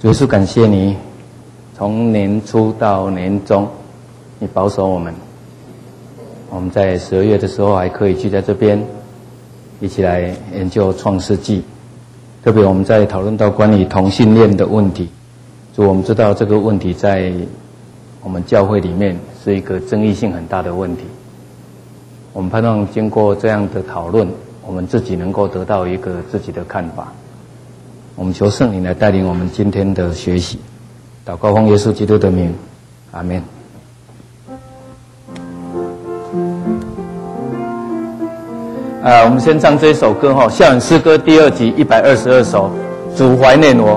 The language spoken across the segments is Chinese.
主耶稣，感谢你，从年初到年终，你保守我们。我们在12月的时候还可以聚在这边，一起来研究创世纪。特别我们在讨论到关于同性恋的问题，主，我们知道这个问题在我们教会里面是一个争议性很大的问题。我们盼望经过这样的讨论，我们自己能够得到一个自己的看法。我们求圣灵来带领我们今天的学习。祷告奉耶稣基督的名，阿们。我们先唱这一首歌校园诗歌第2集122首，主怀念我。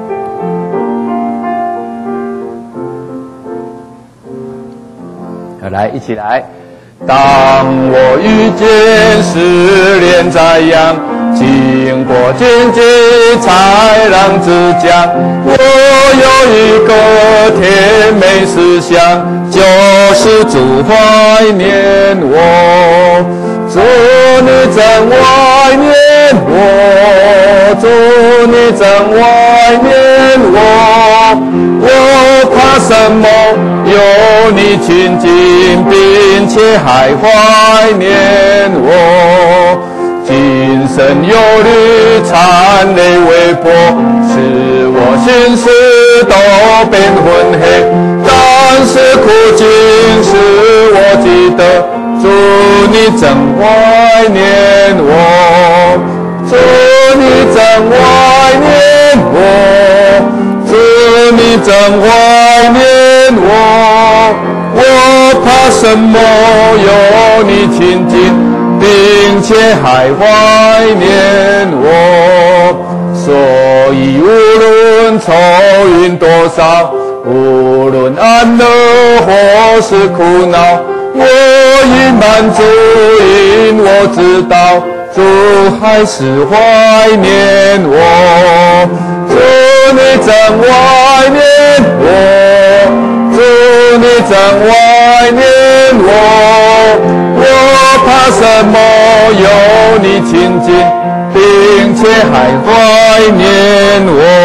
来，一起来。当我遇见失恋在阳，经过荆棘豺狼之江，我有一个甜美思想，就是主怀念我。主你真怀念我，主你真怀念我，我怕什么？有你亲近，并且还怀念我。今生忧虑，惨泪微波，使我心事都变昏黑。但是苦境使我记得，主你真怀念我，主你真怀念我，主你真怀念我。我怕什么？有你亲近，并且还怀念我。所以无论愁云多少，无论安乐或是苦恼，我已满足，因我知道主还是怀念我。主你真怀念我，主你真怀念我。我怕什么？有你亲近，并且还怀念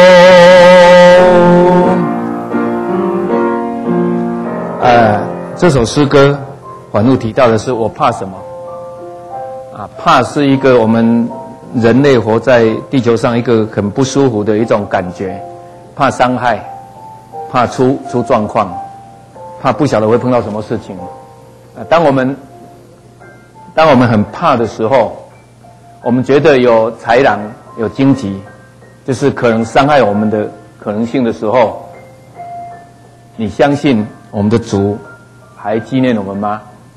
我。这首诗歌反复提到的是我怕什么怕是一个我们人类活在地球上一个很不舒服的一种感觉，怕伤害，怕出状况，怕不晓得会碰到什么事情。当我们很怕的时候，我们觉得有豺狼有荆棘，就是可能伤害我们的可能性的时候，你相信我们的主还纪念我们吗？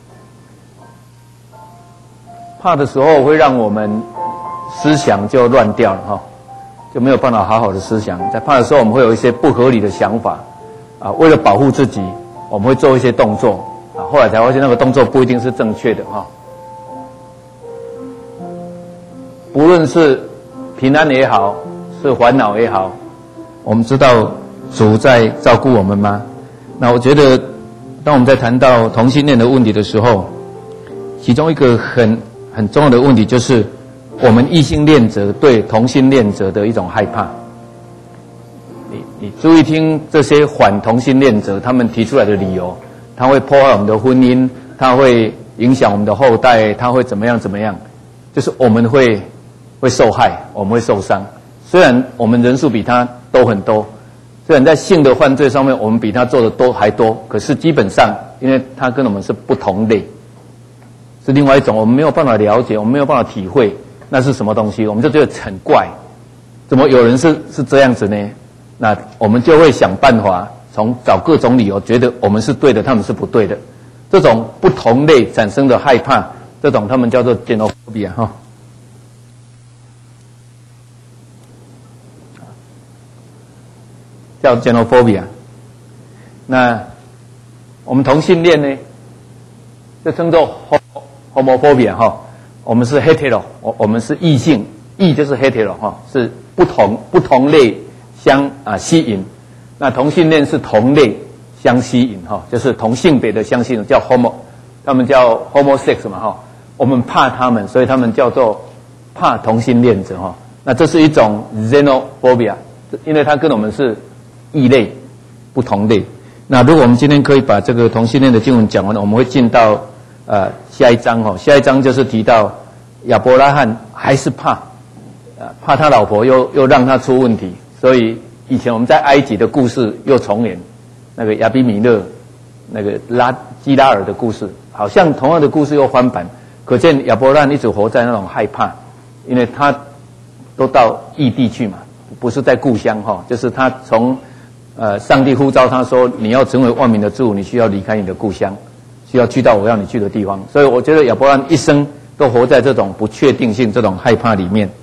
怕的时候会让我们思想就乱掉了就没有办法好好的思想。在怕的时候，我们会有一些不合理的想法为了保护自己，我们会做一些动作后来才发现那个动作不一定是正确的不论是平安也好，是烦恼也好，我们知道主在照顾我们吗？那我觉得当我们在谈到同性恋的问题的时候，其中一个很重要的问题就是我们异性恋者对同性恋者的一种害怕。你注意听这些反同性恋者他们提出来的理由，他会破坏我们的婚姻，他会影响我们的后代，他会怎么样，就是我们会受害，我们会受伤。虽然我们人数比他都很多，虽然在性的犯罪上面我们比他做的还多，可是基本上因为他跟我们是不同类，是另外一种我们没有办法了解，我们没有办法体会那是什么东西，我们就觉得很怪，怎么有人是这样子呢？那我们就会想办法找各种理由，觉得我们是对的，他们是不对的。这种不同类产生的害怕，这种他们叫做 genophobia 叫 genophobia。那我们同性恋呢，就称作 homophobia 我们是 hetero， 我们是异性，异就是 hetero 是不同类相吸引。那同性恋是同类相吸引就是同性别的相吸引，叫 homo， 他们叫 homosex 嘛我们怕他们，所以他们叫做怕同性恋者那这是一种 xenophobia， 因为它跟我们是异类，不同类。那如果我们今天可以把这个同性恋的经文讲完了，我们会进到下一章哈，下一章就是提到亚伯拉罕还是怕他老婆又让他出问题，所以以前我们在埃及的故事又重演，那个亚比米勒那个基拉尔的故事，好像同样的故事又翻版，可见亚伯拉罕一直活在那种害怕，因为他都到异地去嘛，不是在故乡哈，就是他从上帝呼召他说你要成为万民的祝福，你需要离开你的故乡，需要去到我要你去的地方。所以我觉得亚伯拉罕一生都活在这种不确定性、这种害怕里面。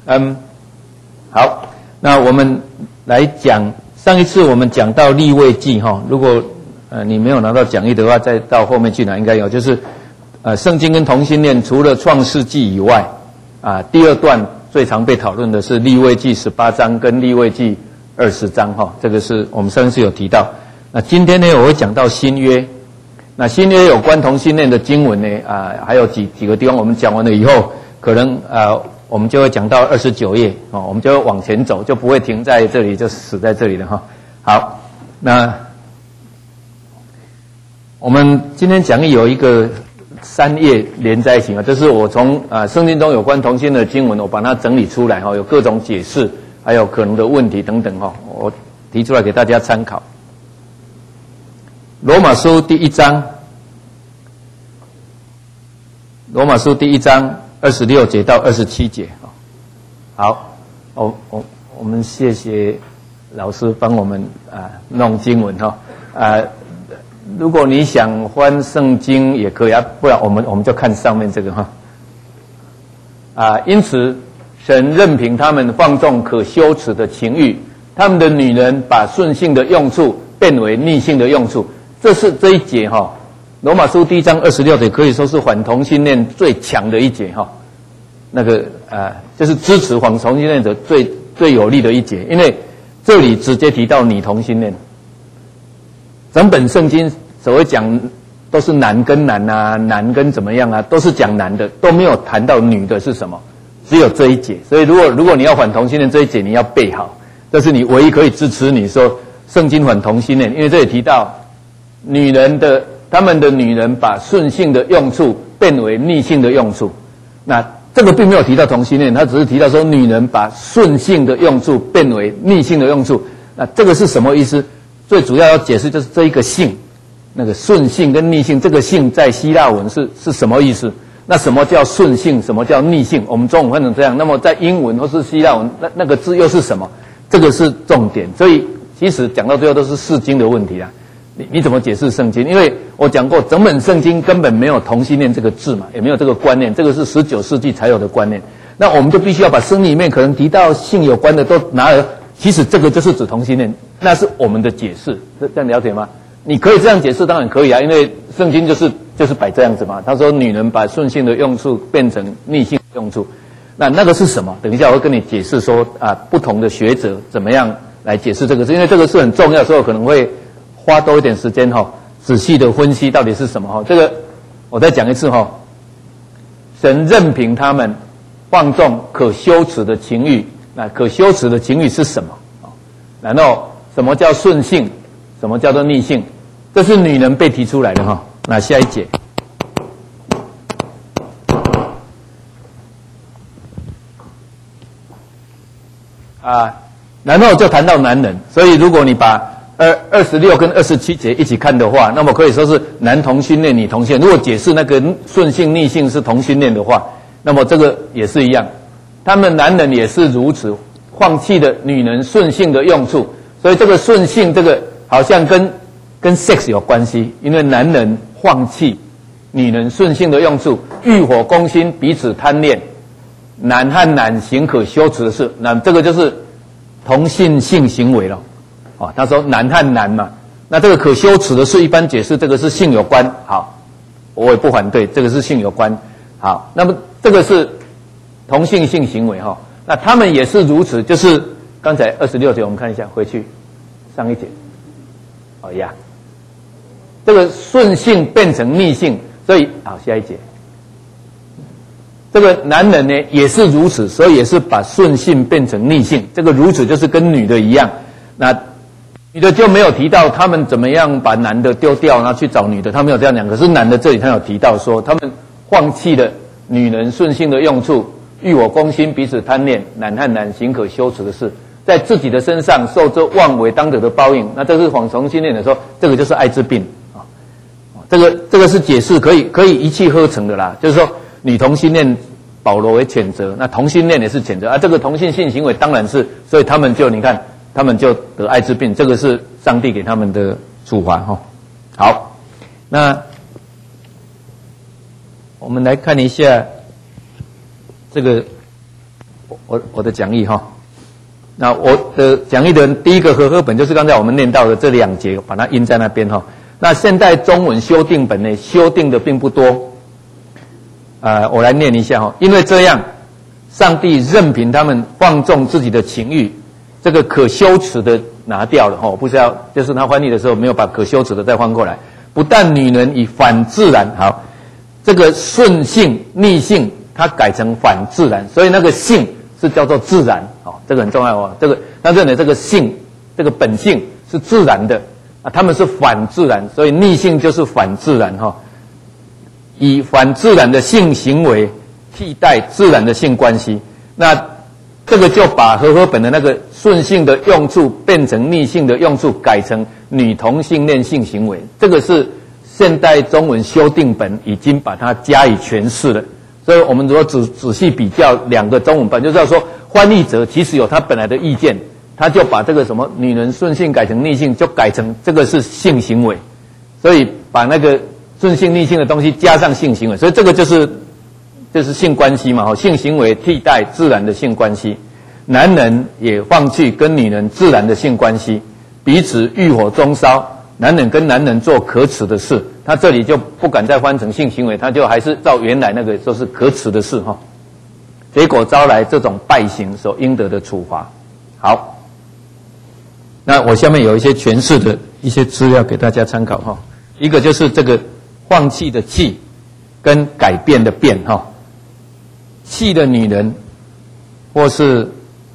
好，那我们来讲，上一次我们讲到利未记哈，如果你没有拿到讲义的话，再到后面去拿应该有，就是圣经跟同性恋除了创世纪以外第二段最常被讨论的是利未记18章跟利未记20章哈，这个是我们上次有提到。那今天呢，我会讲到新约。那新约有关同性恋的经文呢还有几个地方，我们讲完了以后，可能我们就会讲到29页我们就会往前走，就不会停在这里，就死在这里了哈。好，那我们今天讲义有一个3页连在一起这是我从圣经中有关同性的经文，我把它整理出来有各种解释，还有可能的问题等等我提出来给大家参考。罗马书第1章，罗马书第1章26节到27节好，我们谢谢老师帮我们弄经文如果你想翻圣经也可以不然我们就看上面这个因此神任凭他们放纵可羞耻的情欲，他们的女人把顺性的用处变为逆性的用处。这是这一节罗马书第1章26节可以说是反同性恋最强的一节那个就是支持反同性恋者最有力的一节，因为这里直接提到女同性恋。整本圣经所谓讲都是男跟男男跟怎么样都是讲男的，都没有谈到女的是什么，只有这一节。所以如果你要反同性恋这一节你要背好，这是你唯一可以支持你说圣经反同性恋，因为这里提到他们的女人把顺性的用处变为逆性的用处。那这个并没有提到同性恋，他只是提到说女人把顺性的用处变为逆性的用处。那这个是什么意思？最主要要解释就是这一个性，那个顺性跟逆性，这个性在希腊文是什么意思？那什么叫顺性，什么叫逆性？我们中文翻成这样，那么在英文或是希腊文那个字又是什么？这个是重点。所以其实讲到最后都是释经的问题啦。你怎么解释圣经？因为我讲过整本圣经根本没有同性恋这个字嘛，也没有这个观念，这个是19世纪才有的观念。那我们就必须要把圣经里面可能提到性有关的都拿来，其实这个就是指同性恋，那是我们的解释，这样了解吗？你可以这样解释当然可以因为圣经就是摆这样子嘛。他说女人把顺性的用处变成逆性的用处，那个是什么？等一下我会跟你解释说不同的学者怎么样来解释这个，因为这个是很重要，所以我可能会花多一点时间仔细的分析到底是什么这个我再讲一次神任凭他们放纵可羞耻的情欲。那可羞耻的情欲是什么然后什么叫顺性，什么叫做逆性，这是女人被提出来的那下一节然后就谈到男人。所以如果你把26跟27节一起看的话，那么可以说是男同性恋女同性恋。如果解释那个顺性逆性是同性恋的话，那么这个也是一样，他们男人也是如此，放弃了女人顺性的用处。所以这个顺性这个好像跟 sex 有关系，因为男人放弃女人顺性的用处，欲火攻心，彼此贪恋，男和男行可羞耻的事，那这个就是同性性行为了他说男和男嘛，那这个可羞耻的事一般解释这个是性有关。好，我也不反对，这个是性有关。好，那么这个是同性性行为那他们也是如此，就是刚才26节我们看一下，回去上一节这个顺性变成逆性，所以好下一节这个男人呢也是如此，所以也是把顺性变成逆性。这个如此就是跟女的一样，那女的就没有提到他们怎么样把男的丢掉，然后去找女的，他没有这样讲。可是男的这里他有提到说，他们放弃了女人顺性的用处，欲我攻心，彼此贪恋，男和男行可羞耻的事，在自己的身上受这妄为当得的报应。那这是反同性恋的时候，这个就是艾滋病啊。这个是解释可以一气呵成的啦，就是说女同性恋保罗为谴责，那同性恋也是谴责啊。这个同性性行为当然是，所以他们就你看。他们就得艾滋病，这个是上帝给他们的处罚哈。好，那我们来看一下这个我的讲义哈。那我的讲义的第一个和合本就是刚才我们念到的这2节，把它印在那边哈。那现代中文修订本呢，修订的并不多。我来念一下哈。因为这样，上帝任凭他们放纵自己的情欲。这个可羞耻的拿掉了不知道，就是他翻译的时候没有把可羞耻的再翻过来。不但女人以反自然，好，这个顺性逆性，它改成反自然，所以那个性是叫做自然，这个很重要这个，但是呢，这个性，这个本性是自然的啊，他们是反自然，所以逆性就是反自然以反自然的性行为替代自然的性关系，那。这个就把和合本的那个顺性的用处变成逆性的用处，改成女同性恋性行为。这个是现代中文修订本已经把它加以诠释了。所以我们如果仔细比较2个中文版，就知道说翻译者其实有他本来的意见，他就把这个什么女人顺性改成逆性，就改成这个是性行为，所以把那个顺性逆性的东西加上性行为，所以这个就是性关系嘛，性行为替代自然的性关系，男人也放弃跟女人自然的性关系，彼此欲火中烧，男人跟男人做可耻的事，他这里就不敢再翻成性行为，他就还是照原来那个说是可耻的事结果招来这种败行所应得的处罚。好，那我下面有一些诠释的一些资料给大家参考一个就是这个放弃的弃跟改变的变弃的女人，或是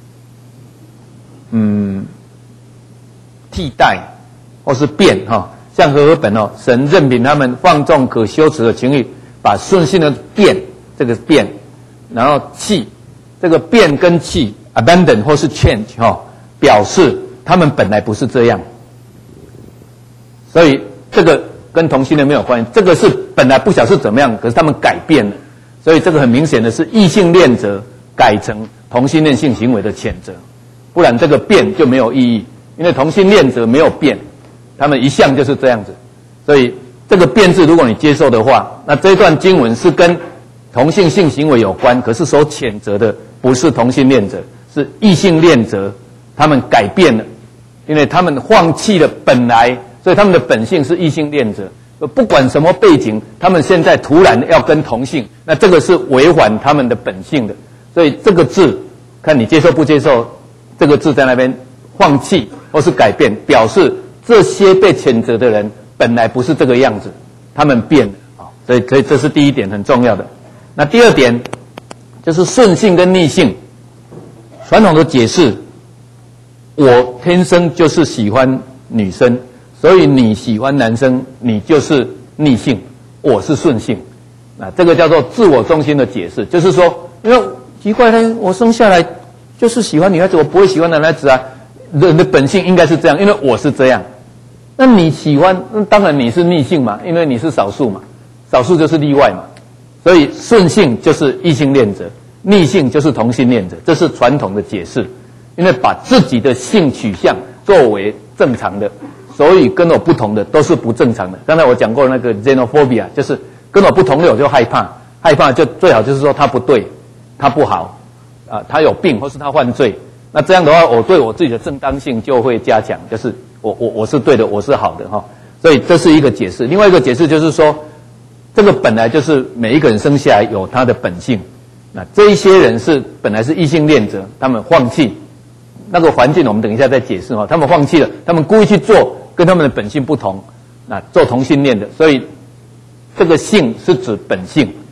替代，或是变像和合本神任凭他们放纵可羞耻的情欲，把顺性的变这个变，然后弃这个变跟弃 abandon 或是 change 表示他们本来不是这样，所以这个跟同性恋没有关系，这个是本来不晓得是怎么样，可是他们改变了。所以这个很明显的是异性恋者改成同性恋性行为的谴责，不然这个变就没有意义，因为同性恋者没有变，他们一向就是这样子。所以这个变字如果你接受的话，那这一段经文是跟同性性行为有关，可是所谴责的不是同性恋者，是异性恋者，他们改变了，因为他们放弃了本来，所以他们的本性是异性恋者。不管什么背景，他们现在突然要跟同性，那这个是违反他们的本性的。所以这个字，看你接受不接受，这个字在那边放弃或是改变，表示这些被谴责的人本来不是这个样子，他们变了所以这是第一点很重要的。那第二点就是顺性跟逆性。传统的解释，我天生就是喜欢女生，所以你喜欢男生，你就是逆性，我是顺性。这个叫做自我中心的解释，就是说，因为奇怪呢，我生下来就是喜欢女孩子，我不会喜欢男孩子啊。人的本性应该是这样，因为我是这样。那你喜欢，当然你是逆性嘛，因为你是少数嘛，少数就是例外嘛。所以顺性就是异性恋者，逆性就是同性恋者，这是传统的解释。因为把自己的性取向作为正常的，所以跟我不同的都是不正常的。刚才我讲过那个 xenophobia， 就是跟我不同的我就害怕，害怕就最好就是说他不对，他不好，他有病或是他犯罪。那这样的话，我对我自己的正当性就会加强，就是我是对的，我是好的所以这是一个解释。另外一个解释就是说，这个本来就是每一个人生下来有他的本性。那这一些人是本来是异性恋者，他们放弃那个环境，我们等一下再解释他们放弃了，他们故意去做跟他们的本性不同，做同性恋的，所以这个性是指本性，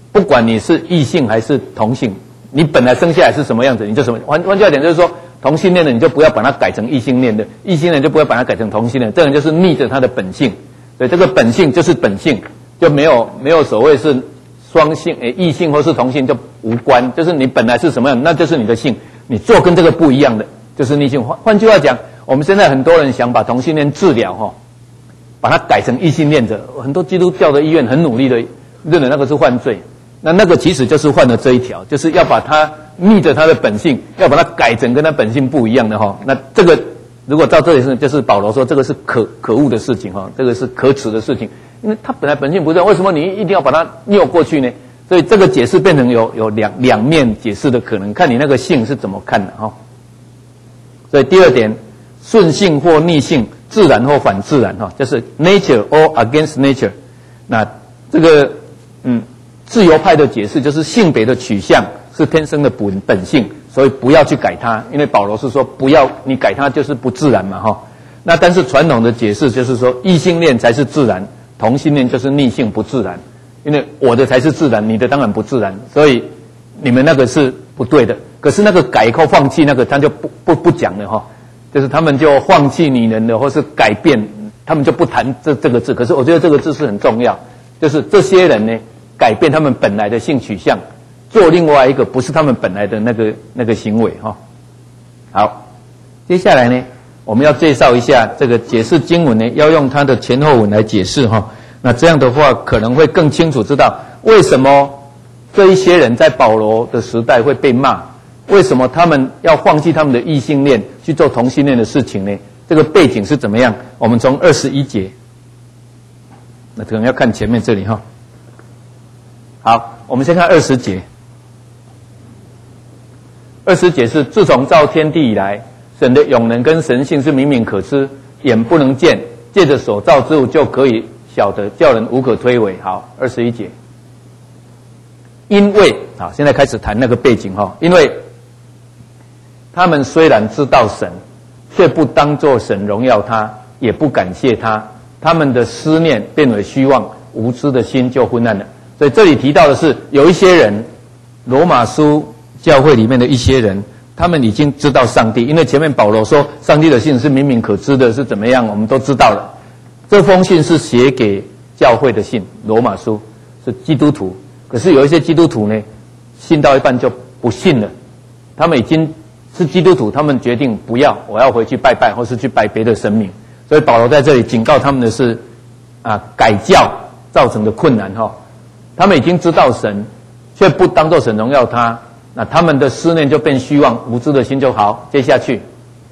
不管你是异性还是同性，你本来生下来是什么样子，你就什么。换句话讲就是说，同性恋的你就不要把它改成异性恋的，异性恋就不要把它改成同性恋，这人就是逆着他的本性。所以这个本性就是本性，就没有所谓是双性异性或是同性就无关，就是你本来是什么样，那就是你的性，你做跟这个不一样的就是逆性。换句话讲，我们现在很多人想把同性恋治疗把它改成异性恋者，很多基督教的医院很努力的认为那个是犯罪，那个其实就是犯了这一条，就是要把它逆着他的本性，要把它改成跟他本性不一样的那这个如果到这里就是保罗说这个是可恶的事情这个是可耻的事情，因为他本来本性不是，为什么你一定要把它拗过去呢？所以这个解释变成有两面解释的可能，看你那个性是怎么看的所以第二点，顺性或逆性，自然或反自然就是 nature or against nature。那这个自由派的解释就是性别的取向是天生的本性，所以不要去改它，因为保罗是说不要你改它就是不自然嘛那但是传统的解释就是说异性恋才是自然，同性恋就是逆性不自然，因为我的才是自然，你的当然不自然，所以你们那个是不对的。可是那个改后放弃那个他就不讲了就是他们就放弃女人的或是改变，他们就不谈这个字。可是我觉得这个字是很重要，就是这些人呢改变他们本来的性取向，做另外一个不是他们本来的那个行为好，接下来呢我们要介绍一下这个解释经文呢要用它的前后文来解释那这样的话可能会更清楚知道为什么这一些人在保罗的时代会被骂，为什么他们要放弃他们的异性恋去做同性恋的事情呢？这个背景是怎么样？我们从21节，那可能要看前面这里好，我们先看20节。20节是自从造天地以来，神的永能跟神性是明明可知，眼不能见，借着所造之物就可以晓得，叫人无可推诿。好，21节。因为现在开始谈那个背景因为他们虽然知道神，却不当作神荣耀他，也不感谢他，他们的思念变为虚妄，无知的心就昏暗了。所以这里提到的是有一些人，罗马书教会里面的一些人，他们已经知道上帝，因为前面保罗说上帝的信是明明可知的，是怎么样我们都知道了。这封信是写给教会的信，罗马书是基督徒，可是有一些基督徒呢信到一半就不信了，他们已经是基督徒，他们决定不要，我要回去拜拜或是去拜别的神明。所以保罗在这里警告他们的是改教造成的困难他们已经知道神，却不当作神荣耀他，那他们的思念就变虚妄，无知的心就好。接下去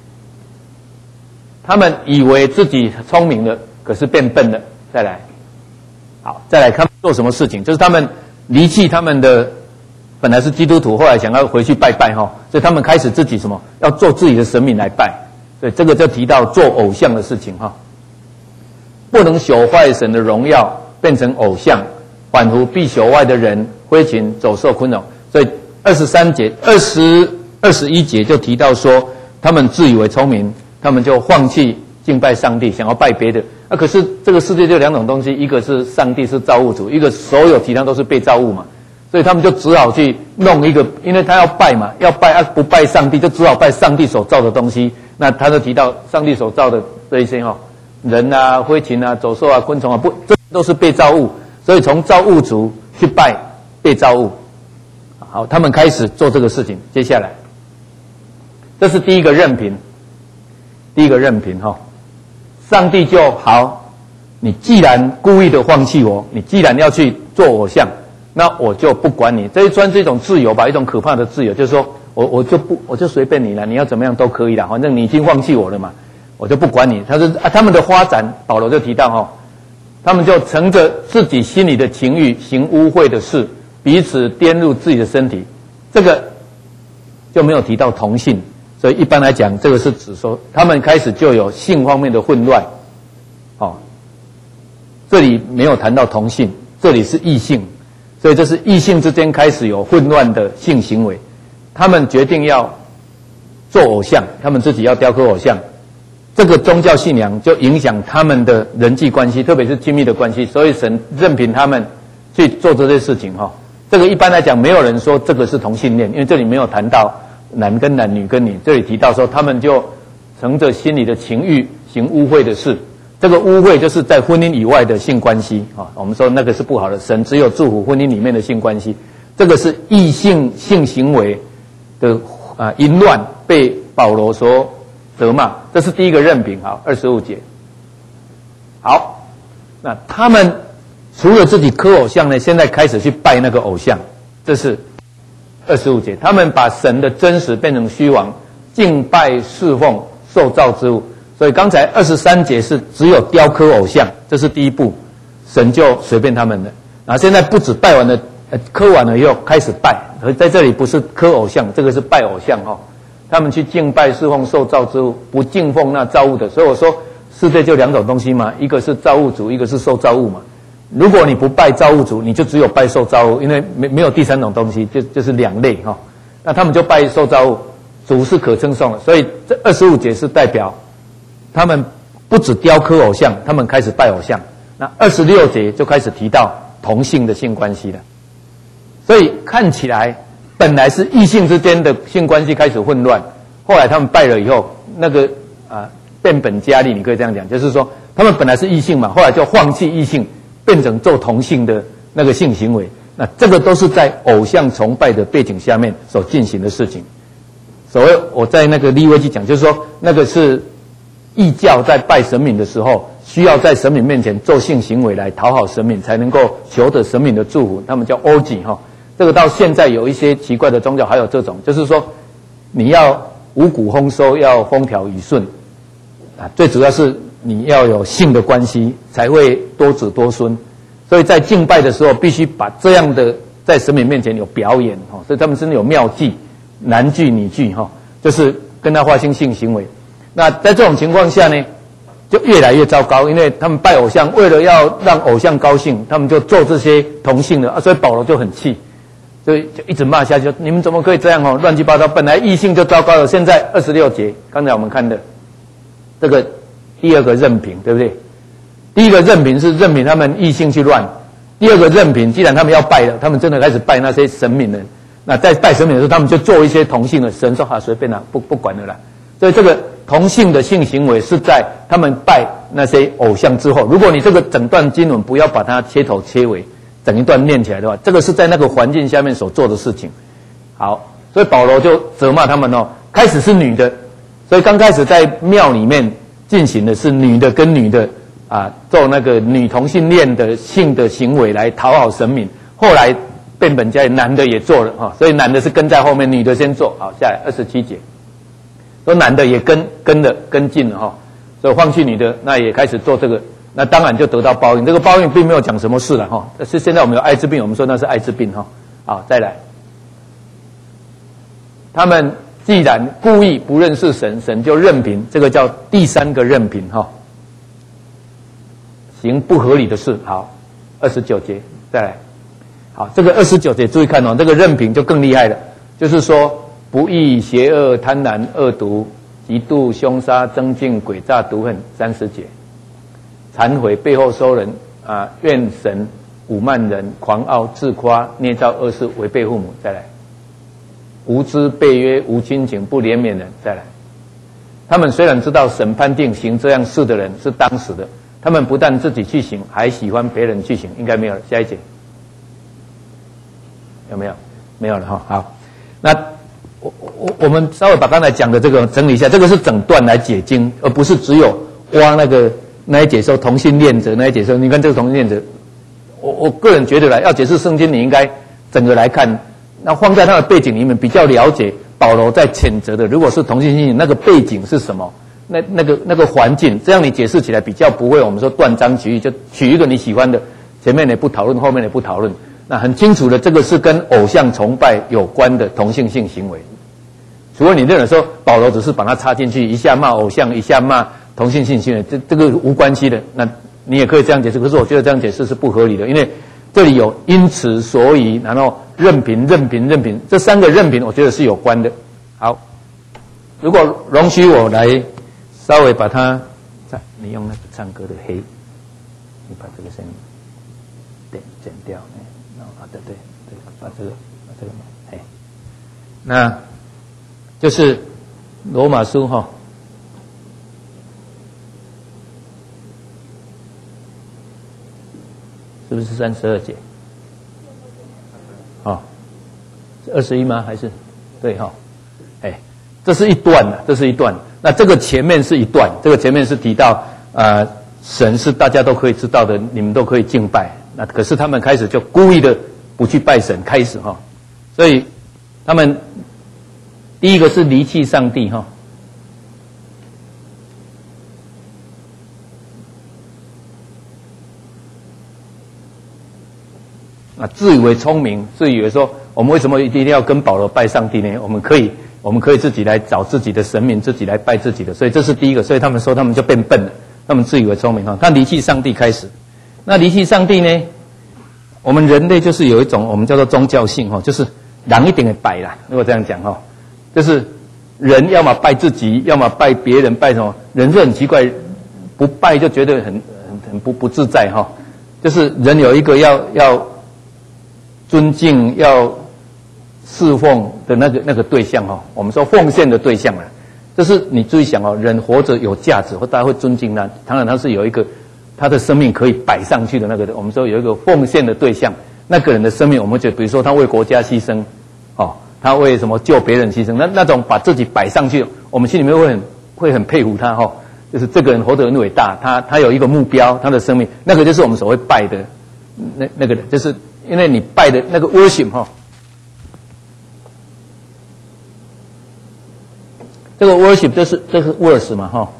他们以为自己聪明了，可是变笨了。再来他们做什么事情，就是他们离弃他们的本来是基督徒，后来想要回去拜拜所以他们开始自己什么要做自己的神明来拜。所以这个就提到做偶像的事情不能朽坏神的荣耀，变成偶像，反乎必朽坏的人，飞禽走兽昆虫。所以23节21节就提到说他们自以为聪明，他们就放弃敬拜上帝，想要拜别的可是这个世界就两种东西，一个是上帝是造物主，一个所有其他都是被造物嘛，所以他们就只好去弄一个，因为他要拜嘛，要拜不拜上帝，就只好拜上帝所造的东西。那他就提到上帝所造的这一些人啊、飞禽啊、走兽啊、昆虫不，这都是被造物，所以从造物主去拜被造物。好，他们开始做这个事情。接下来，这是第一个任凭上帝就好，你既然故意的放弃我，你既然要去做偶像，那我就不管你。这一算是一种自由吧，一种可怕的自由，就是说我就随便你了，你要怎么样都可以啦，反正你已经放弃我了嘛，我就不管你。他们的发展，保罗就提到他们就乘着自己心里的情欲行污秽的事，彼此玷入自己的身体，这个就没有提到同性。所以一般来讲，这个是指说他们开始就有性方面的混乱这里没有谈到同性，这里是异性，所以这是异性之间开始有混乱的性行为。他们决定要做偶像，他们自己要雕刻偶像，这个宗教信仰就影响他们的人际关系，特别是亲密的关系，所以神任凭他们去做这些事情这个一般来讲，没有人说这个是同性恋，因为这里没有谈到男跟男、女跟女，这里提到说他们就乘着心里的情欲行污秽的事。这个污秽就是在婚姻以外的性关系啊，我们说那个是不好的，神只有祝福婚姻里面的性关系。这个是异性性行为的淫乱，被保罗所责骂，这是第一个任凭。好，25节。好，那他们除了自己磕偶像呢，现在开始去拜那个偶像，这是25节。他们把神的真实变成虚妄，敬拜侍奉受造之物。所以刚才23节是只有雕刻偶像，这是第一步，神就随便他们了。然后现在不止拜完了，磕完了以后开始拜，而在这里不是磕偶像，这个是拜偶像哈。他们去敬拜侍奉受造之物，不敬奉那造物的。所以我说世界就两种东西嘛，一个是造物主，一个是受造物嘛。如果你不拜造物主，你就只有拜受造物，因为没有第三种东西，就是两类哈。那他们就拜受造物，主是可称颂的。所以这25节是代表他们不只雕刻偶像，他们开始拜偶像。那26节就开始提到同性的性关系了。所以看起来本来是异性之间的性关系开始混乱，后来他们拜了以后，那个变本加厉，你可以这样讲，就是说他们本来是异性嘛，后来就放弃异性，变成做同性的那个性行为。那这个都是在偶像崇拜的背景下面所进行的事情。所谓我在那个利未记讲，就是说那个是异教在拜神明的时候，需要在神明面前做性行为来讨好神明，才能够求得神明的祝福，他们叫 orgy 哈。这个到现在有一些奇怪的宗教还有这种，就是说你要五谷丰收，要风调雨顺最主要是你要有性的关系才会多子多孙。所以在敬拜的时候必须把这样的在神明面前有表演所以他们真的有妙计，男妓女妓就是跟他发生性行为。那在这种情况下呢，就越来越糟糕，因为他们拜偶像，为了要让偶像高兴，他们就做这些同性的所以保罗就很气，所以就一直骂下去，你们怎么可以这样乱七八糟，本来异性就糟糕了，现在26节刚才我们看的这个第二个任凭，对不对？第一个任凭是任凭他们异性去乱，第二个任凭既然他们要拜了，他们真的开始拜那些神明人，那在拜神明的时候他们就做一些同性的，神说随便啦，不管了啦。所以这个同性的性行为是在他们拜那些偶像之后。如果你这个整段经文不要把它切头切尾，整一段念起来的话，这个是在那个环境下面所做的事情。好，所以保罗就责骂他们开始是女的，所以刚开始在庙里面进行的是女的跟女的做那个女同性恋的性的行为来讨好神明。后来变本加厉，男的也做了所以男的是跟在后面，女的先做。好，下来27节。说男的也跟进了所以放弃女的，那也开始做这个，那当然就得到报应。这个报应并没有讲什么事了但是现在我们有艾滋病，我们说那是艾滋病好，再来，他们既然故意不认识神，神就任凭，这个叫第三个任凭行不合理的事。好，29节再来。好，这个29节注意看这个任凭就更厉害了，就是说不义、邪恶、贪婪、恶毒、嫉妒、凶杀、争竞、诡诈、毒恨。30节，忏悔、背后收人怨神、侮慢人、狂傲、自夸、捏造恶事、违背父母。再来，无知、背约、无亲情、不怜悯人。再来，他们虽然知道神判定行这样事的人是当时的，他们不但自己去行，还喜欢别人去行。应该没有了，下一节有没有？没有了好，那我们稍微把刚才讲的这个整理一下，这个是整段来解经，而不是只有挖那一节说同性恋者，那一节说你看这个同性恋者，我个人觉得要解释圣经，你应该整个来看，那放在它的背景里面比较了解保罗在谴责的，如果是同性恋那个背景是什么，那个环境，这样你解释起来比较不会我们说断章取义，就取一个你喜欢的，前面也不讨论，后面也不讨论。那很清楚的，这个是跟偶像崇拜有关的同性性行为。除非你认为说保罗只是把它插进去，一下骂偶像，一下骂同性性行为，这个无关系的，那你也可以这样解释。可是我觉得这样解释是不合理的，因为这里有因此所以，然后任凭，这三个任凭我觉得是有关的。好，如果容许我来稍微把它，你用那个唱歌的黑，你把这个声音剪掉。对， 把这个，哎，那就是罗马书哈。是不是32节？哦，是21吗？还是对哈？哎，这是一段的，这是一段。那这个前面是一段，这个前面是提到神是大家都可以知道的，你们都可以敬拜。那可是他们开始就故意的不去拜神，开始哈，所以他们第一个是离弃上帝哈。自以为聪明，自以为说我们为什么一定要跟保罗拜上帝呢？我们可以自己来找自己的神明，自己来拜自己的。所以这是第一个，所以他们说他们就变笨了，他们自以为聪明哈。他离弃上帝开始，那离弃上帝呢？我们人类就是有一种我们叫做宗教性哈，就是人一定会拜啦。如果这样讲哈，就是人要么拜自己，要么拜别人，拜什么？人是很奇怪，不拜就觉得很不自在哈。就是人有一个要尊敬要侍奉的那个对象哈，我们说奉献的对象啊，就是你注意想哦，人活着有价值，或大家会尊敬他，当然他是有一个他的生命可以摆上去的那个，我们说有一个奉献的对象，那个人的生命，我们觉得比如说他为国家牺牲，哦，他为什么救别人牺牲，那种把自己摆上去，我们心里面会很佩服他哈，就是这个人活得很伟大，他有一个目标，他的生命，那个就是我们所谓拜的那个人，就是因为你拜的那个 worship 哈，这个 worship 就是这个 words 嘛哈。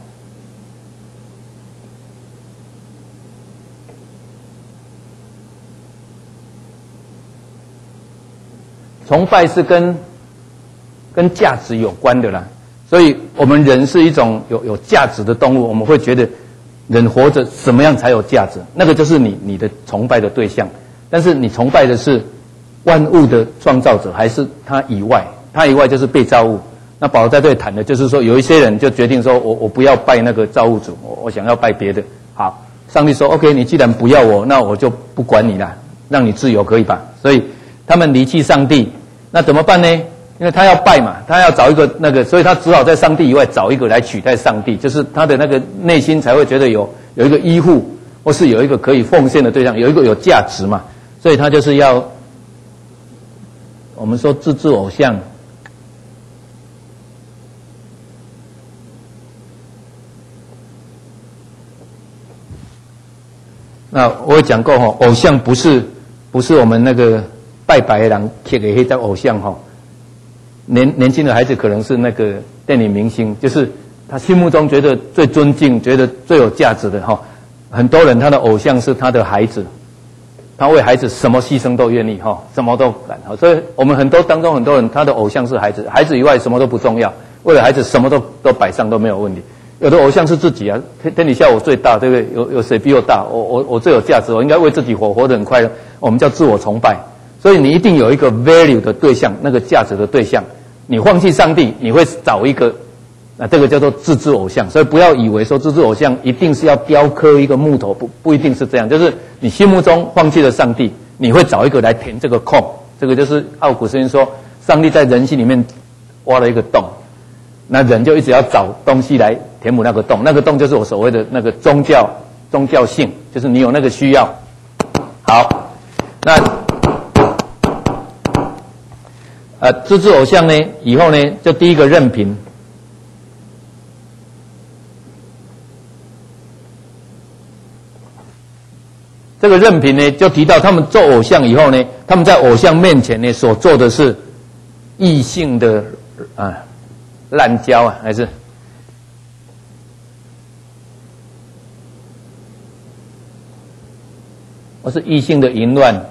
崇拜是跟价值有关的啦，所以我们人是一种有价值的动物，我们会觉得人活着什么样才有价值，那个就是你的崇拜的对象。但是你崇拜的是万物的创造者，还是他以外？他以外就是被造物。那保罗在这里谈的就是说，有一些人就决定说，我不要拜那个造物主，我想要拜别的。好，上帝说 OK， 你既然不要我，那我就不管你了，让你自由可以吧？所以他们离弃上帝，那怎么办呢？因为他要拜嘛，他要找一个那个，所以他只好在上帝以外找一个来取代上帝，就是他的那个内心才会觉得有一个依附，或是有一个可以奉献的对象，有一个有价值嘛。所以他就是要我们说自制偶像。那我也讲过哈，偶像不是我们那个拜拜的人贴给黑的偶像哈。年轻的孩子可能是那个电影明星，就是他心目中觉得最尊敬、觉得最有价值的哈。很多人他的偶像是他的孩子。他为孩子什么牺牲都愿意哈，什么都敢哈，所以我们当中很多人他的偶像是孩子，孩子以外什么都不重要，为了孩子什么都摆上都没有问题。有的偶像是自己啊，天底下我最大，对不对？有谁比我大？我最有价值，我应该为自己活得很快乐。我们叫自我崇拜，所以你一定有一个 value 的对象，那个价值的对象。你放弃上帝，你会找一个。这个叫做自制偶像，所以不要以为说自制偶像一定是要雕刻一个木头，不一定是这样，就是你心目中放弃了上帝，你会找一个来填这个空，这个就是奥古斯丁说，上帝在人心里面挖了一个洞，那人就一直要找东西来填补那个洞，那个洞就是我所谓的那个宗教性，就是你有那个需要。好，那自制偶像呢，以后呢，就第一个任凭。这个任凭呢，就提到他们做偶像以后呢，他们在偶像面前呢所做的是异性的滥交啊，还是异性的淫乱。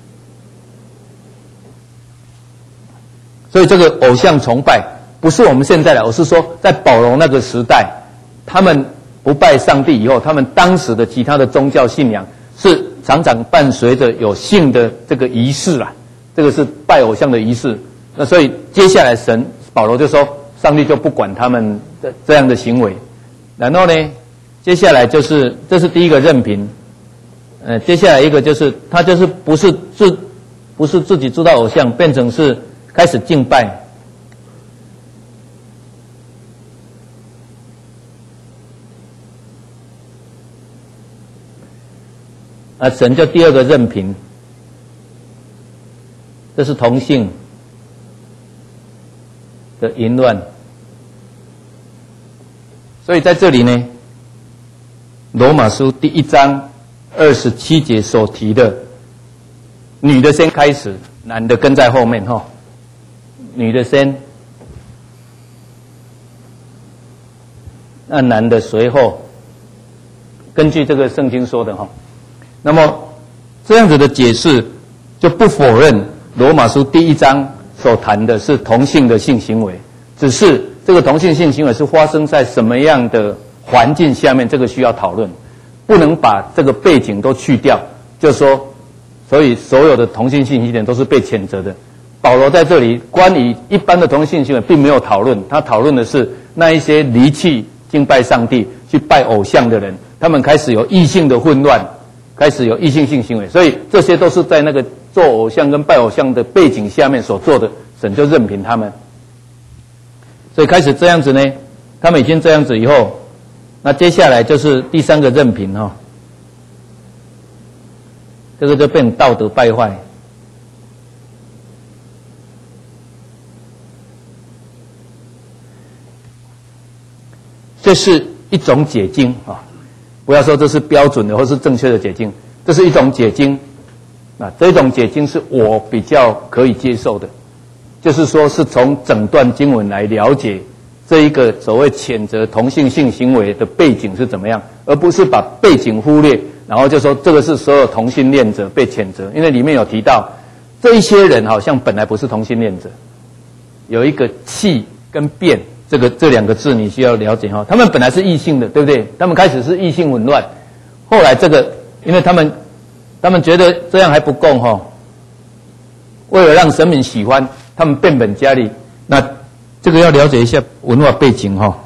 所以这个偶像崇拜不是我们现在的，我是说在保罗那个时代，他们不拜上帝以后，他们当时的其他的宗教信仰是常常伴随着有性的这个仪式啦，这个是拜偶像的仪式。那所以接下来保罗就说，上帝就不管他们的这样的行为。然后呢，接下来这是第一个任凭。接下来一个就是他就是不是不是自己制造偶像，变成是开始敬拜。神就第二个任凭，这是同性的淫乱。所以在这里呢，罗马书第1章27节所提的，女的先开始，男的跟在后面哈。女的先，那男的随后。根据这个圣经说的哈，那么这样子的解释就不否认罗马书第1章所谈的是同性的性行为，只是这个同性性行为是发生在什么样的环境下面，这个需要讨论，不能把这个背景都去掉，就说所以所有的同性性行为都是被谴责的。保罗在这里关于一般的同性性行为并没有讨论，他讨论的是那一些离弃敬拜上帝去拜偶像的人，他们开始有异性的混乱，开始有异性性行为，所以这些都是在那个做偶像跟拜偶像的背景下面所做的，神就任凭他们。所以开始这样子呢，他们已经这样子以后，那接下来就是第3个任凭哈，这个就变道德败坏。这是一种解经啊，不要说这是标准的或是正确的解经，这是一种解经。这种解经是我比较可以接受的，就是说是从整段经文来了解这一个所谓谴责同性性行为的背景是怎么样，而不是把背景忽略，然后就说这个是所有同性恋者被谴责。因为里面有提到这一些人好像本来不是同性恋者，有一个弃跟变，这2个字你需要了解哈。他们本来是异性的，对不对？他们开始是异性紊乱，后来这个因为他们觉得这样还不够哈，为了让神明喜欢，他们变本加厉。那这个要了解一下文化背景哈。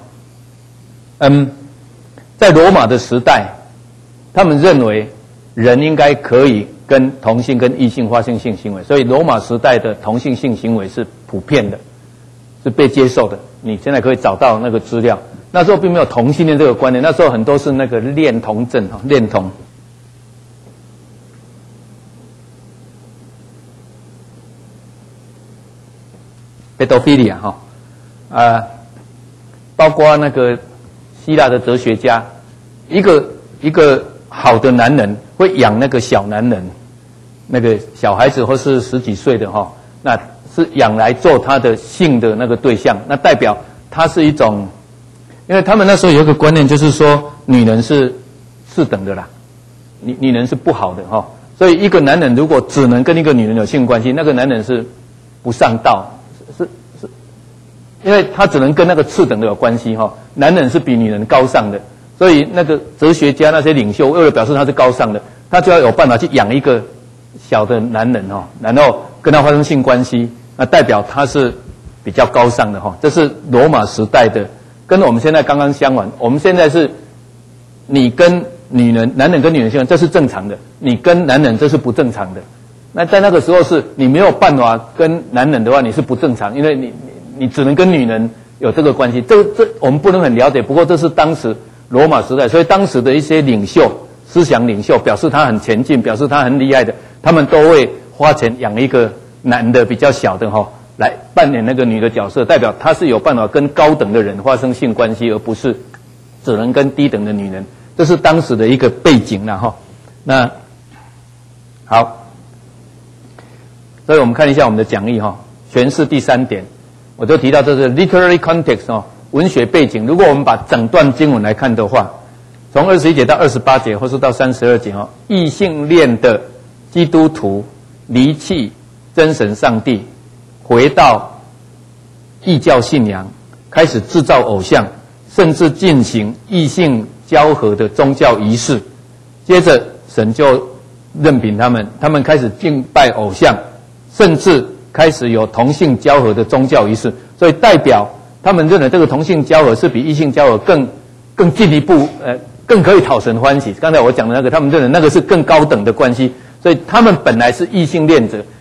在罗马的时代，他们认为人应该可以跟同性跟异性发生性行为，所以罗马时代的同性性行为是普遍的，是被接受的。你现在可以找到那个资料，那时候并没有同性恋这个观念，那时候很多是那个恋童症哈，恋童。pedophilia 哈，包括那个希腊的哲学家，一个好的男人会养那个小男人，那个小孩子或是10几岁的哈，那是养来做他的性的那个对象，那代表他是一种，因为他们那时候有一个观念，就是说女人是次等的啦，女人是不好的哈，所以一个男人如果只能跟一个女人有性关系，那个男人是不上道。因为他只能跟那个次等的有关系哈，男人是比女人高尚的，所以那个哲学家那些领袖为了表示他是高尚的，他就要有办法去养一个小的男人哈，然后跟他发生性关系，那代表他是比较高尚的哈。这是罗马时代的，跟我们现在刚刚相反。我们现在是你跟女人，男人跟女人性关系，这是正常的；你跟男人这是不正常的。那在那个时候是你没有办法跟男人的话，你是不正常，因为你只能跟女人有这个关系，这我们不能很了解，不过这是当时罗马时代，所以当时的一些领袖、思想领袖表示他很前进，表示他很厉害的，他们都会花钱养一个男的比较小的哈，来扮演那个女的角色，代表他是有办法跟高等的人发生性关系，而不是只能跟低等的女人，这是当时的一个背景啦哈。那好，所以我们看一下我们的讲义哈，诠释第3点。我就提到这是 literary context 哦，文学背景。如果我们把整段经文来看的话，从21节到28节，或是到32节哦，异性恋的基督徒离弃真神上帝，回到异教信仰，开始制造偶像，甚至进行异性交合的宗教仪式。接着神就任凭他们开始敬拜偶像，甚至开始有同性交合的宗教仪式，所以代表他们认为这个同性交合是比异性交合更进一步，更可以讨神欢喜。刚才我讲的那个，他们认为那个是更高等的关系，所以他们本来是异性恋者，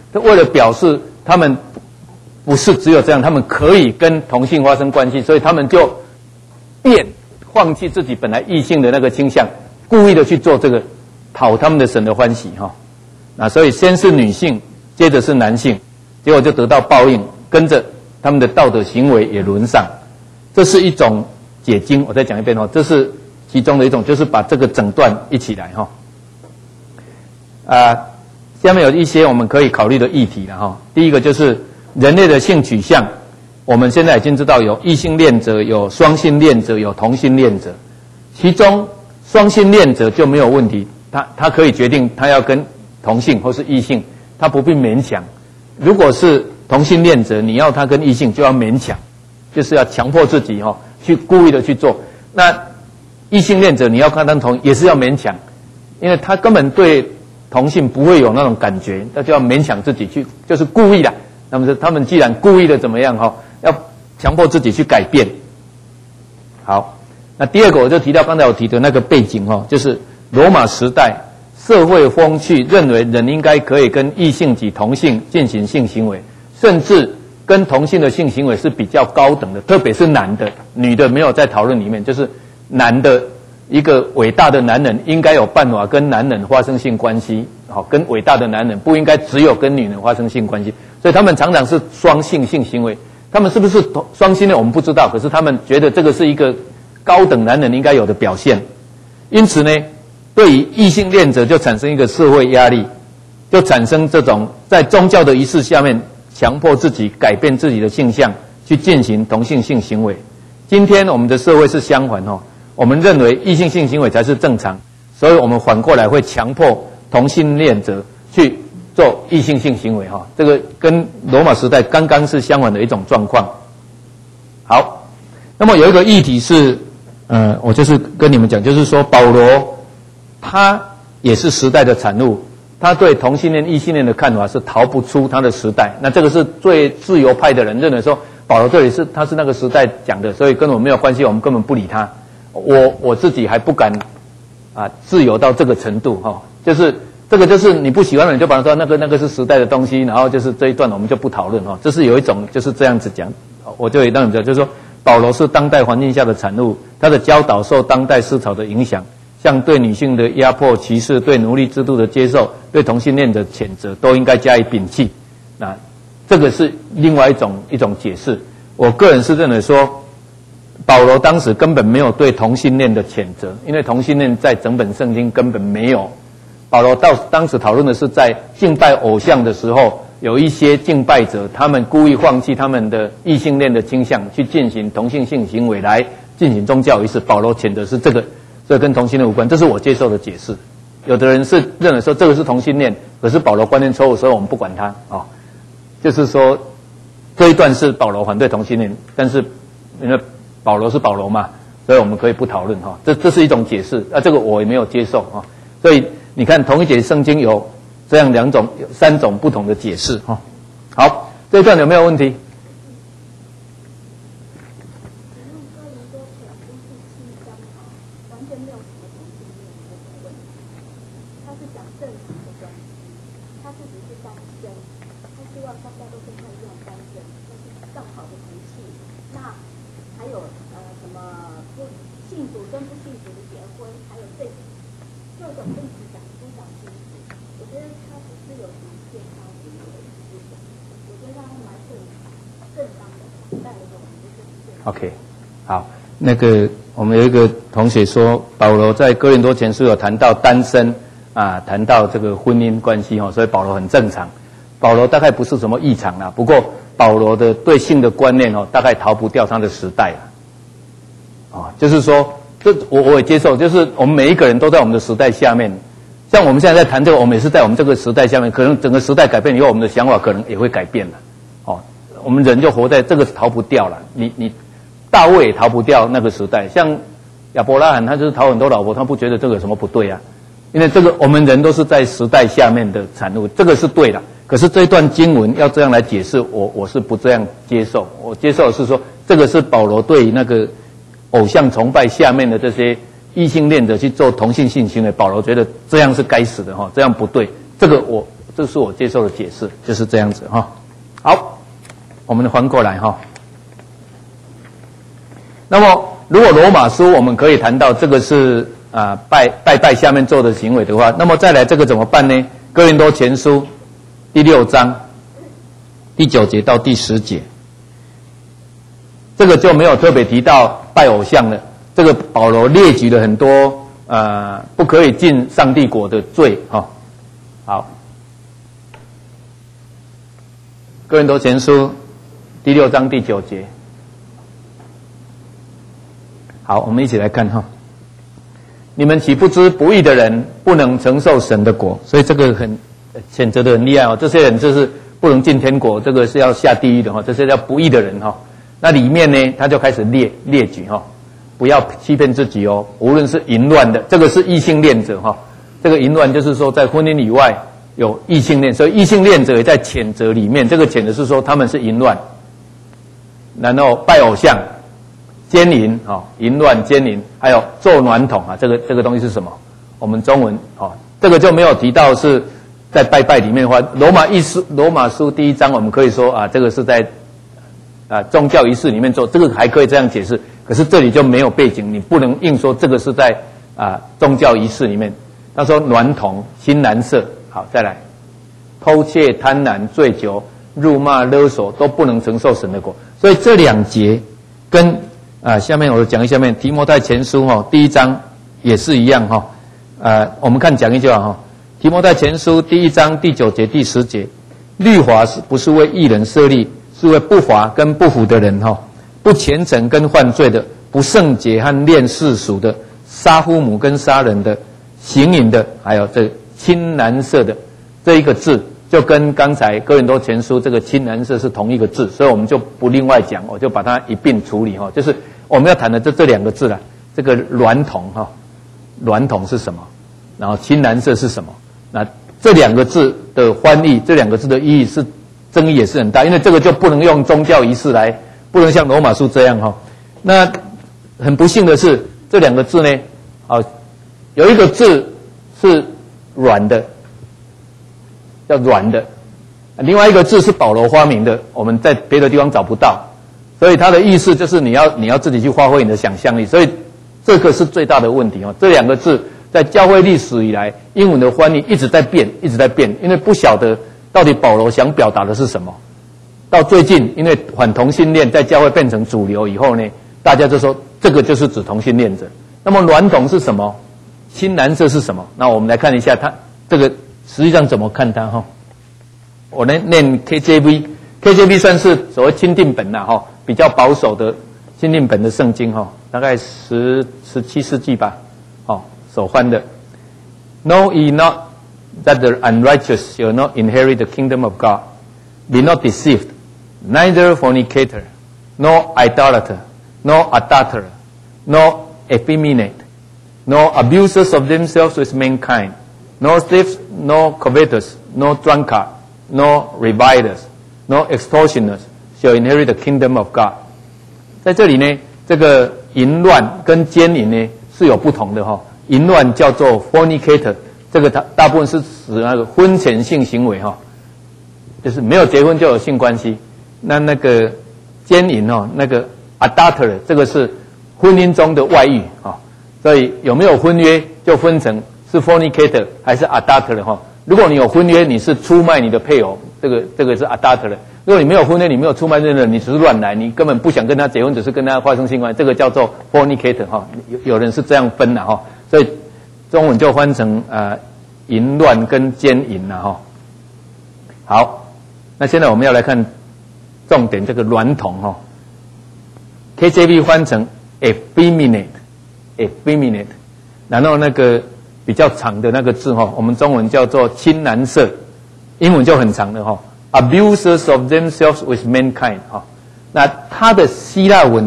为了表示他们不是只有这样，他们可以跟同性发生关系，所以他们就放弃自己本来异性的那个倾向，故意的去做这个讨他们的神的欢喜哈。那所以先是女性，接着是男性，结果就得到报应，跟着他们的道德行为也沦丧。这是一种解经，我再讲一遍哈，这是其中的一种，就是把这个整段一起来哈。下面有一些我们可以考虑的议题了哈。第一个就是人类的性取向，我们现在已经知道有异性恋者、有双性恋者、有同性恋者。其中双性恋者就没有问题，他可以决定他要跟同性或是异性，他不必勉强。如果是同性恋者，你要他跟异性就要勉强，就是要强迫自己去故意的去做。那异性恋者你要跟他当同也是要勉强，因为他根本对同性不会有那种感觉，那就要勉强自己去，就是故意的。那么他们既然故意的怎么样要强迫自己去改变。好，那第二个我就提到刚才我提的那个背景就是罗马时代社会风气认为人应该可以跟异性及同性进行性行为，甚至跟同性的性行为是比较高等的，特别是男的，女的没有在讨论里面，就是男的一个伟大的男人应该有办法跟男人发生性关系，跟伟大的男人不应该只有跟女人发生性关系，所以他们常常是双性性行为。他们是不是双性恋我们不知道，可是他们觉得这个是一个高等男人应该有的表现。因此呢，对于异性恋者就产生一个社会压力，就产生这种在宗教的仪式下面强迫自己改变自己的性向，去进行同性性行为。今天我们的社会是相反我们认为异性性行为才是正常，所以我们反过来会强迫同性恋者去做异性性行为这个跟罗马时代刚刚是相反的一种状况。好，那么有一个议题是我就是跟你们讲，就是说保罗他也是时代的产物，他对同性恋异性恋的看法是逃不出他的时代。那这个是最自由派的人认为说保罗这里他是那个时代讲的，所以跟我们没有关系，我们根本不理他。我自己还不敢自由到这个程度就是这个就是你不喜欢的人就把它说那个是时代的东西，然后就是这一段我们就不讨论这是有一种就是这样子讲，我就让你们讲，就是说保罗是当代环境下的产物，他的教导受当代思潮的影响，像对女性的压迫歧视、对奴隶制度的接受、对同性恋的谴责都应该加以摒弃。那这个是另外一种解释。我个人是认为说保罗当时根本没有对同性恋的谴责，因为同性恋在整本圣经根本没有。保罗当时讨论的是在敬拜偶像的时候，有一些敬拜者他们故意放弃他们的异性恋的倾向，去进行同性性行为来进行宗教仪式。保罗谴责是这个，这跟同性恋无关，这是我接受的解释。有的人是认为说这个是同性恋，可是保罗观念错误，所以我们不管他就是说这一段是保罗反对同性恋，但是因为保罗是保罗嘛，所以我们可以不讨论这是一种解释这个我也没有接受所以你看同一节圣经有这样三种不同的解释好，这一段有没有问题？OK， 好，那个我们有一个同学说，保罗在哥林多前书有谈到单身谈到这个婚姻关系所以保罗很正常。保罗大概不是什么异常啦，不过保罗的对性的观念大概逃不掉他的时代就是说，这我也接受，就是我们每一个人都在我们的时代下面。像我们现在在谈这个，我们也是在我们这个时代下面，可能整个时代改变以后，我们的想法可能也会改变了我们人就活在这个是逃不掉了，你大卫也逃不掉那个时代，像亚伯拉罕他就是讨很多老婆，他不觉得这个有什么不对因为这个我们人都是在时代下面的产物，这个是对的。可是这一段经文要这样来解释，我是不这样接受。我接受的是说，这个是保罗对那个偶像崇拜下面的这些异性恋者去做同性性行为，保罗觉得这样是该死的这样不对。这这是我接受的解释，就是这样子哈。好，我们翻过来哈。那么如果罗马书我们可以谈到这个是拜下面做的行为的话，那么再来这个怎么办呢？哥林多前书第6章第9节到第10节，这个就没有特别提到拜偶像了。这个保罗列举了很多不可以进上帝国的罪哈。好，哥林多前书第6章第9节。好，我们一起来看哈。你们岂不知不义的人不能承受神的国？所以这个很谴责的很厉害哦。这些人就是不能进天国，这个是要下地狱的哈。这些叫不义的人哈。那里面呢，他就开始列举哈，不要欺骗自己哦。无论是淫乱的，这个是异性恋者哈。这个淫乱就是说在婚姻以外有异性恋，所以异性恋者也在谴责里面。这个谴责是说他们是淫乱，然后拜偶像。奸淫淫乱奸淫，还有做娈童这个东西是什么？我们中文这个就没有提到是在拜里面的话，罗马书第1章我们可以说这个是在宗教仪式里面做，这个还可以这样解释。可是这里就没有背景，你不能硬说这个是在宗教仪式里面。他说娈童、新男色，好，再来偷窃、贪婪、醉酒、辱骂、勒索，都不能承受神的国。所以这2节跟下面我讲一下面提摩太前书第1章也是一样我们看讲义就好提摩太前书第1章第9节第10节，律法是不是为义人设立，是为不法跟不服的人不虔诚跟犯罪的，不圣洁和恋世俗的，杀父母跟杀人的，行淫的，还有这亲男色的。这一个字就跟刚才哥林多前书这个亲男色是同一个字，所以我们就不另外讲，我就把它一并处理就是我们要谈的这2个字了。这个娈童娈童是什么？然后亲男色是什么？那这2个字的翻译，这2个字的意义是争议也是很大，因为这个就不能用宗教仪式来，不能像罗马书这样那很不幸的是，这2个字呢有一个字是软的，叫软的，另外一个字是保罗发明的，我们在别的地方找不到，所以它的意思就是你要自己去发挥你的想象力，所以这个是最大的问题这2个字在教会历史以来，英文的翻译一直在变，因为不晓得到底保罗想表达的是什么。到最近，因为反同性恋在教会变成主流以后呢，大家就说这个就是指同性恋者。那么娈童是什么？亲男色是什么？那我们来看一下它这个实际上怎么看它我念 KJV 算是所谓钦定本比较保守的钦定本的圣经大概17世纪吧所翻的。Know ye not that the unrighteous shall not inherit the kingdom of God? Be not deceived, neither fornicator, nor idolater, nor adulterer, nor effeminate, nor abusers of themselves with mankind, nor thieves, nor covetous, nor drunkard, nor revilers, nor extortioners shall inherit the kingdom of God. 在这里呢，这个淫乱跟奸淫呢是有不同的淫乱叫做 fornicator， 这个大部分是指那个婚前性行为就是没有结婚就有性关系。那个奸淫那个 adulterer， 这个是婚姻中的外遇所以有没有婚约就分成是 fornicator 还是 adulterer 如果你有婚约，你是出卖你的配偶，这个是 adulterer。如果你没有婚约，你没有出卖任何人，你只是乱来，你根本不想跟他结婚，只是跟他发生性关系，这个叫做 fornicator 有人是这样分的所以中文就翻成淫乱跟奸淫好，那现在我们要来看重点，这个娈童KJV 翻成 effeminate， 然后那个比较长的那个字我们中文叫做亲男色，英文就很长的abusers of themselves with mankind 那它的希腊文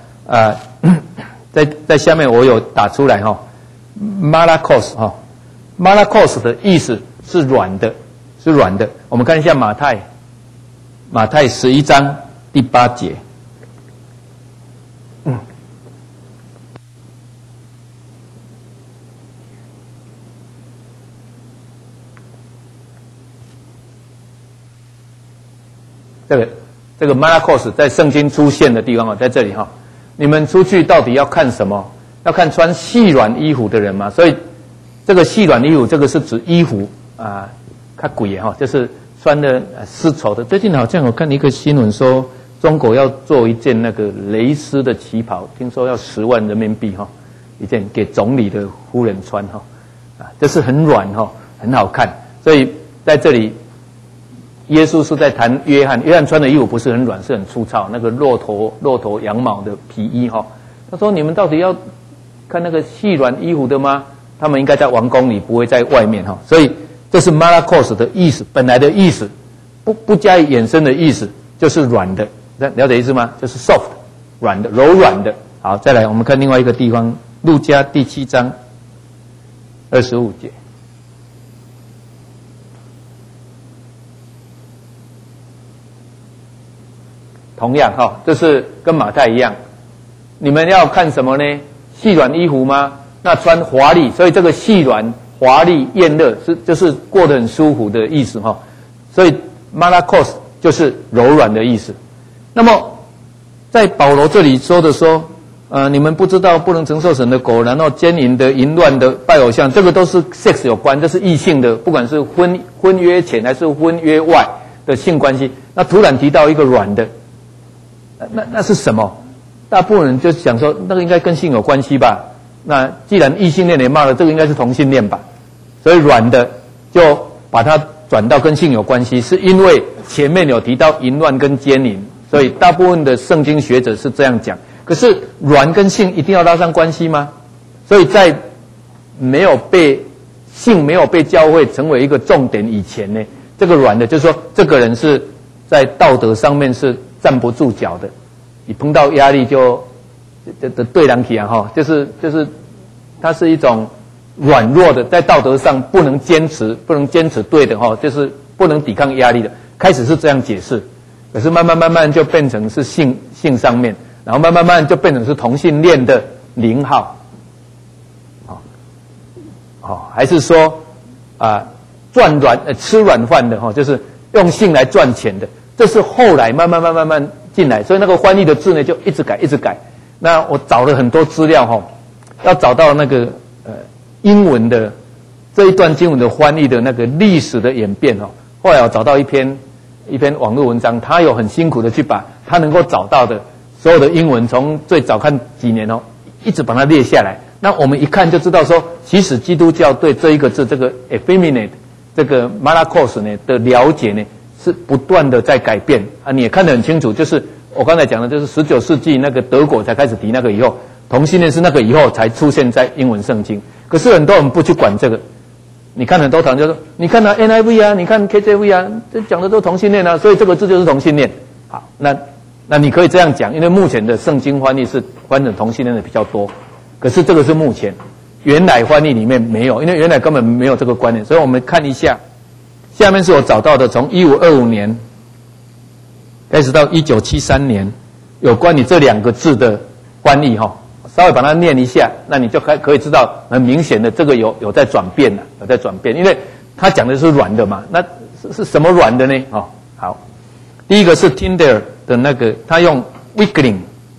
在下面我有打出来malakos malakos 的意思是软的，我们看一下马太11章第8节。 这个 Malakos 在圣经出现的地方啊，在这里哈。你们出去到底要看什么？要看穿细软衣服的人嘛。所以这个细软衣服，这个是指衣服啊，看鬼哈，就是穿的丝绸的。最近好像我看一个新闻说，中国要做一件那个蕾丝的旗袍，听说要10万人民币哈，一件给总理的夫人穿哈，啊，这是很软哈，很好看。所以在这里，耶稣是在谈约翰，约翰穿的衣服不是很软，是很粗糙，那个骆驼羊毛的皮衣哈。他说：“你们到底要看那个细软衣服的吗？他们应该在王宫里，不会在外面哈。”所以这是 Malakos 的意思，本来的意思，不加以衍生的意思，就是软的。了解意思吗？就是 soft 软的柔软的。好，再来我们看另外一个地方，路加第7章25节。同样哈，这是跟马太一样，你们要看什么呢？细软衣服吗？那穿华丽，所以这个细软、华丽、艳乐就是过得很舒服的意思哈。所以 Malakos 就是柔软的意思。那么，在保罗这里说，你们不知道不能承受神的果，然后奸淫的、淫乱的、拜偶像，这个都是 sex 有关，这是异性的，不管是婚约前还是婚约外的性关系。那突然提到一个软的，那是什么？大部分人就想说，那个应该跟性有关系吧？那既然异性恋也骂了，这个应该是同性恋吧？所以软的就把它转到跟性有关系，是因为前面有提到淫乱跟奸淫。所以大部分的圣经学者是这样讲，可是软跟性一定要拉上关系吗？所以在性没有被教会成为一个重点以前呢，这个软的就是说这个人是在道德上面是站不住脚的，你碰到压力就对人起啊哈，就是他是一种软弱的，在道德上不能坚持对的哈，就是不能抵抗压力的。开始是这样解释。可是慢慢就变成是性上面，然后慢慢就变成是同性恋的0号，还是说吃软饭的哈，就是用性来赚钱的，这是后来慢慢进来，所以那个翻译的字呢就一直改。那我找了很多资料哈，要找到那个英文的这一段经文的翻译的那个历史的演变哈，后来我找到一篇网络文章，他有很辛苦的去把他能够找到的所有的英文，从最早看几年哦，一直把它列下来。那我们一看就知道说，其实基督教对这一个字，这个 effeminate， 这个 Malakos 呢的了解呢，是不断的在改变啊。你也看得很清楚，就是我刚才讲的，就是19世纪那个德国才开始提那个以后，同性恋是那个以后才出现在英文圣经。可是很多人不去管这个。你看很多堂就说，你看NIV 啊，你看 KJV 啊，这讲的都同性恋啊，所以这个字就是同性恋。好，那你可以这样讲，因为目前的圣经翻译是翻成同性恋的比较多，可是这个是目前，原来翻译里面没有，因为原来根本没有这个观念。所以我们看一下，下面是我找到的，从1525年开始到1973年，有关于这2个字的翻译哈。稍微把它念一下，那你就可以知道很明显的这个有在转变了，有在转变，因为他讲的是软的嘛，那是什么软的呢？哦，好，第一个是 Tinder 的那个，他用 weakling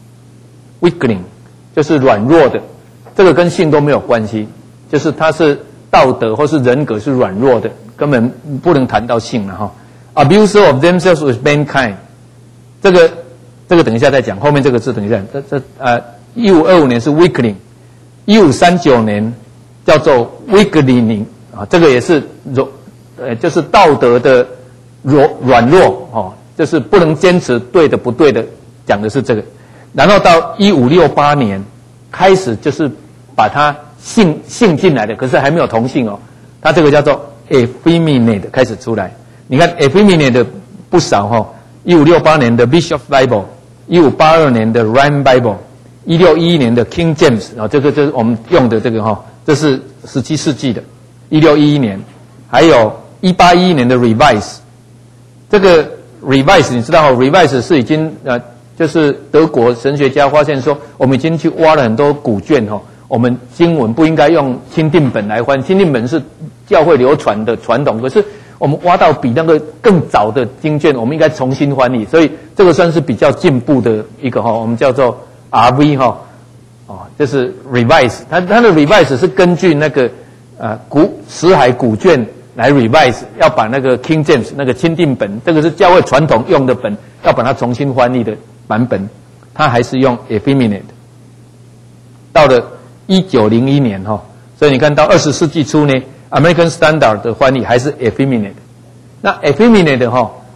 就是软弱的，这个跟性都没有关系，就是他是道德或是人格是软弱的，根本不能谈到性了哈。Abuse of themselves with mankind， 这个等一下再讲，后面这个字等一下，1525年是 weakling，1539年叫做 weakling 啊，这个也是就是道德的软弱哦，就是不能坚持对的不对的，讲的是这个。然后到1568年开始就是把它性进来的，可是还没有同性哦，它这个叫做 effeminate 开始出来。你看 effeminate 的不少哈，1568年的 Bishop Bible，1582年的 Rhine Bible。1611年的 King James 啊，这个就是我们用的这个哈，这是17世纪的，1611年，还有1811年的 Revise， 这个 Revise 你知道Revise 是已经就是德国神学家发现说，我们已经去挖了很多古卷哈，我们经文不应该用钦定本来翻，钦定本是教会流传的传统，可是我们挖到比那个更早的经卷，我们应该重新翻译，所以这个算是比较进步的一个我们叫做 RV 就是 revise， 它的 revise 是根据那个死海古卷来 revise， 要把那个 King James 那个钦定本，这个是教会传统用的本，要把它重新翻译的版本，它还是用 effeminate。到了1901年所以你看到20世纪初呢 ，American Standard 的翻译还是 effeminate。那 effeminate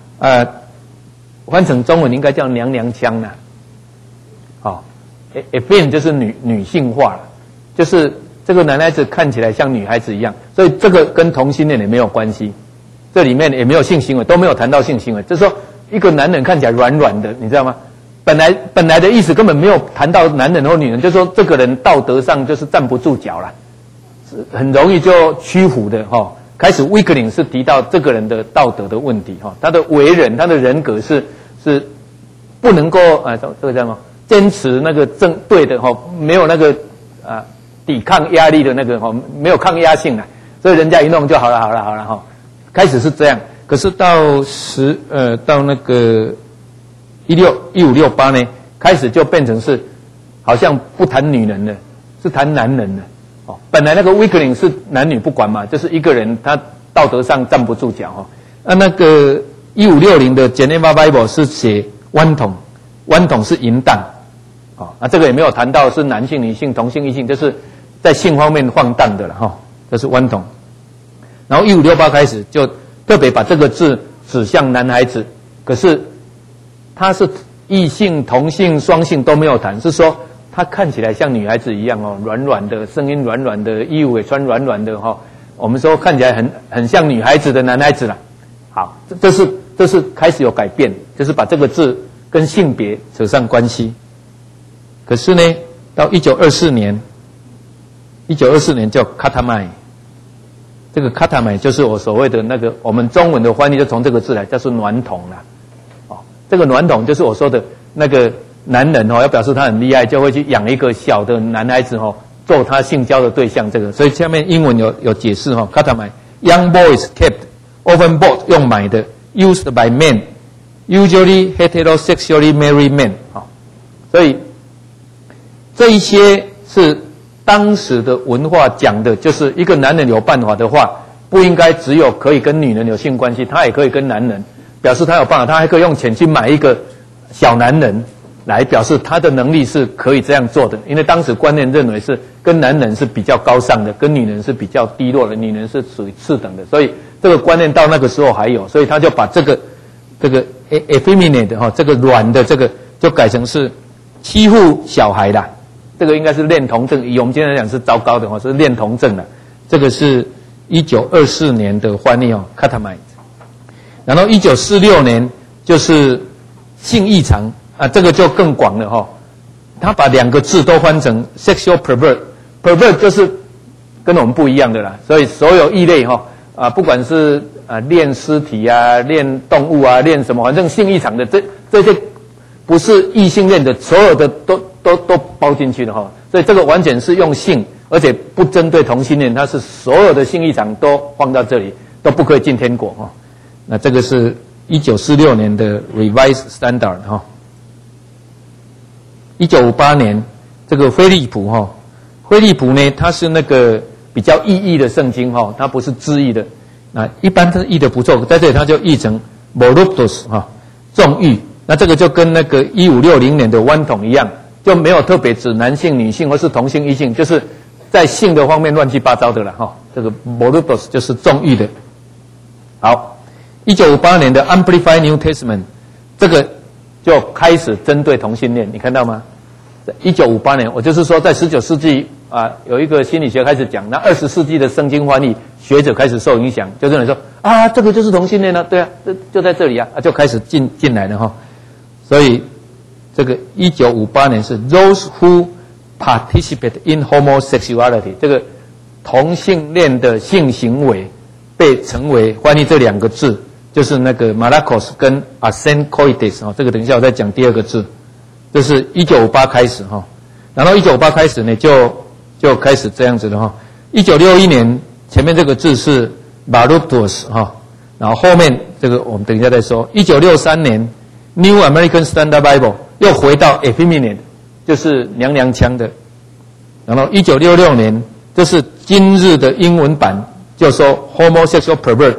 翻成中文应该叫娘娘腔啦。effem 就是女性化了，就是这个男孩子看起来像女孩子一样，所以这个跟同性恋也没有关系，这里面也没有性行为，都没有谈到性行为，就是说一个男人看起来软软的，你知道吗？本来的意思根本没有谈到男人或女人，就是说这个人道德上就是站不住脚了，很容易就屈服的开始 weakling 是提到这个人的道德的问题他的为人，他的人格是不能够这个叫什么？坚持那个正对的没有那个抵抗压力的那个没有抗压性所以人家一弄就好了开始是这样，可是到那个1568呢，开始就变成是好像不谈女人了，是谈男人了本来那个 weakling 是男女不管嘛，就是一个人他道德上站不住脚那个1560的 Geneva Bible 是写娈童是淫荡这个也没有谈到是男性、女性、同性、异性，就是在性方面放荡的了这是娈童。然后1568开始就特别把这个字指向男孩子，可是他是异性、同性、双性都没有谈，是说他看起来像女孩子一样软软的，声音软软的，衣服也穿软软的我们说看起来很像女孩子的男孩子了。好，这是开始有改变，就是把这个字跟性别扯上关系。可是呢，到1924年叫 katamai， 这个 katamai 就是我所谓的那个我们中文的翻译就从这个字来，叫做娈童啦。这个娈童就是我说的那个男人要表示他很厉害，就会去养一个小的男孩子做他性交的对象。这个，所以下面英文有解释katamai young boys kept often bought 用买的 used by men usually heterosexually married men 所以这一些是当时的文化讲的，就是一个男人有办法的话，不应该只有可以跟女人有性关系，他也可以跟男人，表示他有办法，他还可以用钱去买一个小男人来表示他的能力是可以这样做的。因为当时观念认为是跟男人是比较高尚的，跟女人是比较低落的，女人是属于次等的，所以这个观念到那个时候还有，所以他就把这个 effeminate 这个软的这个就改成是欺负小孩啦。这个应该是恋童症，以我们今天来讲是糟糕的是恋童症了。这个是1924年的翻译katamai。然后1946年就是性异常这个就更广了他把两个字都翻成 sexual pervert 就是跟我们不一样的啦。所以所有异类不管是恋尸体恋动物恋什么，反正性异常的这些不是异性恋的，所有的都包进去的所以这个完全是用性，而且不针对同性恋，它是所有的性异常都放到这里，都不可以进天国那这个是1946年的 Revised Standard 1958年这个菲利普呢，它是那个比较意译的圣经它不是字译的。那一般它译的不错，在这里它就译成 voluptus 纵欲。那这个就跟那个1560年的娈童一样，就没有特别指男性、女性或是同性、异性，就是在性的方面乱七八糟的了这个 voluptus 就是纵欲的。好，1958年的 Amplified New Testament 这个就开始针对同性恋，你看到吗？1958年，我就是说在19世纪有一个心理学开始讲，那20世纪的圣经翻译学者开始受影响，就认为说这个就是同性恋对就在这里就开始进来了所以这个1958年是 those who participate in homosexuality 这个同性恋的性行为被称为翻译这两个字，就是那个 malakos 跟 asenkoides 这个等一下我再讲第二个字。这是1958开始然后1958开始呢就开始这样子的1961年前面这个字是 voluptuous 然后后面这个我们等一下再说。1963年 New American Standard Bible 又回到 effeminate， 就是娘娘腔的。然后1966年，这是今日的英文版，就说 homosexual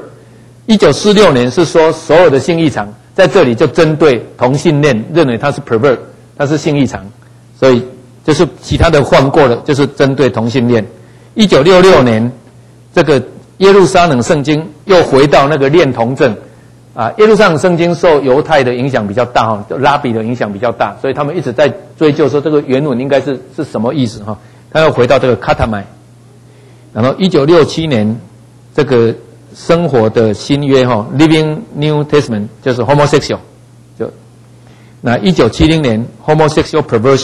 pervert。1946年是说所有的性异常，在这里就针对同性恋，认为他是 pervert， 他是性异常，所以就是其他的换过了，就是针对同性恋。1966年，这个耶路撒冷圣经又回到那个恋童症啊，耶路撒冷圣经受犹太的影响比较大哈，拉比的影响比较大，所以他们一直在追究说这个原文应该是什么意思哈。他又回到这个卡塔麦，然后1967年这个生活的新约哈 ，Living New Testament 就是 homosexual， 就那1970年 homosexual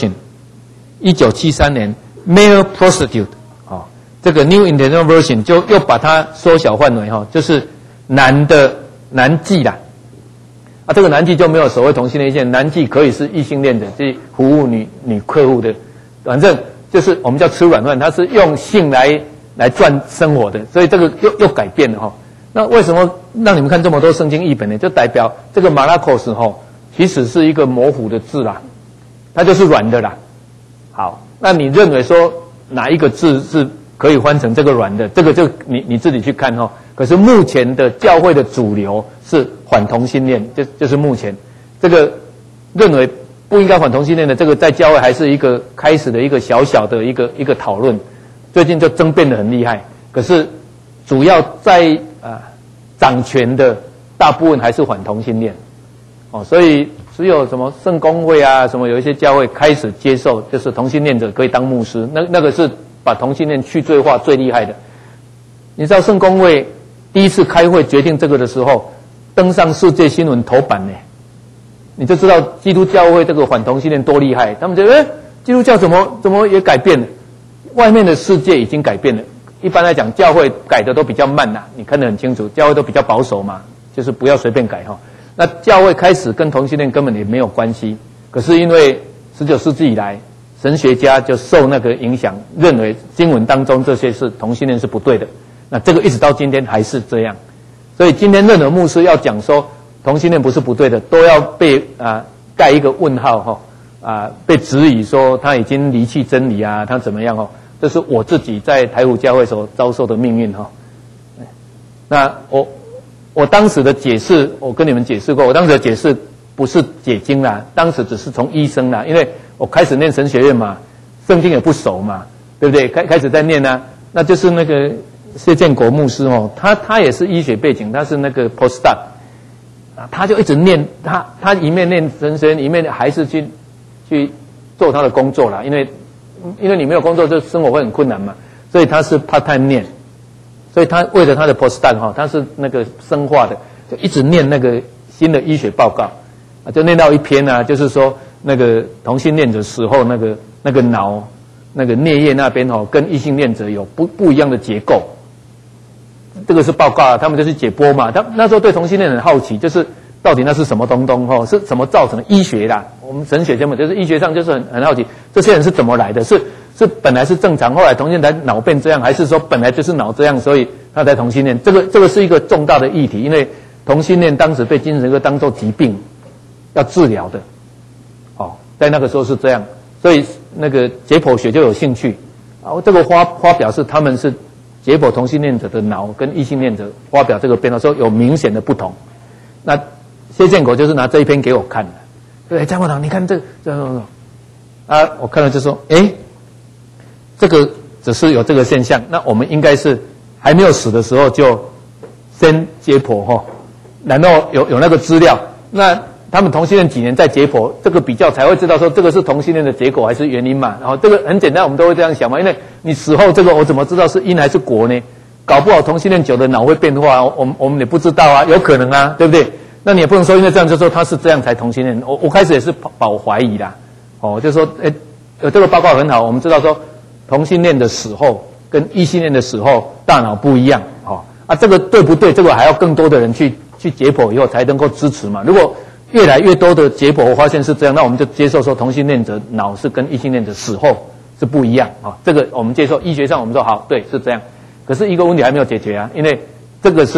perversion，1973年 male prostitute 啊，这个 New International Version 就又把它缩小范围哈，就是男妓啦，啊，这个男妓就没有所谓同性恋线，男妓可以是异性恋的，即服务女客户的，反正就是我们叫吃软饭，他是用性来赚生活的，所以这个又改变了哈。那为什么让你们看这么多圣经译本呢？就代表这个马拉口斯哈，其实是一个模糊的字啦，它就是软的啦。好，那你认为说哪一个字是可以翻成这个软的？这个就你自己去看哈。可是目前的教会的主流是反同性恋，就是目前这个认为不应该反同性恋的，这个在教会还是一个开始的一个小小的一个讨论，最近就争辩得很厉害。可是主要在掌权的大部分还是反同性恋，哦，所以只有什么圣公会啊，什么有一些教会开始接受，就是同性恋者可以当牧师，那个是把同性恋去罪化最厉害的。你知道圣公会第一次开会决定这个的时候，登上世界新闻头版呢，你就知道基督教会这个反同性恋多厉害。他们觉得，基督教怎么也改变了，外面的世界已经改变了。一般来讲，教会改的都比较慢呐，你看得很清楚，教会都比较保守嘛，就是不要随便改哈。那教会开始跟同性恋根本也没有关系，可是因为19世纪以来，神学家就受那个影响，认为经文当中这些是同性恋是不对的。那这个一直到今天还是这样，所以今天任何牧师要讲说同性恋不是不对的，都要被盖一个问号哈，被质疑说他已经离弃真理啊，他怎么样哦？这是我自己在台湖教会所遭受的命运哈。那我当时的解释，我跟你们解释过，我当时的解释不是解经啦，当时只是从医生啦，因为我开始念神学院嘛，圣经也不熟嘛，对不对？开始在念啊，那就是那个谢建国牧师哦，他也是医学背景，他是那个 postdoc， 他就一直念，他一面念神学院，一面还是去做他的工作啦，因为你没有工作，就生活会很困难嘛，所以他是 part time 念，所以他为了他的 postdoc 哈，他是那个生化的，就一直念那个新的医学报告，就念到一篇啊，就是说那个同性恋者死后那个脑那个颞叶那边哦，跟异性恋者有不一样的结构，这个是报告啊，他们就去解剖嘛，他那时候对同性恋很好奇，就是到底那是什么东东哦，是什么造成的？医学啦，我们神学根本就是医学上就是很好奇，这些人是怎么来的？是本来是正常，后来同性恋脑变这样，还是说本来就是脑这样，所以他才同性恋？这个是一个重大的议题，因为同性恋当时被精神科当作疾病要治疗的，哦，在那个时候是这样，所以那个解剖学就有兴趣，这个发表是他们是解剖同性恋者的脑跟异性恋者发表这个变化，说有明显的不同，那。谢建国就是拿这一篇给我看的，对，张国堂，你看这我看了就说，这个只是有这个现象，那我们应该是还没有死的时候就先解剖哈，然后有那个资料，那他们同性恋几年再解剖，这个比较才会知道说这个是同性恋的结果还是原因嘛。然后这个很简单，我们都会这样想嘛，因为你死后这个我怎么知道是因还是果呢？搞不好同性恋久的脑会变化，我们也不知道啊，有可能啊，对不对？那你也不能说因为这样就说他是这样才同性恋。我开始也是保怀疑啦，就说这个报告很好，我们知道说同性恋的死后跟异性恋的死后大脑不一样，这个对不对？这个还要更多的人去解剖以后才能够支持嘛。如果越来越多的解剖我发现是这样，那我们就接受说同性恋者脑是跟异性恋者死后是不一样啊。这个我们接受，医学上我们说好，对，是这样。可是一个问题还没有解决啊，因为这个是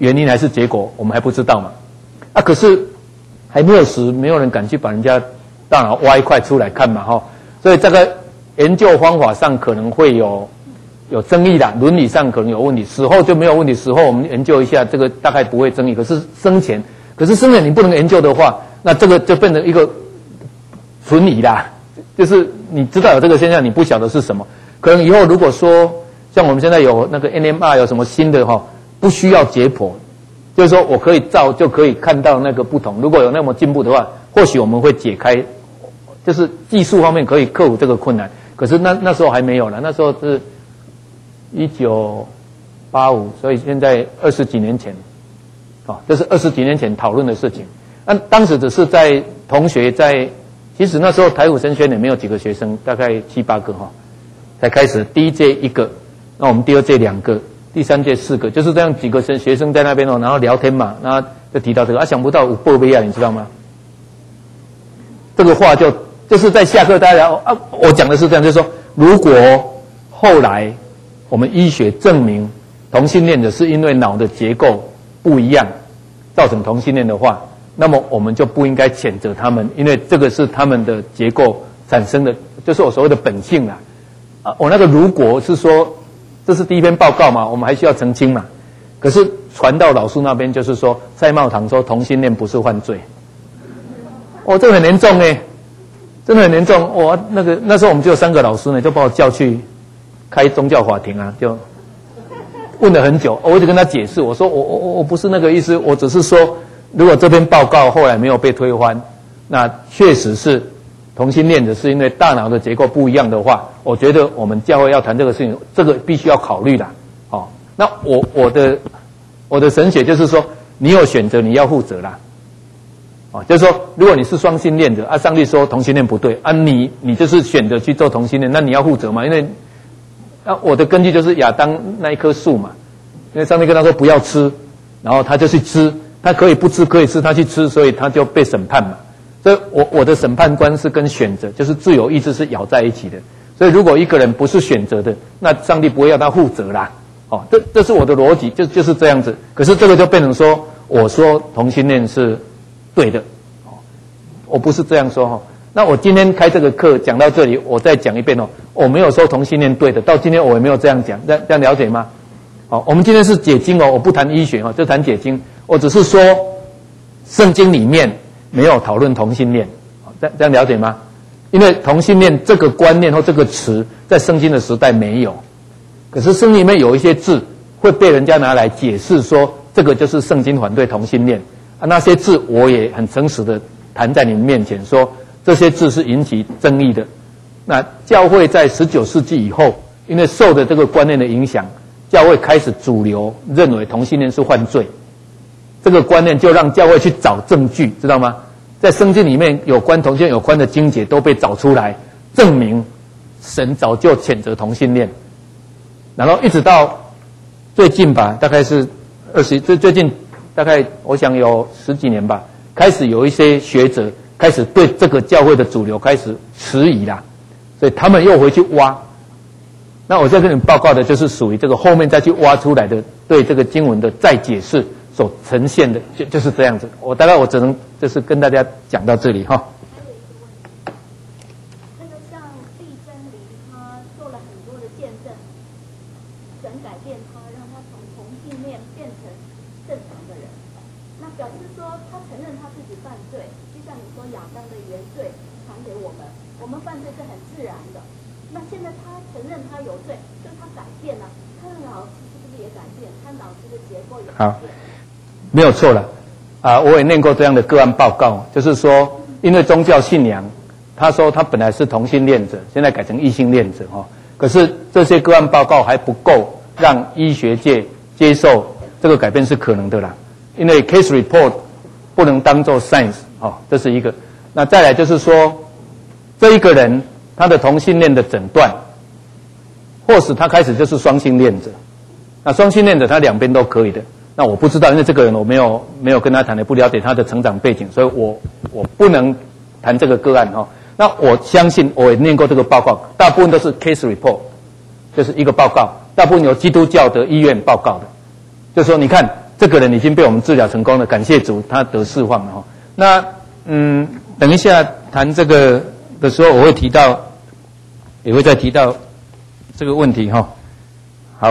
原因还是结果，我们还不知道嘛。啊，可是还没有死，没有人敢去把人家大脑挖一块出来看嘛，哈。所以这个研究方法上可能会有争议的，伦理上可能有问题，死后就没有问题。死后我们研究一下，这个大概不会争议。可是生前你不能研究的话，那这个就变成一个存疑啦。就是你知道有这个现象，你不晓得是什么。可能以后如果说像我们现在有那个 NMR 有什么新的哈，不需要解剖，就是说我可以照就可以看到那个不同。如果有那么进步的话，或许我们会解开，就是技术方面可以克服这个困难。可是那时候还没有了，那时候是1985，所以现在20几年前，这是20几年前讨论的事情。那当时只是在同学在，其实那时候台府神学院也没有几个学生，大概7、8个才开始。第一届1个，那我们第二届2个，第三届4个，就是这样几个学生在那边然后聊天嘛，然后就提到这个想不到有报备啊，你知道吗？这个话就是在下课大家聊我讲的是这样，就是说如果后来我们医学证明同性恋者是因为脑的结构不一样造成同性恋的话，那么我们就不应该谴责他们，因为这个是他们的结构产生的，就是我所谓的本性啦。我那个如果是说这是第一篇报告嘛，我们还需要澄清嘛。可是传到老师那边就是说蔡茂堂说同性恋不是犯罪。这个很严重真的很严重。那时候我们就有3个老师呢，就把我叫去开宗教法庭啊，就问了很久。我一直跟他解释，我说我不是那个意思，我只是说如果这篇报告后来没有被推翻，那确实是同性恋者是因为大脑的结构不一样的话，我觉得我们教会要谈这个事情，这个必须要考虑的。那我的神学就是说，你有选择，你要负责啦。就是说，如果你是双性恋者上帝说同性恋不对你就是选择去做同性恋，那你要负责嘛？因为我的根据就是亚当那一棵树嘛，因为上帝跟他说不要吃，然后他就去吃，他可以不吃可以吃，他去吃，所以他就被审判嘛。所以我的审判观是跟选择，就是自由意志是咬在一起的。所以如果一个人不是选择的，那上帝不会要他负责啦。这是我的逻辑，就是这样子。可是这个就变成说，我说同性恋是对的，我不是这样说那我今天开这个课讲到这里，我再讲一遍我没有说同性恋对的，到今天我也没有这样讲，这样了解吗？我们今天是解经我不谈医学就谈解经，我只是说圣经里面没有讨论同性恋，这样了解吗？因为同性恋这个观念或这个词在圣经的时代没有，可是圣经里面有一些字会被人家拿来解释说这个就是圣经反对同性恋那些字我也很诚实的谈在你们面前，说这些字是引起争议的。那教会在19世纪以后，因为受的这个观念的影响，教会开始主流认为同性恋是犯罪，这个观念就让教会去找证据，知道吗？在圣经里面有关同性恋有关的经节都被找出来，证明神早就谴责同性恋。然后一直到最近吧，大概是最近大概我想有10几年吧，开始有一些学者开始对这个教会的主流开始迟疑啦，所以他们又回去挖。那我现在跟你们报告的就是属于这个后面再去挖出来的对这个经文的再解释所呈现的，就是这样子。我只能就是跟大家讲到这里哈。 那个像毕真理，他做了很多的见证，神改变他，让他从同性恋变成正常的人。那表示说他承认他自己犯罪，就像你说亚当的原罪传给我们，我们犯罪是很自然的。那现在他承认他有罪，就是他改变了，他的脑子是不是也改变？他脑子的结构也改变。 没有错了我也念过这样的个案报告，就是说因为宗教信仰，他说他本来是同性恋者，现在改成异性恋者可是这些个案报告还不够让医学界接受这个改变是可能的啦，因为 case report 不能当作 science 这是一个。那再来就是说，这一个人他的同性恋的诊断，或是他开始就是双性恋者，那双性恋者他两边都可以的。那我不知道，因为这个人我没有跟他谈，也不了解他的成长背景，所以我不能谈这个个案那我相信我也念过这个报告，大部分都是 case report， 就是一个报告，大部分由基督教的医院报告的，就是说你看这个人已经被我们治疗成功了，感谢主，他得释放了哈。那等一下谈这个的时候，我会提到，也会再提到这个问题哈。好。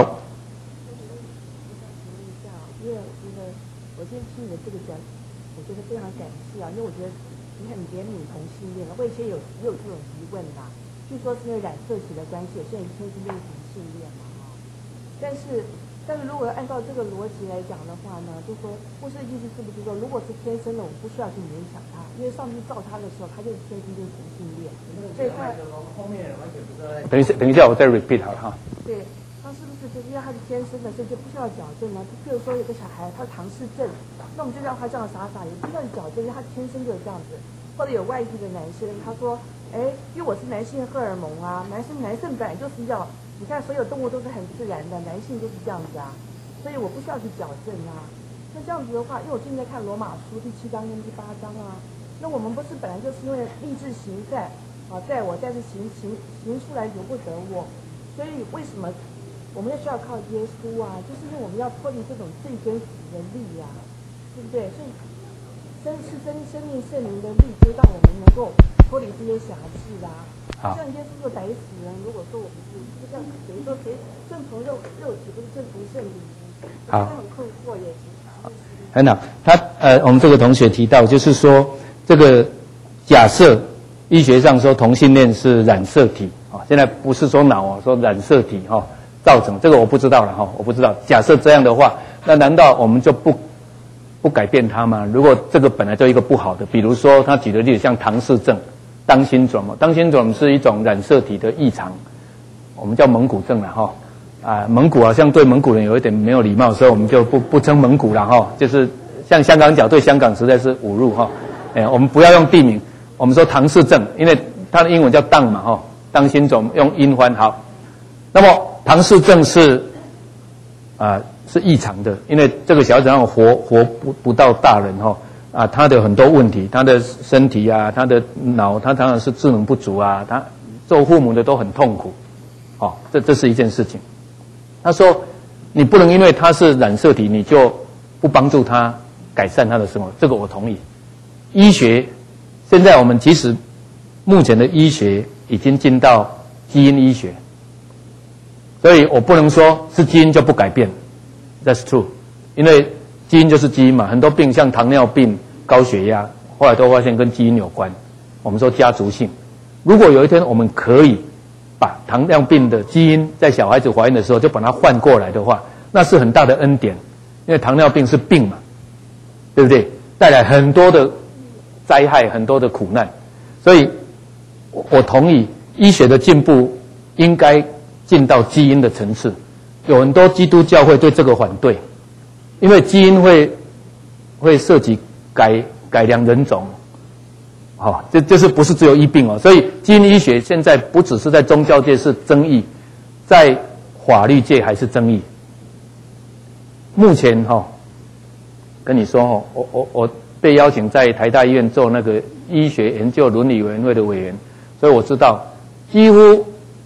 因为我今天听你的这个讲，我觉得非常感谢啊，因为我觉得你很怜悯同性恋了，我以前也有这种疑问啦。据说是因为染色体的关系，有些人天生就是同性恋嘛哈。但是如果按照这个逻辑来讲的话呢，就说牧师的意思是不是说，如果是天生的，我们不需要去勉强他，因为上帝造他的时候，他就是天生就是同性恋，所以他后面完全不知道。等一下，我再 repeat 好了哈。 对，那是不是就是因为他是天生的，所以就不需要矫正呢？比如说有个小孩他是唐氏症，那我们就让他这样傻傻，也不需要矫正，因为他天生就是这样子。或者有外地的男生，他说，因为我是男性荷尔蒙啊，男生本来就是要。你看，所有动物都是很自然的，男性就是这样子啊，所以我不需要去矫正啊。那这样子的话，因为我最近在看罗马书第7章跟第8章啊，那我们不是本来就是因为立志行善啊，在我但是行出来由不得我，所以为什么我们要需要靠耶稣啊？就是因为我们要脱离这种罪跟死的力啊，对不对？所以生命圣灵的力，就让我们能够脱离这些辖制啊。 好， 像耶稣就逮死人，如果说我不是，就像谁说谁顺从肉体，不是顺从圣灵？ 好， 很困惑耶。 很好，我们这个同学提到，就是说这个假设医学上说同性恋是染色体啊，现在不是说脑啊，说染色体哈造成，这个我不知道了哈，我不知道。假设这样的话，那难道我们就不改变它吗？如果这个本来就一个不好的，比如说他举的例子像唐氏症。当心种是一种染色体的异常，我们叫蒙古症了哈。蒙古好像对蒙古人有一点没有礼貌，所以我们就不称蒙古了哈。就是像香港脚对香港实在是侮辱哈。我们不要用地名，我们说唐氏症，因为它的英文叫当嘛哈。当心种用音翻好。那么唐氏症是异常的，因为这个小孩子让活不到大人哈。他的很多问题，他的身体啊，他的脑，他当然是智能不足啊，他做父母的都很痛苦，这是一件事情。他说，你不能因为他是染色体，你就不帮助他改善他的生活，这个我同意。医学现在我们其实目前的医学已经进到基因医学，所以我不能说是基因就不改变 ，That's true， 因为基因就是基因嘛，很多病像糖尿病、高血压，后来都发现跟基因有关。我们说家族性。如果有一天我们可以把糖尿病的基因在小孩子怀孕的时候就把它换过来的话，那是很大的恩典，因为糖尿病是病嘛，对不对？带来很多的灾害，很多的苦难。所以我同意医学的进步应该进到基因的层次。有很多基督教会对这个反对。因为基因会涉及改良人种，就是不是只有医病哦，所以基因医学现在不只是在宗教界是争议，在法律界还是争议。目前跟你说我被邀请在台大医院做那个医学研究伦理委员会的委员，所以我知道几乎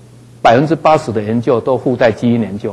80%的研究都附带基因研究。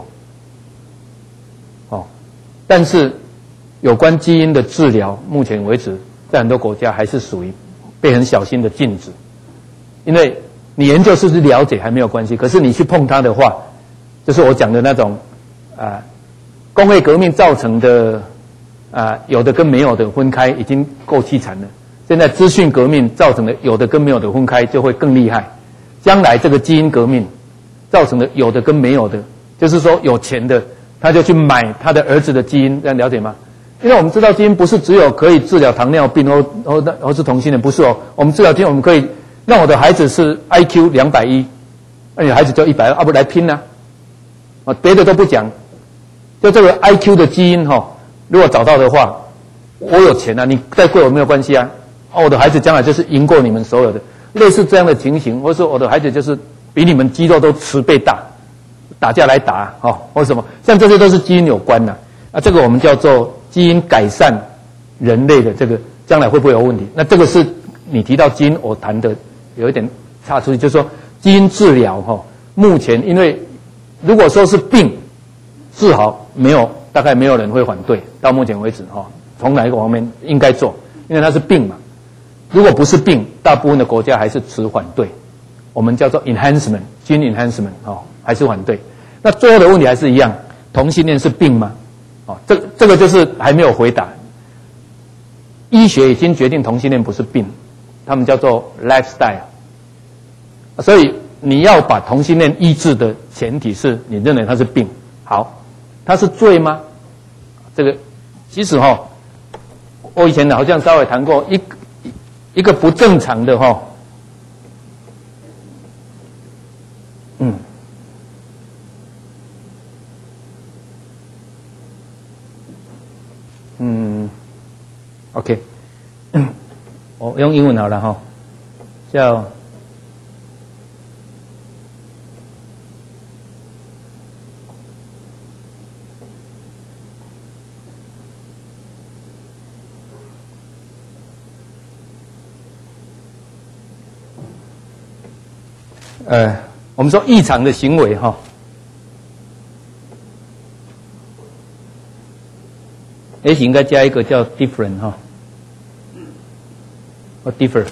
但是有关基因的治疗，目前为止在很多国家还是属于被很小心的禁止，因为你研究是不是了解还没有关系，可是你去碰它的话，就是我讲的那种工业革命造成的有的跟没有的分开已经够凄惨了，现在资讯革命造成的有的跟没有的分开就会更厉害，将来这个基因革命造成的有的跟没有的，就是说有钱的他就去买他的儿子的基因，这样了解吗？因为我们知道基因不是只有可以治疗糖尿病或是同性恋，不是哦。我们治疗基因，我们可以让我的孩子是 IQ 210，那你的孩子就120，不来拼啊！别的都不讲，就这个 IQ 的基因如果找到的话，我有钱啊，你再贵我没有关系啊。我的孩子将来就是赢过你们所有的，类似这样的情形，或者说我的孩子就是比你们肌肉都10倍大。打架来打或什么，像这些都是基因有关的这个我们叫做基因改善人类的这个将来会不会有问题？那这个是你提到基因，我谈的有一点差出去，就是说基因治疗目前因为如果说是病治好没有大概没有人会反对，到目前为止哈，从哪一个方面应该做，因为它是病嘛。如果不是病，大部分的国家还是持反对，我们叫做 enhancement gene enhancement 还是反对。那最后的问题还是一样，同性恋是病吗？这个就是还没有回答。医学已经决定同性恋不是病，他们叫做 lifestyle。所以你要把同性恋医治的前提是你认为它是病。好，它是罪吗？这个其实我以前好像稍微谈过一个不正常的OK， 我用英文好了叫我们说异常的行为也许应该加一个叫 different differ。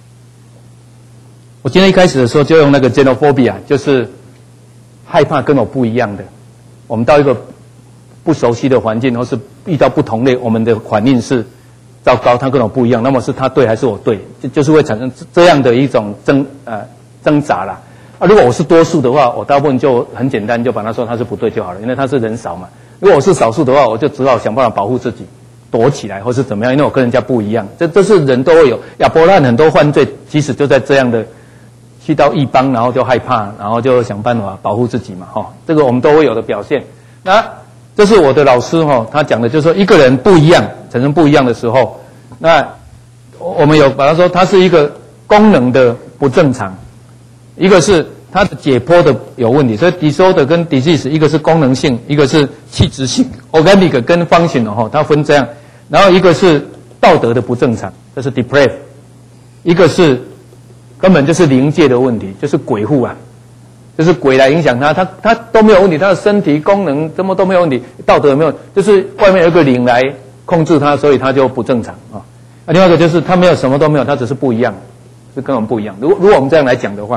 我今天一开始的时候就用那个 xenophobia， 就是害怕跟我不一样的。我们到一个不熟悉的环境，或是遇到不同类，我们的反应是糟糕，他跟我不一样，那么是他对还是我对？就是会产生这样的一种挣扎啦。如果我是多数的话，我大部分就很简单，就把他说他是不对就好了，因为他是人少嘛。如果我是少数的话，我就只好想办法保护自己，躲起来或是怎么样，因为我跟人家不一样。这是人都会有。亚伯拉罕很多犯罪，其实就在这样的，去到异邦，然后就害怕，然后就想办法保护自己嘛，这个我们都会有的表现。那这是我的老师他讲的，就是说一个人不一样，产生不一样的时候，那我们有把它说，它是一个功能的不正常，一个是它的解剖的有问题，所以 disorder 跟 disease 一个是功能性，一个是器质性 organic 跟 functional 它分这样，然后一个是道德的不正常，这是 depraved， 一个是根本就是灵界的问题，就是鬼附啊，就是鬼来影响他都没有问题，他的身体功能什么都没有问题，道德没有，就是外面有一个灵来控制他，所以他就不正常啊。另外一个就是他没有什么都没有，他只是不一样，是跟我们不一样。如果我们这样来讲的话，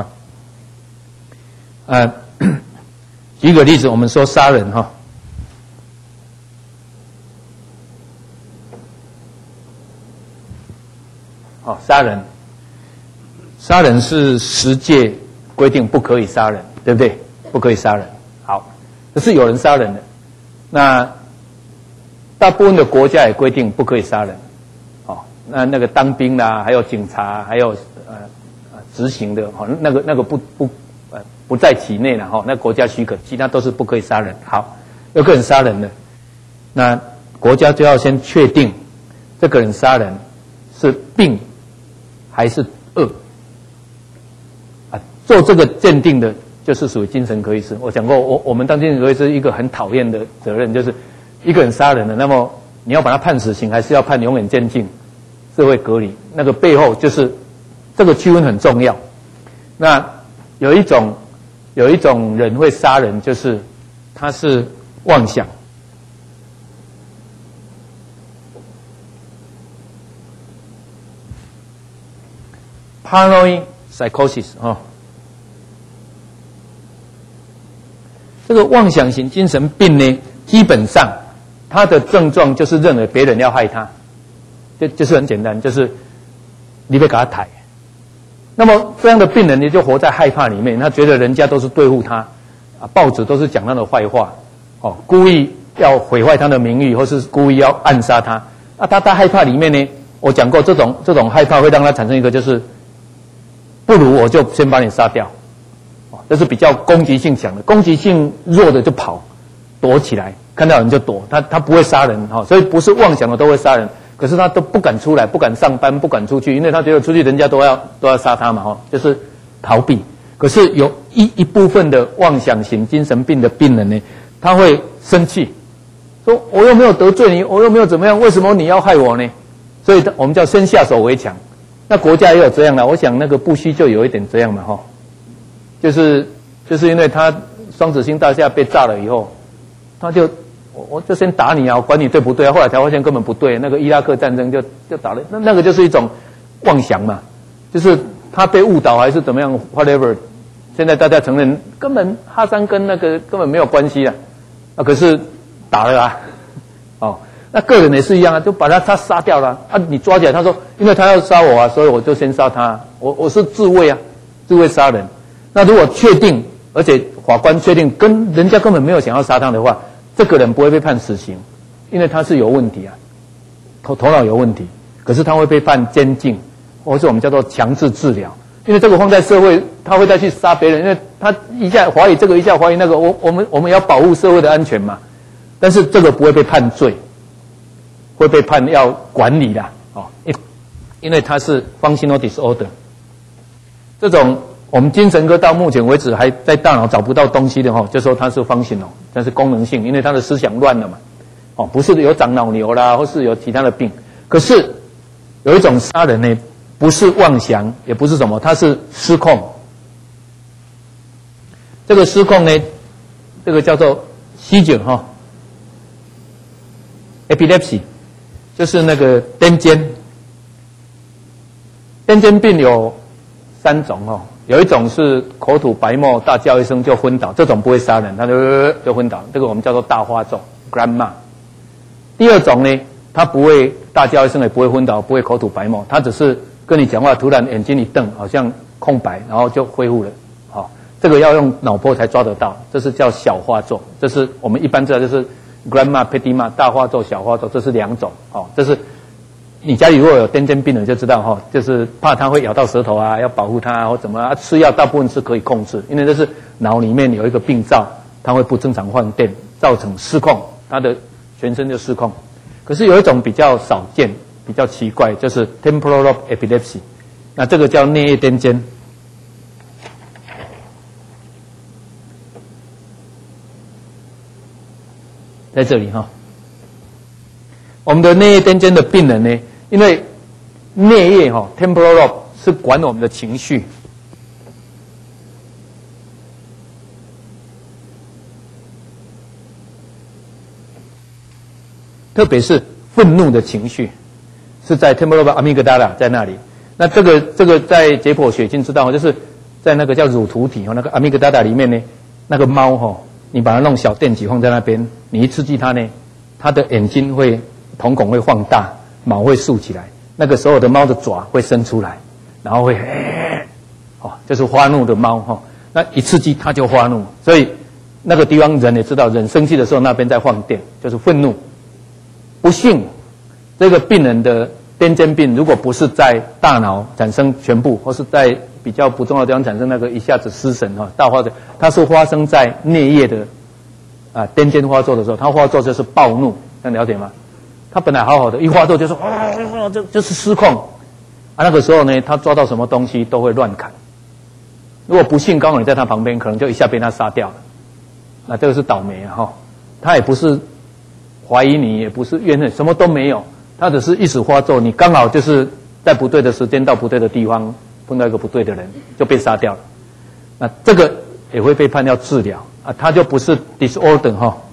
举个例子，我们说杀人杀人是十诫规定不可以杀人，对不对？不可以杀人。好，可是有人杀人的，那大部分的国家也规定不可以杀人。那个当兵啦，还有警察，还有执行的，那个不在其内了那国家许可，其他都是不可以杀人。好，有个人杀人了，那国家就要先确定这个人杀人是病还是恶做这个鉴定的就是属于精神科医师。我讲过，我们当精神科医师一个很讨厌的责任，就是一个人杀人了，那么你要把他判死刑，还是要判永远监禁、社会隔离？那个背后就是这个区分很重要。那有一种人会杀人，就是他是妄想。Paranoid psychosis 这个妄想型精神病呢，基本上他的症状就是认为别人要害他，就是很简单，就是你被给他抬。那么这样的病人呢，就活在害怕里面，他觉得人家都是对付他，报纸都是讲他的坏话，故意要毁坏他的名誉，或是故意要暗杀他。他害怕里面呢，我讲过这种害怕会让他产生一个就是，不如我就先把你杀掉。这是比较攻击性强的，攻击性弱的就跑，躲起来，看到人就躲，他不会杀人所以不是妄想的都会杀人，可是他都不敢出来，不敢上班，不敢出去，因为他觉得出去人家都要杀他嘛就是逃避。可是有一部分的妄想型精神病的病人呢，他会生气，说我又没有得罪你，我又没有怎么样，为什么你要害我呢？所以我们叫先下手为强。那国家也有这样的，我想那个布希就有一点这样嘛就是因为他双子星大厦被炸了以后，他就我就先打你啊，我管你对不对啊？后来才发现根本不对，那个伊拉克战争就打了，那个就是一种妄想嘛，就是他被误导还是怎么样 ，whatever。现在大家承认，根本哈桑跟那个根本没有关系啊，可是打了啊，哦，那个人也是一样啊，就把他杀掉了啊，你抓起来，他说因为他要杀我啊，所以我就先杀他，我是自卫啊，自卫杀人。那如果确定，而且法官确定跟人家根本没有想要杀他的话，这个人不会被判死刑，因为他是有问题啊，头脑有问题，可是他会被判监禁，或是我们叫做强制治疗。因为这个放在社会，他会再去杀别人，因为他一下怀疑这个，一下怀疑那个，我们要保护社会的安全嘛。但是这个不会被判罪，会被判要管理啦，哦，因为他是 functional disorder。这种我们精神科到目前为止还在大脑找不到东西的哈，就说他是 functional， 但是功能性，因为他的思想乱了嘛，哦，不是有长脑瘤啦，或是有其他的病。可是有一种杀人呢，不是妄想，也不是什么，它是失控。这个失控呢，这个叫做吸酒哈 ，epilepsy， 就是那个癫痫。癫痫病有3种哦，有一种是口吐白沫，大叫一声就昏倒，这种不会杀人，他就昏倒，这个我们叫做大花咒 grandma。第二种呢，他不会大叫一声，也不会昏倒，不会口吐白沫，他只是跟你讲话，突然眼睛一瞪，好像空白，然后就恢复了。好，这个要用脑波才抓得到，这是叫小花咒，这是我们一般知道就是 grandma pedima 大花咒、小花咒，这是2种。哦，这是你家里如果有癫痫病人就知道哈，就是怕他会咬到舌头啊，要保护他啊，或怎么啊，吃药大部分是可以控制，因为这是脑里面有一个病灶，它会不正常放电，造成失控，他的全身就失控。可是有一种比较少见。比较奇怪，就是 temporal lobe epilepsy， 那这个叫颞叶癫痫。在这里哈，我们的颞叶癫痫的病人呢，因为颞叶哈 temporal lobe 是管我们的情绪，特别是愤怒的情绪。是在 temporal lobe amygdala 在那里，那这个在解剖学已经知道，就是在那个叫乳突体那个 amygdala 里面呢，那个猫你把它弄小电极放在那边，你一刺激它呢，它的眼睛会瞳孔会放大，毛会竖起来，那个时候的猫的爪会伸出来，然后会就是发怒的猫那一刺激它就发怒，所以那个地方人也知道，人生气的时候那边在放电，就是愤怒。不幸这个病人的癫痫病，如果不是在大脑产生全部，或是在比较不重要的地方产生那个一下子失神大发作，它是发生在颞叶的癫痫发作的时候，它发作就是暴怒，能了解吗？他本来好好的，一发作就说就是失控那个时候呢，他抓到什么东西都会乱砍。如果不幸刚好你在他旁边，可能就一下被他杀掉了，那这个是倒霉他也不是怀疑你，也不是怨恨，什么都没有。他只是一时发作，你刚好就是在不对的时间到不对的地方碰到一个不对的人，就被杀掉了。那这个也会被判要治疗他就不是 disorder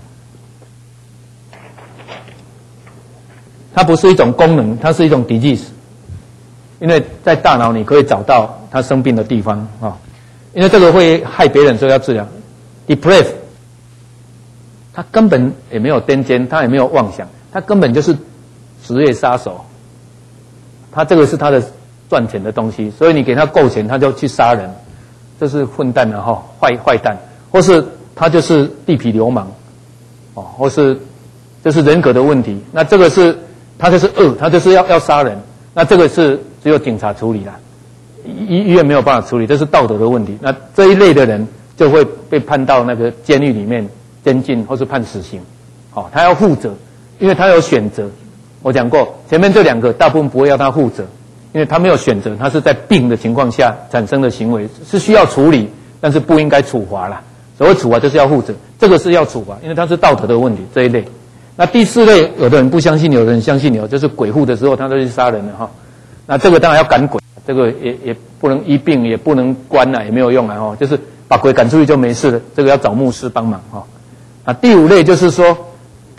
它不是一种功能，它是一种 disease。因为在大脑你可以找到他生病的地方因为这个会害别人，所以要治疗。deprave 他根本也没有癫痫，他也没有妄想，他根本就是职业杀手，他这个是他的赚钱的东西，所以你给他够钱，他就去杀人，这是混蛋坏蛋，或是他就是地痞流氓，或是这是人格的问题。那这个是他就是恶，他就是要杀人，那这个是只有警察处理啦，医院没有办法处理，这是道德的问题。那这一类的人就会被判到那个监狱里面监禁，或是判死刑，他要负责，因为他有选择。我讲过，前面这2个大部分不会要他负责，因为他没有选择，他是在病的情况下产生的行为，是需要处理，但是不应该处罚啦。所谓处罚就是要负责，这个是要处罚，因为它是道德的问题这一类。那第4类，有的人不相信，有的人相信就是鬼附的时候他都去杀人了那这个当然要赶鬼，这个也不能医病，也不能关也没有用就是把鬼赶出去就没事了，这个要找牧师帮忙第5类就是说，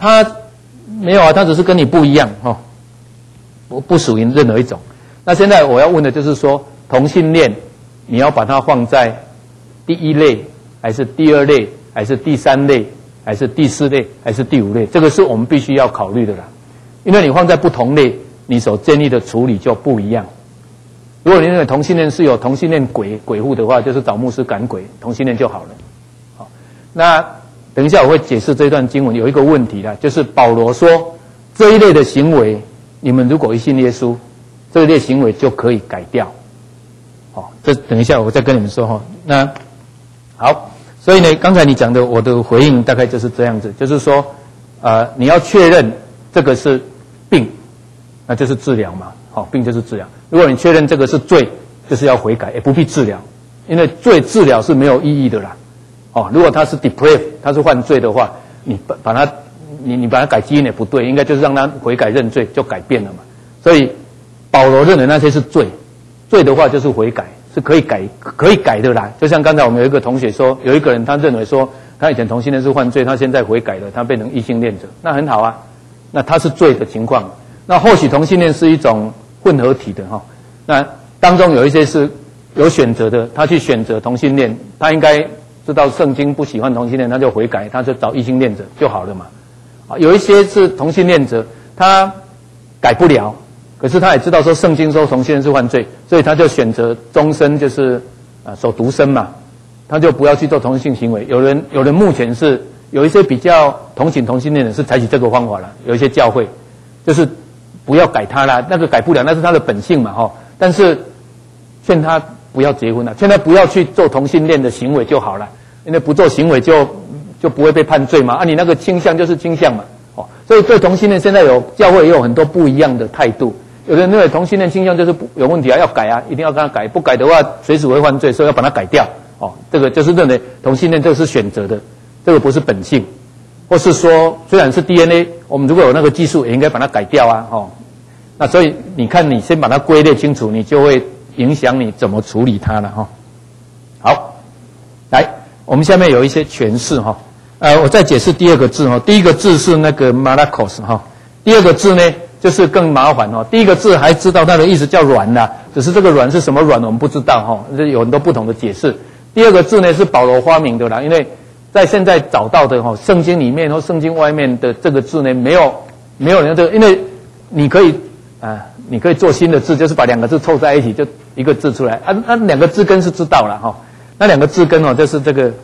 他没有啊，他只是跟你不一样哦，不属于任何一种。那现在我要问的就是说，同性恋你要把它放在第一类，还是第二类，还是第三类，还是第四类，还是第五类？这个是我们必须要考虑的啦。因为你放在不同类，你所建议的处理就不一样。如果你认为同性恋是有同性恋鬼附的话，就是找牧师赶鬼，同性恋就好了。好，那等一下我会解释这段经文有一个问题啦，就是保罗说这一类的行为，你们如果一信耶稣，这一类行为就可以改掉。好，这等一下我再跟你们说哈。那好，所以呢，刚才你讲的我的回应大概就是这样子，就是说，你要确认这个是病，那就是治疗嘛。好，病就是治疗。如果你确认这个是罪，就是要悔改，也不必治疗，因为罪治疗是没有意义的啦。哦，如果他是 depraved， 他是犯罪的话，你把他改基因也不对，应该就是让他悔改认罪就改变了嘛。所以保罗认为那些是罪，罪的话就是悔改，是可以改的啦。就像刚才我们有一个同学说，有一个人他认为说他以前同性恋是犯罪，他现在悔改了，他变成异性恋者，那很好啊。那他是罪的情况，那或许同性恋是一种混合体的哈。那当中有一些是有选择的，他去选择同性恋，他应该知道圣经不喜欢同性恋，他就悔改，他就找异性恋者就好了嘛。啊，有一些是同性恋者，他改不了，可是他也知道说圣经说同性恋是犯罪，所以他就选择终身就是守独身嘛，他就不要去做同性行为。有人目前是有一些比较同情同性恋的是采取这个方法了，有一些教会就是不要改他啦，那个改不了，那是他的本性嘛哈。但是劝他不要结婚了，劝他不要去做同性恋的行为就好了，因为不做行为就不会被判罪嘛。啊，你那个倾向就是倾向嘛，哦，所以对同性恋现在教会也有很多不一样的态度。有的人认为同性恋倾向就是有问题啊，要改啊，一定要跟他改，不改的话随时会犯罪，所以要把它改掉。哦，这个就是认为同性恋这个是选择的，这个不是本性，或是说虽然是 DNA， 我们如果有那个技术也应该把它改掉啊，哦。那所以你看，你先把它归类清楚，你就会影响你怎么处理它了哈。好，来，我们下面有一些诠释哈。我再解释第二个字哈。第一个字是那个 malakos 哈，第二个字呢就是更麻烦哈。第一个字还知道它的意思叫软啦，只是这个软是什么软我们不知道哈，有很多不同的解释。第二个字呢是保罗发明的啦，因为在现在找到的哈圣经里面或圣经外面的这个字呢没有人这个，因为你可以做新的字，就是把两个字凑在一起，就一个字出来。那两个字根是知道了哈。那两个字根就是这个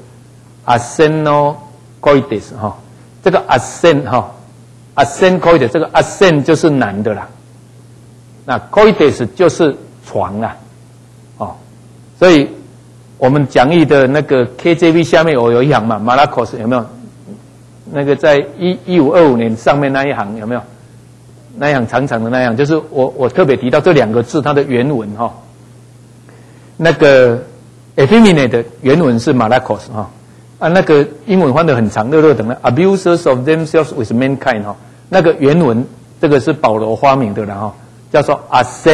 ascenocoides 哈，这个 ascenocoides 这个 ascen 就是男的啦，那 coides 就是床啦，哦，所以我们讲义的那个 KJV 下面有一行嘛 ，malakos 有没有？那个在1525年上面那一行有没有？那样长长的那样，就是我特别提到这两个字它的原文哈。那个 effeminate 的原文是 malakos 哈，那个英文翻得很长，热热等的 abusers of themselves with mankind 哈，那个原文这个是保罗发明的了哈，叫做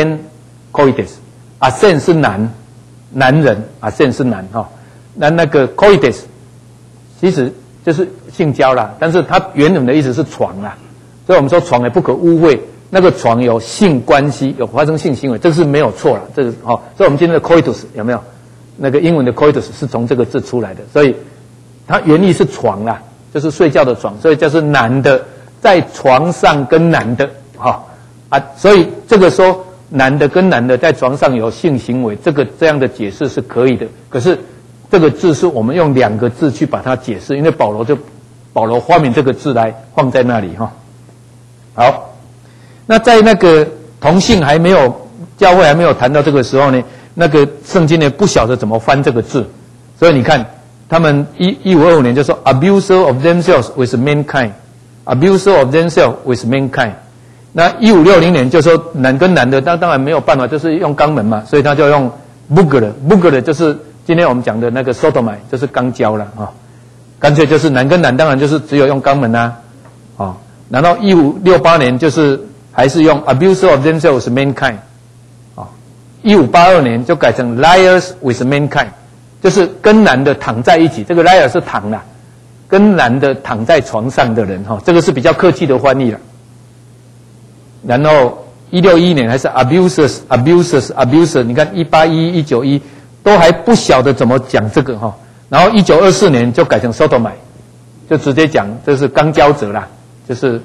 ascenocoides，ascen 是男人 ，ascen 是男哈，那个 coides 其实就是性交啦，但是它原文的意思是床啦。所以我们说床也不可污秽，那个床有性关系，有发生性行为，这是没有错了。这个所以我们今天的 coitus 有没有？那个英文的 coitus 是从这个字出来的，所以它原意是床啦，就是睡觉的床，所以就是男的在床上跟男的所以这个说男的跟男的在床上有性行为，这样的解释是可以的。可是这个字是我们用两个字去把它解释，因为保罗发明这个字来放在那里哈。好，那在那个同性教会还没有谈到这个时候呢，那个圣经呢不晓得怎么翻这个字，所以你看他们1525年就说 abuser of themselves with mankind，abuser of themselves with mankind。那1560年就说男跟男的，当然没有办法，就是用肛门嘛，所以他就用 bugler 就是今天我们讲的那个 sodomy， 就是肛交了啊，干脆就是男跟男，当然就是只有用肛门啊。然后1568年就是还是用 abuser of themselves with mankind， 1582年就改成 liars with mankind， 就是跟男的躺在一起，这个 liar 是躺啦， 跟男的躺在床上的人哈，这个是比较客气的翻译了。然后1611年还是 abusers， 你看1811、191都还不晓得怎么讲这个哈。然后1924年就改成 sodomite， 就直接讲这是肛交者啦，就是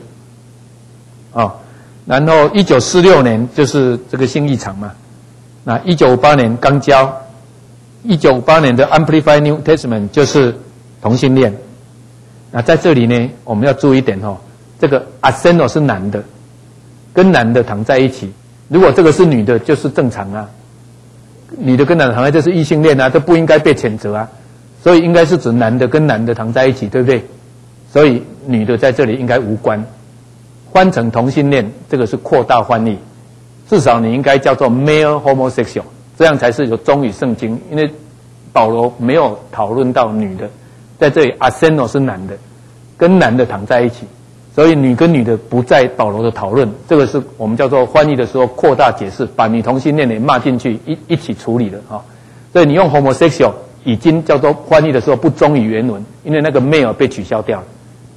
然后1946年就是这个性异常嘛。那1958年肛交，1958年的 Amplified New Testament 就是同性恋。那在这里呢，我们要注意一点这个 aseno 是男的，跟男的躺在一起。如果这个是女的，就是正常啊。女的跟男的躺在，这是异性恋啊，这不应该被谴责啊。所以应该是指男的跟男的躺在一起，对不对？所以女的在这里应该无关。翻成同性恋，这个是扩大翻译，至少你应该叫做 male homosexual， 这样才是有忠于圣经。因为保罗没有讨论到女的，在这里 aseno 是男的，跟男的躺在一起，所以女跟女的不在保罗的讨论。这个是我们叫做翻译的时候扩大解释，把女同性恋也骂进去，一起处理的所以你用 homosexual 已经叫做翻译的时候不忠于原文，因为那个 male 被取消掉了。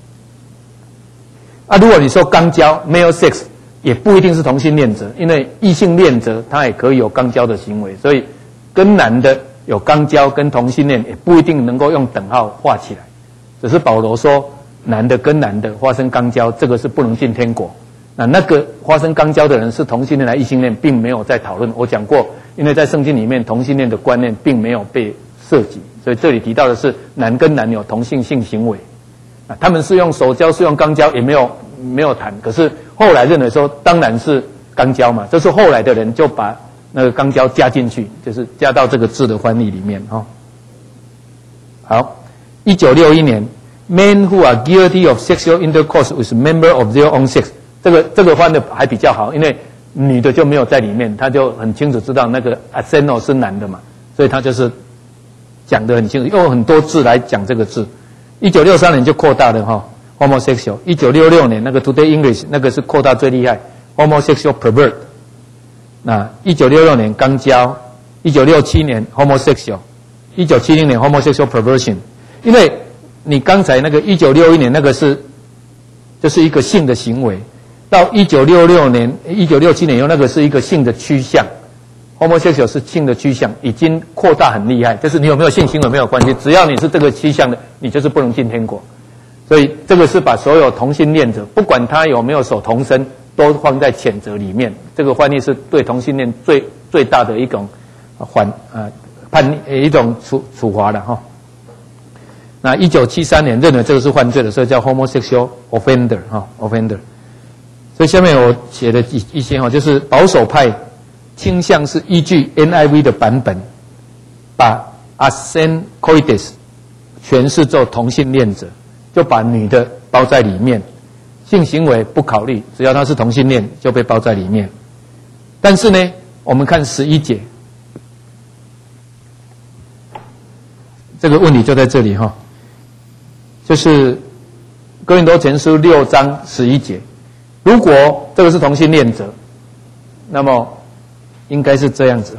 如果你说肛交 male sex 也不一定是同性恋者，因为异性恋者他也可以有肛交的行为，所以跟男的有肛交跟同性恋也不一定能够用等号画起来。只是保罗说男的跟男的发生肛交，这个是不能进天国。那个发生肛交的人是同性恋还是异性恋，并没有在讨论。我讲过，因为在圣经里面同性恋的观念并没有被涉及，所以这里提到的是男跟男有同性性行为。他们是用手交是用肛交也没有谈，可是后来认为说当然是肛交嘛，这是后来的人就把那个肛交加进去，就是加到这个字的翻译里面好，1961年 Men who are guilty of sexual intercourse with member of their own sex， 这个翻的还比较好，因为女的就没有在里面，他就很清楚知道那个 aseno 是男的嘛，所以他就是讲得很清楚，用很多字来讲这个字。1963年就扩大了homosexual， 1966年那个 Today English 那个是扩大最厉害 homosexual pervert。那1966年肛交，1967年 homosexual， 1970年 homosexual perversion。因为你刚才那个1961年那个就是一个性的行为，到1966年、1967年以后那个是一个性的趋向。homosexual 是性的趋向，已经扩大很厉害，就是你有没有性行为没有关系，只要你是这个趋向的，你就是不能进天国。所以这个是把所有同性恋者，不管他有没有守童身，都放在谴责里面。这个翻译是对同性恋最大的一种一种处罚的那1973年认为这个是犯罪的，所以叫 homosexual offender offender。所以下面我写的一些就是保守派倾向是依据 NIV 的版本，把 asenocoides 诠释做同性恋者，就把女的包在里面，性行为不考虑，只要他是同性恋就被包在里面。但是呢，我们看11节，这个问题就在这里就是哥林多前书6章11节，如果这个是同性恋者，那么应该是这样子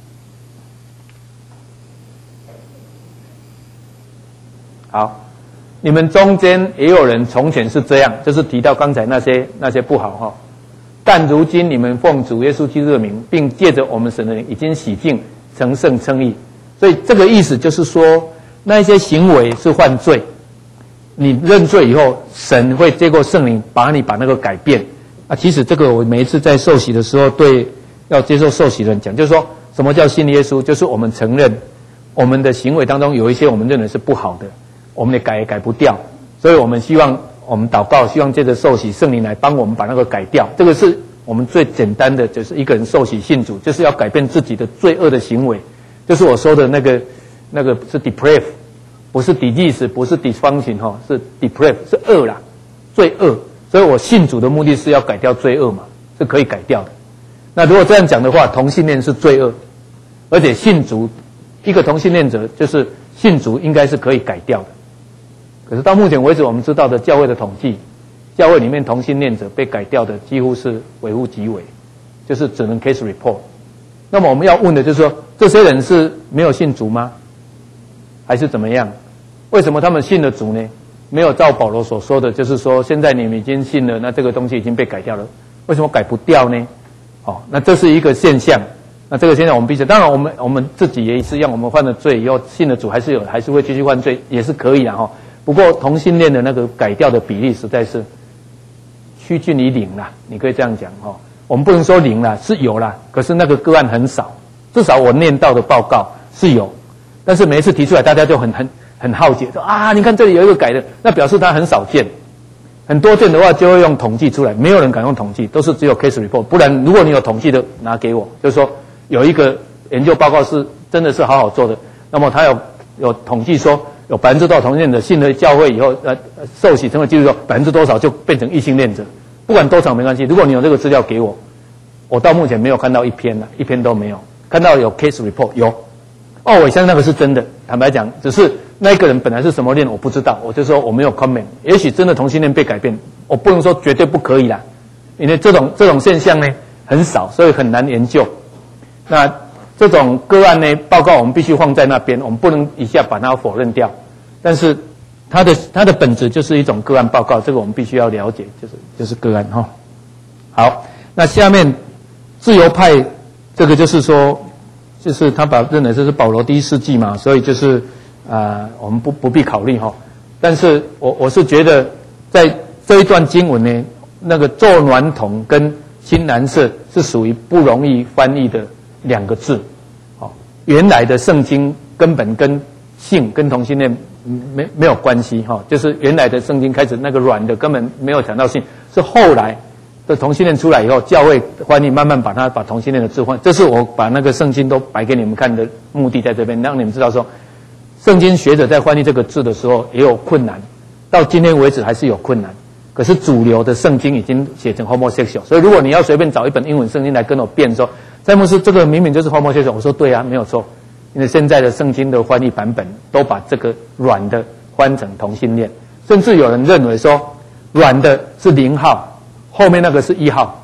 好，你们中间也有人从前是这样，就是提到刚才那些不好但如今你们奉主耶稣基督的名，并借着我们神的灵已经洗净，成圣称义。所以这个意思就是说，那些行为是犯罪，你认罪以后，神会借过圣灵把那个改变其实这个我每一次在受洗的时候对要接受受洗的人讲，就是说什么叫信耶稣，就是我们承认我们的行为当中有一些我们认为是不好的，我们也改不掉，所以我们希望我们祷告，希望借着受洗圣灵来帮我们把那个改掉。这个是我们最简单的，就是一个人受洗信主，就是要改变自己的罪恶的行为，就是我说的那个是 deprave， 不是 disease， 不是 dysfunction 是 deprave， 是恶啦，罪恶。所以我信主的目的是要改掉罪恶嘛，是可以改掉的。那如果这样讲的话，同性恋是罪恶，而且信主一个同性恋者就是信主应该是可以改掉的。可是到目前为止我们知道的教会的统计，教会里面同性恋者被改掉的几乎是微乎其微，就是只能 case report。那么我们要问的就是说，这些人是没有信主吗？还是怎么样？为什么他们信了主呢？ 没有照保罗所说的，就是说现在你们已经信了，那这个东西已经被改掉了，为什么改不掉呢？哦，那这是一个现象。那这个现象我们必须，当然我们自己也是一样，我们犯了罪以后信了主还是会继续犯罪，也是可以的哈。不过同性恋的那个改掉的比例实在是趋近于零啦，你可以这样讲哈。我们不能说零啦，是有啦，可是那个个案很少，至少我念到的报告是有，但是每一次提出来，大家就很好奇，说啊，你看这里有一个改的，那表示它很少见。很多件的话就会用统计出来，没有人敢用统计，都是只有 case report。不然，如果你有统计的，拿给我，就是说有一个研究报告是真的是好好做的，那么他有统计说有多少同性恋者信了教会以后，受洗成为基督徒多少就变成异性恋者，不管多少没关系。如果你有这个资料给我，我到目前没有看到一篇了，一篇都没有看到有 case report 有。哦，我相信那个是真的。坦白讲，只是那个人本来是什么恋我不知道，我就说我没有 comment。也许真的同性恋被改变，我不能说绝对不可以啦，因为这种现象呢很少，所以很难研究。那这种个案呢报告我们必须放在那边，我们不能一下把它否认掉。但是它的本质就是一种个案报告，这个我们必须要了解，就是个案哈。好，那下面自由派这个就是说。就是他认为这是保罗第一世纪嘛，所以就是我们不必考虑哈。但是我是觉得在这一段经文呢，那个做娈童跟青蓝色是属于不容易翻译的两个字。哦，原来的圣经根本跟性跟同性恋没有关系哈，就是原来的圣经开始那个软的根本没有讲到性，是后来的同性恋出来以后，教会翻译慢慢把同性恋的字换，这是我把那个圣经都摆给你们看的目的，在这边让你们知道说，圣经学者在翻译这个字的时候也有困难，到今天为止还是有困难。可是主流的圣经已经写成 homosexual， 所以如果你要随便找一本英文圣经来跟我辩说，詹姆斯这个明明就是 homosexual， 我说对啊，没有错，因为现在的圣经的翻译版本都把这个软的翻成同性恋，甚至有人认为说软的是0号。后面那个是1号，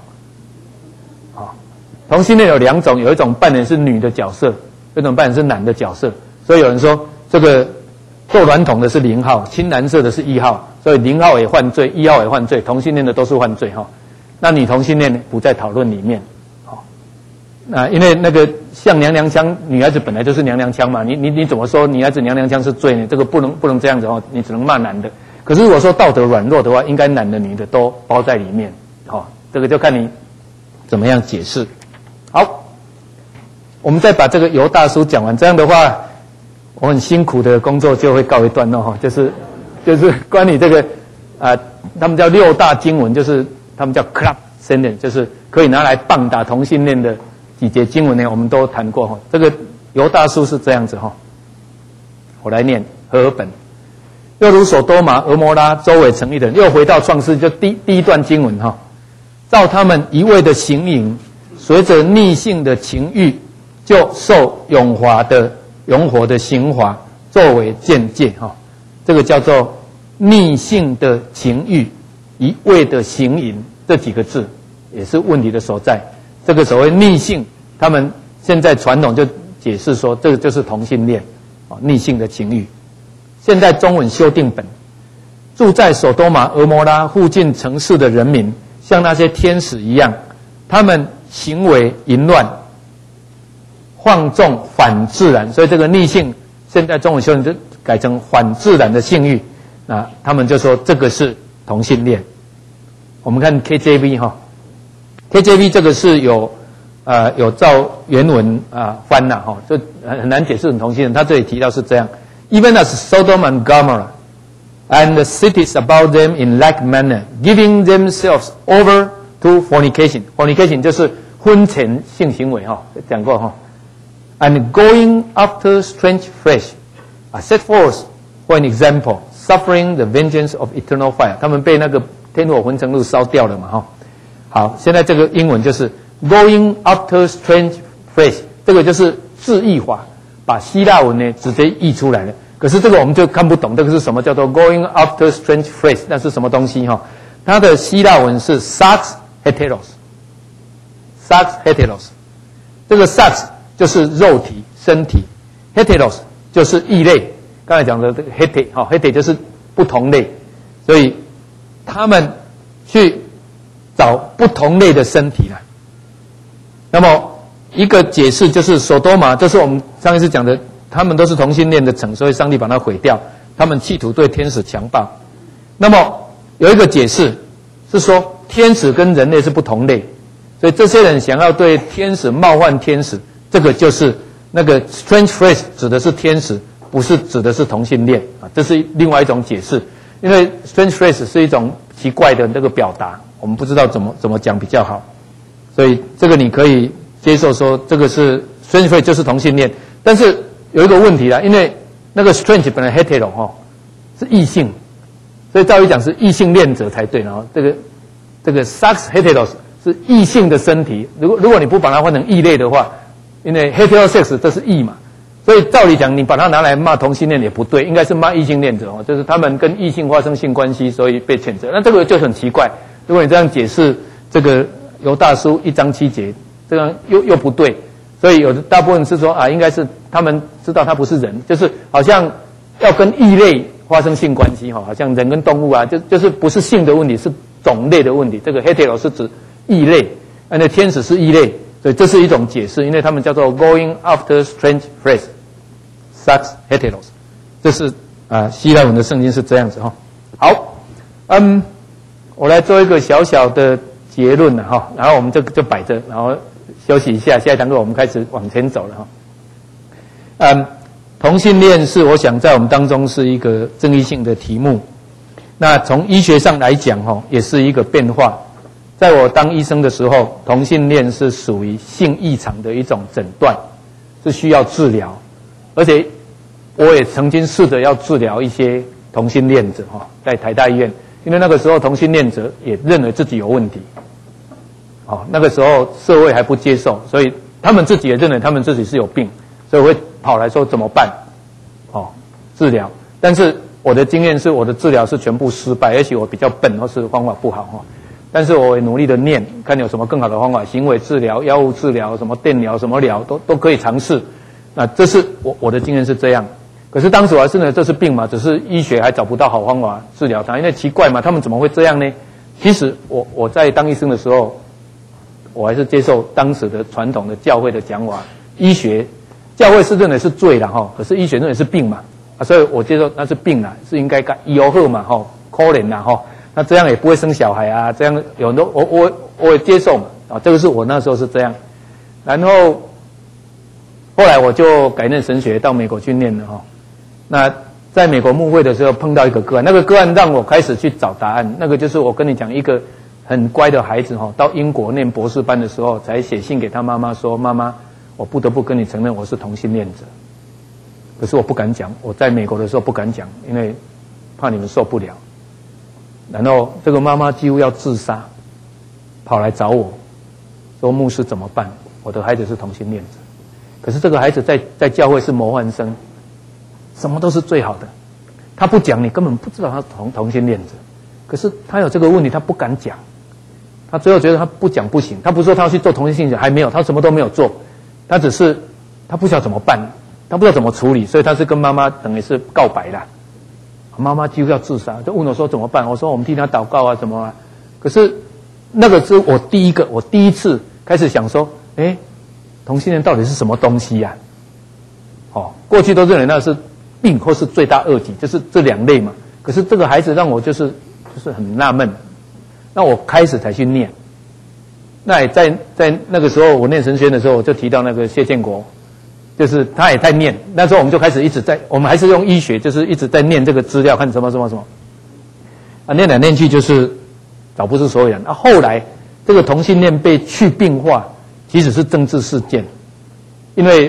同性恋有2种，有一种扮演是女的角色，有一种扮演是男的角色，所以有人说这个做娈童的是0号，青蓝色的是1号，所以0号也犯罪，1号也犯罪，同性恋的都是犯罪哈。那女同性恋呢不在讨论里面，那因为那个像娘娘腔，女孩子本来就是娘娘腔嘛，你怎么说女孩子娘娘腔是罪呢？这个不能这样子哦，你只能骂男的。可是如果说道德软弱的话，应该男的女的都包在里面。这个就看你怎么样解释。好，我们再把这个犹大书讲完，这样的话，我很辛苦的工作就会告一段落哈。就是关于这个他们叫6大经文，就是他们叫 club sentence， 就是可以拿来棒打同性恋的几节经文呢，我们都谈过哈。这个犹大书是这样子哈，我来念和合本。又如所多玛、俄摩拉周围城邑的人，又回到创世，就第一段经文哈。照他们一味的行淫，随着逆性的情欲，就受永活的刑罚作为鉴戒哈。这个叫做逆性的情欲，一味的行淫，这几个字也是问题的所在。这个所谓逆性，他们现在传统就解释说，这个就是同性恋，逆性的情欲。现在中文修订本，住在所多玛、俄摩拉附近城市的人民，像那些天使一样，他们行为淫乱，放纵反自然，所以这个逆性，现在中文修订就改成反自然的性欲，他们就说这个是同性恋。我们看 KJV 哈 ，KJV 这个是有照原文翻啦哈，就很难解释成同性恋。他这里提到是这样 ，Even as Sodom and Gomorrah。And the cities about them in like manner, giving themselves over to fornication. Fornication 就是婚前性行为哈，讲过哈。And going after strange flesh, set forth for an example, suffering the vengeance of eternal fire. 他们被那个天火焚城路烧掉了嘛哈。好，现在这个英文就是 going after strange flesh， 这个就是字义法，把希腊文呢直接译出来了。可是这个我们就看不懂，这个是什么叫做 going after strange phrase？ 那是什么东西哈？它的希腊文是 sarx heteros，sarx heteros， 这个 sarx 就是肉体身体 ，heteros 就是异类。刚才讲的这个 hete 哈 ，hete 就是不同类，所以他们去找不同类的身体了。那么一个解释就是索多玛，这是我们上一次讲的，他们都是同性恋的城，所以上帝把它毁掉，他们企图对天使强暴。那么有一个解释是说，天使跟人类是不同类，所以这些人想要对天使冒犯天使，这个就是那个 strange phrase 指的是天使，不是指的是同性恋啊，这是另外一种解释。因为 strange phrase 是一种奇怪的那个表达，我们不知道怎么讲比较好，所以这个你可以接受说这个是 strange phrase 就是同性恋，但是有一个问题啦，因为那个 strange 本来 hetero 是异性，所以照理讲是异性恋者才对，然后这个 sex heteros 是异性的身体，如果你不把它换成异类的话，因为 heterosex 这是异嘛，所以照理讲你把它拿来骂同性恋也不对，应该是骂异性恋者就是他们跟异性发生性关系，所以被谴责。那这个就很奇怪，如果你这样解释这个犹大书1章7节，这样又不对，所以有的大部分是说应该是他们知道他不是人，就是好像要跟异类发生性关系好像人跟动物就是不是性的问题，是种类的问题。这个 hetero 是指异类，那天使是异类，所以这是一种解释，因为他们叫做 going after strange phrase sex heteros， 这是希腊文的圣经是这样子好，我来做一个小小的结论然后我们就摆着，然后休息一下，下一堂课我们开始往前走了同性恋是我想在我们当中是一个争议性的题目，那从医学上来讲也是一个变化。在我当医生的时候，同性恋是属于性异常的一种诊断，是需要治疗，而且我也曾经试着要治疗一些同性恋者在台大医院，因为那个时候同性恋者也认为自己有问题那个时候社会还不接受，所以他们自己也认为他们自己是有病，所以我会跑来说怎么办治疗。但是我的经验是我的治疗是全部失败，也许我比较笨或是方法不好但是我也努力的念，看有什么更好的方法，行为治疗、药物治疗、什么电疗、什么疗都可以尝试。那这是我的经验是这样。可是当时我还是呢，这是病嘛，只是医学还找不到好方法治疗它，因为奇怪嘛，他们怎么会这样呢？其实我在当医生的时候，我还是接受当时的传统的教会的讲法，医学教会是认为是罪啦可是医学认为是病嘛所以我接受那是病啦，是应该医好嘛可怜啦那这样也不会生小孩这样有很多我也接受嘛这个是我那时候是这样。然后后来我就改念神学到美国去念了那在美国牧会的时候碰到一个个案，那个个案让我开始去找答案。那个就是我跟你讲一个很乖的孩子到英国念博士班的时候才写信给他妈妈说，妈妈我不得不跟你承认我是同性恋者，可是我不敢讲，我在美国的时候不敢讲，因为怕你们受不了。然后这个妈妈几乎要自杀，跑来找我说，牧师怎么办，我的孩子是同性恋者。可是这个孩子在教会是模范生，什么都是最好的，他不讲你根本不知道他同性恋者。可是他有这个问题他不敢讲，他最后觉得他不讲不行，他不是说他要去做同性恋者，还没有，他什么都没有做，他只是他不晓得怎么办，他不知道怎么处理，所以他是跟妈妈等于是告白啦。妈妈几乎要自杀，就问我说怎么办，我说我们替他祷告怎么可是那个是我第一次开始想说同性恋到底是什么东西过去都认为那是病或是罪大恶极，就是这两类嘛。可是这个孩子让我就是很纳闷，那我开始才去念。那也在那个时候我念神学院的时候，我就提到那个谢建国，就是他也在念，那时候我们就开始一直在，我们还是用医学，就是一直在念这个资料，看什么念来念去就是找不出所以然。后来这个同性恋被去病化，其实是政治事件，因为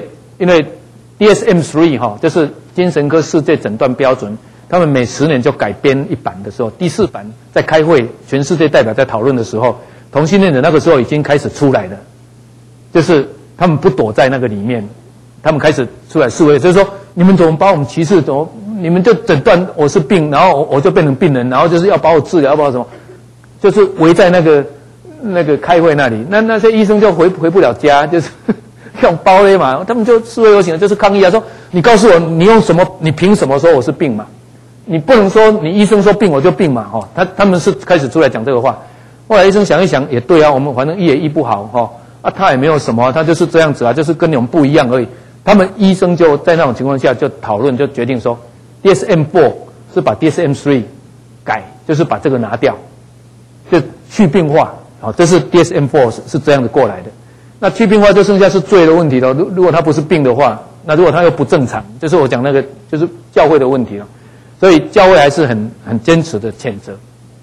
DSM-3 就是精神科世界诊断标准，他们每10年就改编一版的时候，第4版在开会，全世界代表在讨论的时候，同性恋者那个时候已经开始出来了，就是他们不躲在那个里面，他们开始出来示威，就是说你们怎么把我们歧视，怎么你们就诊断我是病，然后我就变成病人，然后就是要把我治疗，要把我什么，就是围在那个开会那里，那些医生就回不了家，就是用包勒嘛，他们就示威游行，就是抗议说你告诉我你用什么，你凭什么说我是病嘛？ 你不能说你医生说病我就病嘛，哈，他们是开始出来讲这个话。后来医生想一想，也对啊，我们反正医也医不好，哈，啊，他也没有什么，他就是这样子啊，就是跟你们不一样而已。他们医生就在那种情况下就讨论，就决定说 ，DSM-4 是把 DSM-3 改，就是把这个拿掉，就去病化，啊，这是 DSM-4 是这样子过来的。那去病化就剩下是罪的问题了。如果他不是病的话，那如果他又不正常，就是我讲那个就是教会的问题了。所以教会还是很坚持的谴责，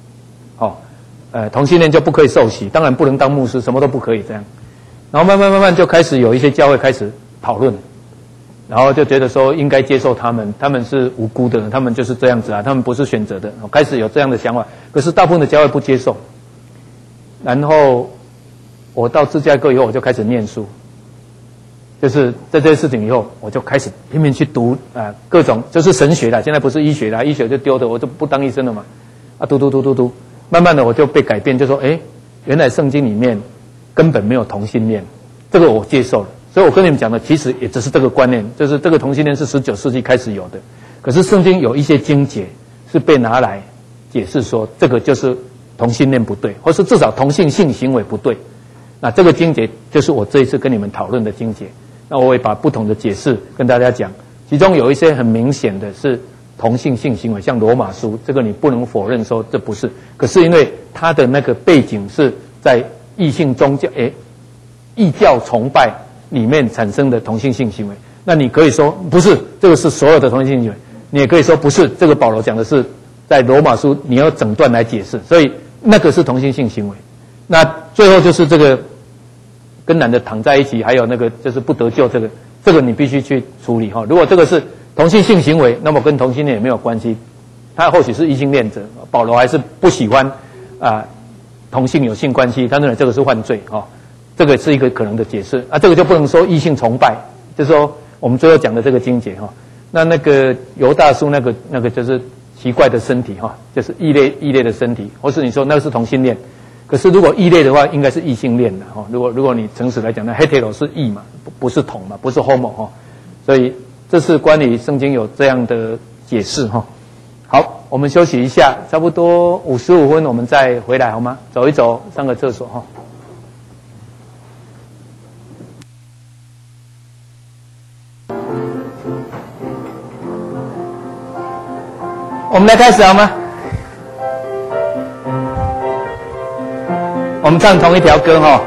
同性恋就不可以受洗，当然不能当牧师，什么都不可以这样。然后慢慢就开始有一些教会开始讨论，然后就觉得说应该接受他们是无辜的，他们就是这样子啊，他们不是选择的，开始有这样的想法。可是大部分的教会不接受。然后我到芝加哥以后，我就开始念书，就是在这些事情以后，我就开始拼命去读各种就是神学啦，现在不是医学啦，医学就丢的，我就不当医生了嘛，读，慢慢的我就被改变，就说原来圣经里面根本没有同性恋，这个我接受了。所以我跟你们讲的其实也只是这个观念，就是这个同性恋是19世纪开始有的，可是圣经有一些经节是被拿来解释说这个就是同性恋不对，或是至少同性性行为不对。那这个经节就是我这一次跟你们讨论的经节，那我会把不同的解释跟大家讲，其中有一些很明显的是同性性行为，像罗马书，这个你不能否认说这不是，可是因为它的那个背景是在异性宗教异教崇拜里面产生的同性性行为，那你可以说不是，这个是所有的同性性行为，你也可以说不是，这个保罗讲的是在罗马书你要整段来解释，所以那个是同性性行为。那最后就是这个跟男的躺在一起，还有那个就是不得救，这个你必须去处理哈。如果这个是同性性行为，那么跟同性恋也没有关系，他或许是异性恋者，保罗还是不喜欢同性有性关系，他认为这个是犯罪哈。这个是一个可能的解释啊，这个就不能说异性崇拜，就是说我们最后讲的这个经节哈。那个犹大叔那个就是奇怪的身体哈，就是异类的身体，或是你说那个是同性恋。可是如果异类的话，应该是异性恋的哈。如果你诚实来讲，那 hetero 是异嘛，不是同嘛，不是 homo 哈。所以这是关于圣经有这样的解释哈。好，我们休息一下，差不多55分，我们再回来好吗？走一走，上个厕所哈。我们来开始好吗？我们唱同一条歌哈。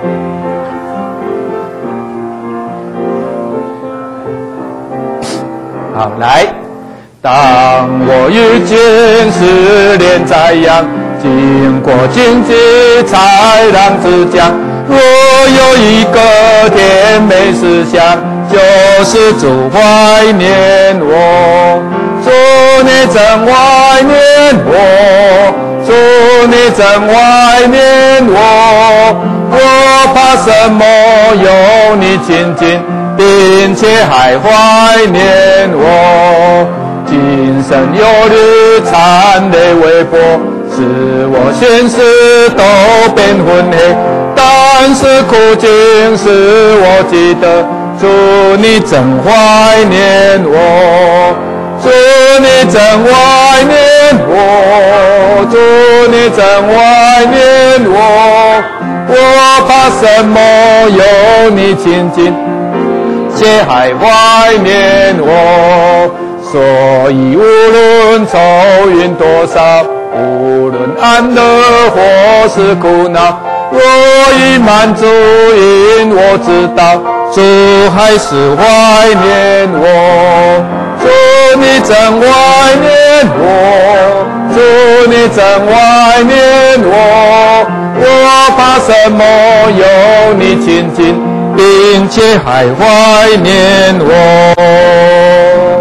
好，来。当我遇见失恋在阳，经过荆棘豺狼之江，若有一个甜美思想，就是主怀念我。主你真怀念我，主你真怀念我，我怕什么有你亲近，并且还怀念我。今生有日惨泪微波，使我现实都变昏黑，但是苦境使我记得，主你真怀念我。主你真怀念我，主你真怀念我，我怕什么有你亲近，且还怀念我。所以无论愁云多少，无论安乐或是苦恼，我已满足，因我知道主还是怀念我。主你真怀念我，主你真怀念我，我怕什么有你亲近，并且还怀念我。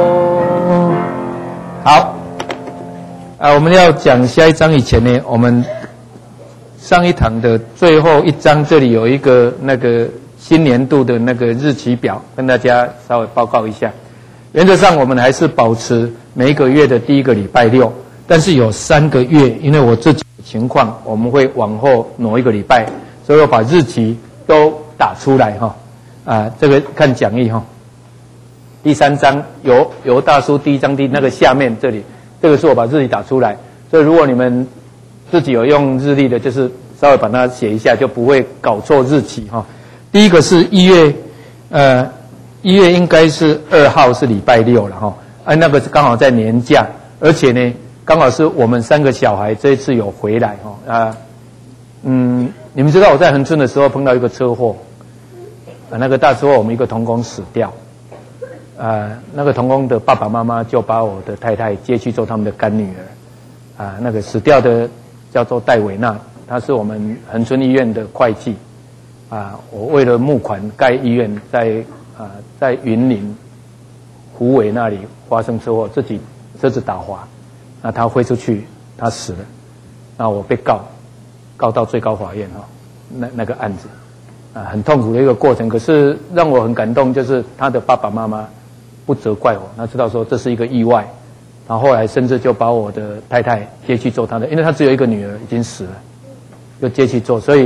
好，我们要讲下一章以前呢，我们上一堂的最后一章这里有一个那个新年度的那个日期表，跟大家稍微报告一下。原则上我们还是保持每一个月的第一个礼拜六，但是有3个月，因为我自己的情况，我们会往后挪一个礼拜，所以我把日期都打出来哈。这个看讲义哈。第3章犹大书第1章那个下面这里这个是我把日历打出来，所以如果你们自己有用日历的，就是稍微把它写一下，就不会搞错日期哈。第一个是1月，1月应该是2号是礼拜6了哈，那个刚好在年假，而且呢，刚好是我们3个小孩这一次有回来哈你们知道我在恒春的时候碰到一个车祸，那个大车祸我们一个同工死掉，那个同工的爸爸妈妈就把我的太太接去做他们的干女儿，那个死掉的叫做戴伟娜，她是我们恒春医院的会计，我为了募款盖医院，在云林虎尾那里发生车祸，自己车子打滑，那他飞出去，他死了，那我被告到最高法院那个案子，很痛苦的一个过程。可是让我很感动，就是他的爸爸妈妈不责怪我，他知道说这是一个意外，然后后来甚至就把我的太太接去做他的，因为他只有一个女儿已经死了，就接去做，所以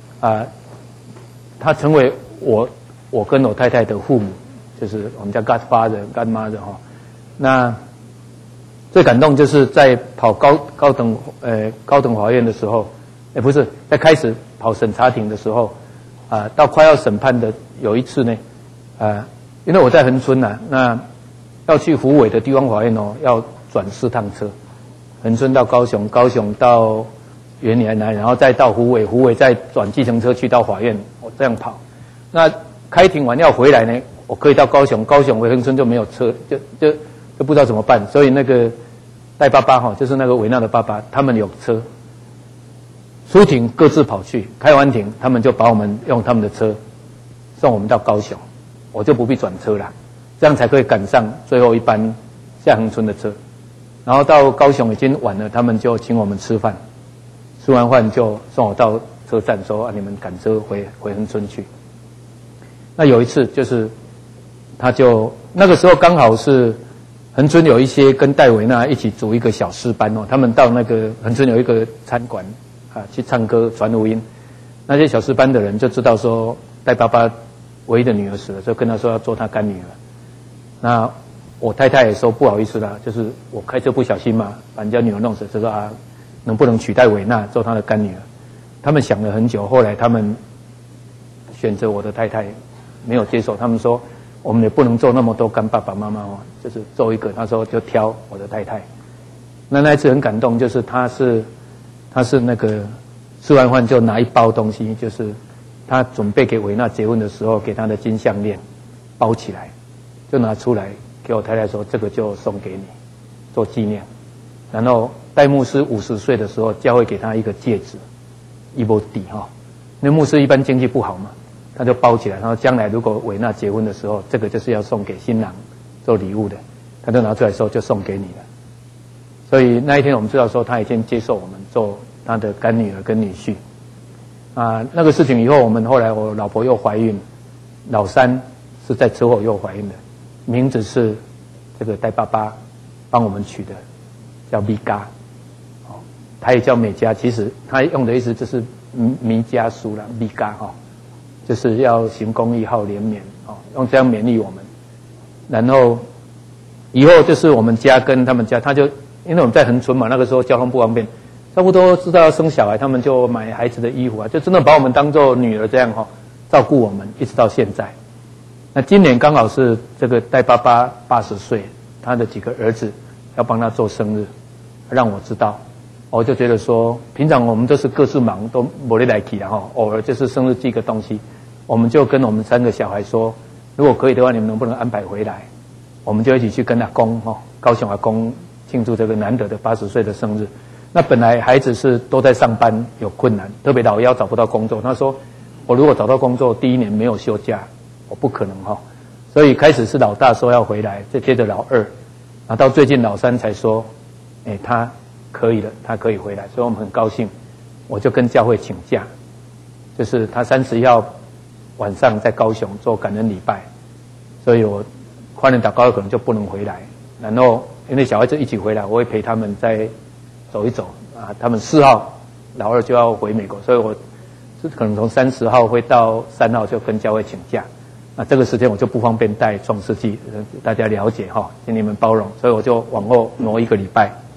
他成为我跟我太太的父母，就是我们叫 Godfather、Godmother 哈。那最感动就是在跑高等法院的时候，不是在开始跑审查庭的时候，到快要审判的有一次呢，因为我在恒春那要去虎尾的地方法院要转4趟车，恒春到高雄，高雄到原来然后再到虎尾，虎尾再转计程车去到法院，我这样跑。那开庭完要回来呢，我可以到高雄，高雄回恒春就没有车，就不知道怎么办。所以那个戴爸爸就是那个维娜的爸爸，他们有车，出庭各自跑去，开完庭他们就把我们用他们的车送我们到高雄，我就不必转车了，这样才可以赶上最后一班下恒春的车。然后到高雄已经晚了，他们就请我们吃饭，吃完饭就送我到车站说你们赶车回恒春去。那有一次就是他就那个时候刚好是恒春有一些跟戴维娜一起组一个小诗班他们到那个恒春有一个餐馆去唱歌传福音，那些小诗班的人就知道说戴爸爸唯一的女儿死了，就跟他说要做他干女儿。那我太太也说不好意思啦，就是我开车不小心嘛，把人家女儿弄死，就说能不能取代维娜做他的干女儿。他们想了很久，后来他们选择我的太太，没有接受。他们说我们也不能做那么多干爸爸妈妈就是做一个，他说就挑我的太太。那一次很感动，就是他是那个吃完饭就拿一包东西，就是他准备给维娜结婚的时候给她的金项链包起来，就拿出来给我太太说这个就送给你做纪念。然后戴牧师50岁的时候，教会给他一个戒指，一波底那牧师一般经济不好嘛，他就包起来，然后将来如果维娜结婚的时候，这个就是要送给新郎做礼物的，他就拿出来说就送给你了。所以那一天我们知道说他已经接受我们做他的干女儿跟女婿。那个事情以后，后来我老婆又怀孕，老三是在车祸又怀孕的，名字是这个戴爸爸帮我们取的，叫米嘎，他也叫美嘉，其实他用的意思就是弥迦书啦，米嘎就是要行公义好怜悯用这样勉励我们。然后以后就是我们家跟他们家，他就因为我们在恒春嘛，那个时候交通不方便，差不多知道要生小孩，他们就买孩子的衣服就真的把我们当作女儿这样照顾我们，一直到现在。那今年刚好是这个戴爸爸80岁，他的几个儿子要帮他做生日，让我知道，我就觉得说，平常我们都是各自忙，都没得来去偶尔就是生日寄个东西，我们就跟我们3个小孩说，如果可以的话，你们能不能安排回来？我们就一起去跟阿公高雄阿公庆祝这个难得的80岁的生日。那本来孩子是都在上班，有困难，特别老幺找不到工作。他说，我如果找到工作，第1年没有休假，我不可能所以开始是老大说要回来，再接着老2，到最近老3才说，他可以了，他可以回来，所以我们很高兴。我就跟教会请假，就是他31号晚上在高雄做感恩礼拜，所以我跨年祷告可能就不能回来。然后因为小孩子一起回来，我会陪他们再走一走他们4号老2就要回美国，所以我是可能从30号会到3号就跟教会请假。这个时间我就不方便带创世纪，大家了解请你们包容，所以我就往后挪1个礼拜。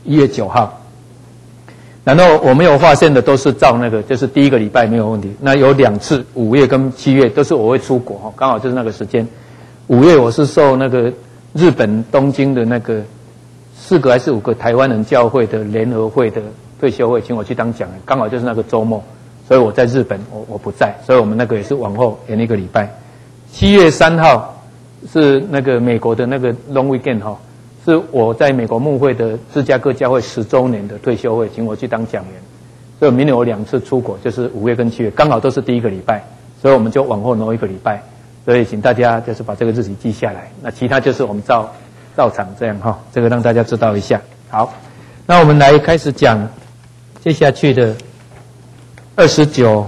1月9号。然后我没有划线的都是照那个，就是第一个礼拜没有问题。那有2次，5月跟7月都是我会出国哈，刚好就是那个时间。5月我是受那个日本东京的那个4个还是5个台湾人教会的联合会的退休会，请我去当讲员，刚好就是那个周末，所以我在日本，我不在，所以我们那个也是往后延1个礼拜。7月3号是那个美国的那个 Long Weekend 哈。是我在美国牧会的芝加哥教会10周年的退休会，请我去当讲员，所以明年有2次出国，就是5月跟7月，刚好都是第一个礼拜，所以我们就往后挪1个礼拜，所以请大家就是把这个日期记下来，那其他就是我们照常这样哈，这个让大家知道一下。好，那我们来开始讲接下去的29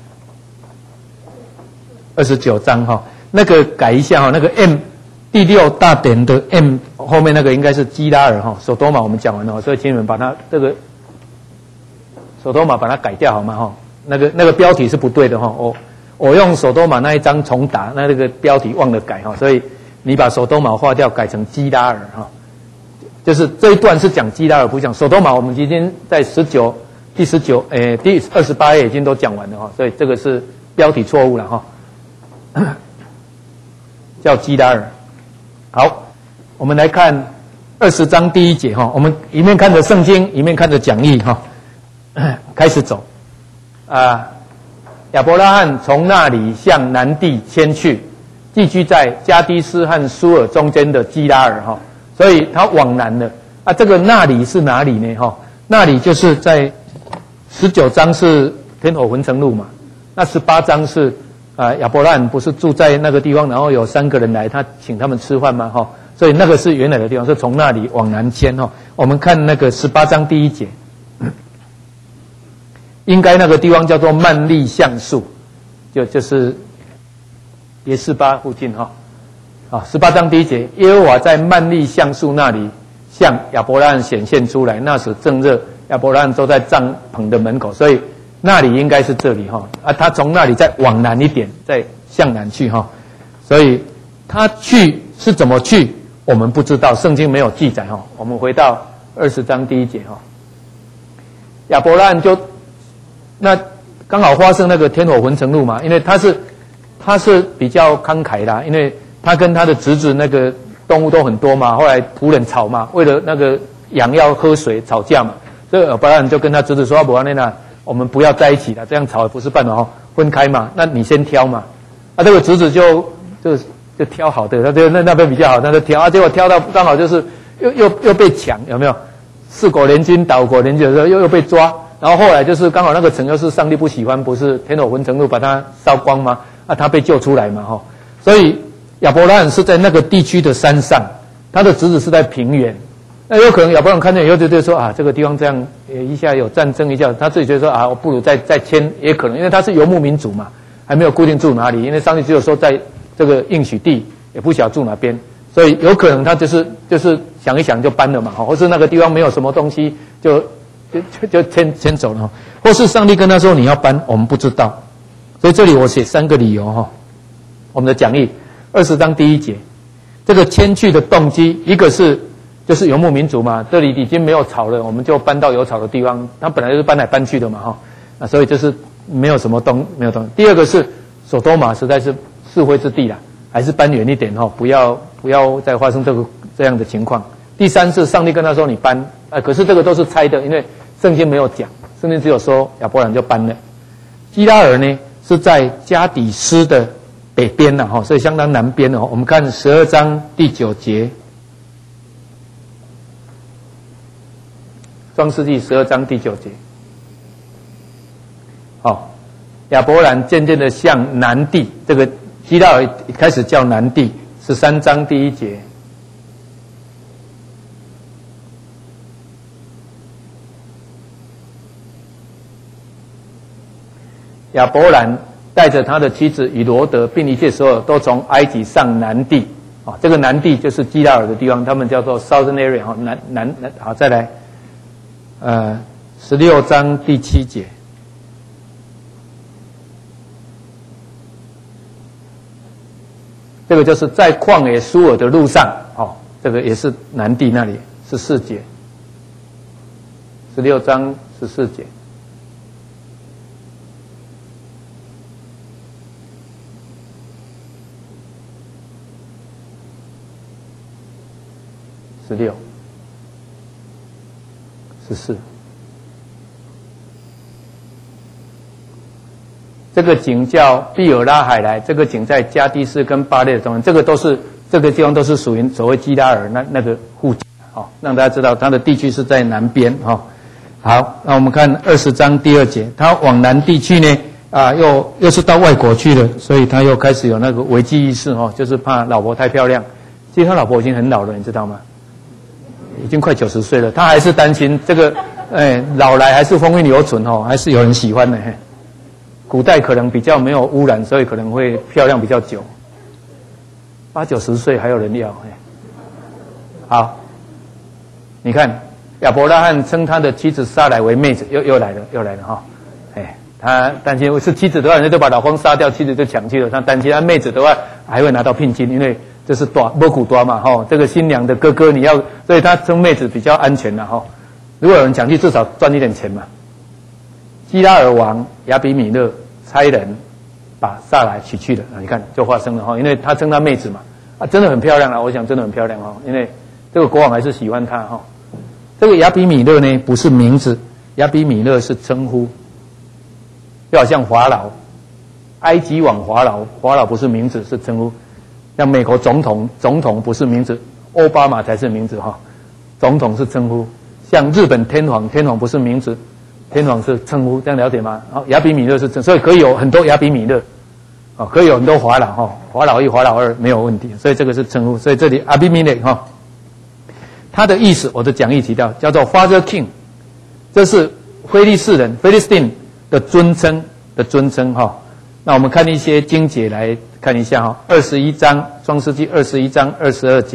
章哈，那个改一下哈，那个 M。第6大点的 M 后面那个应该是基拉尔哈，索多玛我们讲完了，所以请你们把它这个索多玛把它改掉好吗哈？那个标题是不对的哈，我用索多玛那一章重打，那个标题忘了改哈，所以你把索多玛划掉，改成基拉尔哈，就是这一段是讲基拉尔，不讲索多玛。我们今天在第28页已经都讲完了哈，所以这个是标题错误了哈，叫基拉尔。好，我们来看20章第1节哈，我们一面看着圣经，一面看着讲义哈，开始走。亚伯拉罕从那里向南地迁去，寄居在加低斯和苏尔中间的基拉尔哈，所以他往南了。这个那里是哪里呢哈？那里就是在19章是天火焚城路嘛，那18章是。亚伯拉罕不是住在那个地方，然后有3个人来，他请他们吃饭吗？哈，所以那个是原来的地方，是从那里往南迁哈。我们看那个18章第1节，应该那个地方叫做曼利橡树，就是别是巴附近哈。18章第1节，耶和华在曼利橡树那里向亚伯拉罕显现出来，那时正热，亚伯拉罕坐在帐篷的门口，所以。那里应该是这里哈，他从那里再往南一点，再向南去哈，所以他去是怎么去，我们不知道，圣经没有记载哈。我们回到20章第1节哈，亚伯拉罕就那刚好发生那个天火焚城路嘛，因为他是比较慷慨啦，因为他跟他的侄子那个动物都很多嘛，后来仆人吵嘛，为了那个羊要喝水吵架嘛，所以亚伯拉罕就跟他侄子说：“阿伯拉罕，我们不要在一起了，这样吵也不是办法哈，分开嘛。那你先挑嘛。”这个侄子就挑好的，他觉得那边比较好，他就挑结果挑到刚好就是又被抢，有没有？4国联军打5国联军的时候又被抓，然后后来就是刚好那个城又是上帝不喜欢，不是天火焚城路把它烧光吗？他被救出来嘛哈。所以亚伯拉罕是在那个地区的山上，他的侄子是在平原。那有可能亚伯拉罕看见以后就说这个地方这样，一下有战争，一下他自己觉得说我不如再迁，也可能因为他是游牧民族嘛，还没有固定住哪里，因为上帝只有说在这个应许地，也不晓得住哪边，所以有可能他就是想一想就搬了嘛，或是那个地方没有什么东西就迁走了，或是上帝跟他说你要搬，我们不知道，所以这里我写3个理由哈，我们的讲义20章第1节，这个迁去的动机，一个是。就是游牧民族嘛，这里已经没有草了，我们就搬到有草的地方。他本来就是搬来搬去的嘛，所以就是没有什么没有东西。第二个是索多玛实在是是非之地啦，还是搬远一点不要再发生这样的情况。第3是上帝跟他说你搬，可是这个都是猜的，因为圣经没有讲，圣经只有说亚伯兰就搬了。基拉尔呢是在加底斯的北边啦，所以相当南边我们看12章第9节。创世纪12章第9节，亚伯兰渐渐的向南地，这个基拉尔开始叫南地，13章第1节。亚伯兰带着他的妻子以罗得，并一切所有，都从埃及上南地，这个南地就是基拉尔的地方，他们叫做 Southern Area， 南。好，再来。16章第7节，这个就是在旷野苏尔的路上，这个也是南地那里14节。 16章14节。16、14，这个井叫毕尔拉海莱，这个井在加的斯跟巴列的中间，这个地方都是属于所谓基拉尔那个户籍，让大家知道它的地区是在南边好，那我们看20章第2节，他往南地区呢又是到外国去了，所以他又开始有那个危机意识就是怕老婆太漂亮。其实他老婆已经很老了，你知道吗？已经快90岁了，他还是担心这个，老来还是风韵犹存还是有人喜欢的。古代可能比较没有污染，所以可能会漂亮比较久。80、90岁还有人要。好，你看亚伯拉罕称他的妻子撒来为妹子，又来了哈。他担心是妻子的话，人家就把老公杀掉，妻子就抢去了。他担心他妹子的话还会拿到聘金，因为这是摸骨多嘛这个新娘的哥哥你要，所以他生妹子比较安全啦如果有人抢去，至少赚一点钱嘛。基拉尔王亚比米勒差人把撒来娶去了，你看就发生了因为他称她妹子嘛真的很漂亮啦，我想真的很漂亮因为这个国王还是喜欢她这个亚比米勒呢不是名字，亚比米勒是称呼，就好像法老，埃及王法老不是名字，是称呼。像美国总统不是名字，奥巴马才是名字总统是称呼。像日本天皇不是名字，天皇是称呼，这样了解吗？亚比米勒是称，所以可以有很多亚比米勒可以有很多法老法老1、法老2没有问题，所以这个是称呼。所以这里亚比米勒它的意思我的讲义提到叫做 Father King， 这是非利士人 Philistine 的尊称那我们看一些经节来看一下21章创世纪21章22节。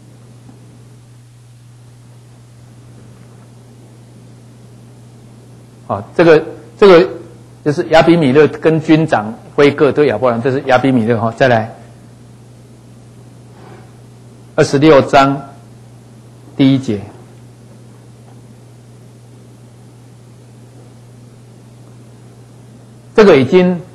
这个就是亚比米勒跟军长挥戈对亚伯兰，这是亚比米勒再来26章第1节。这个已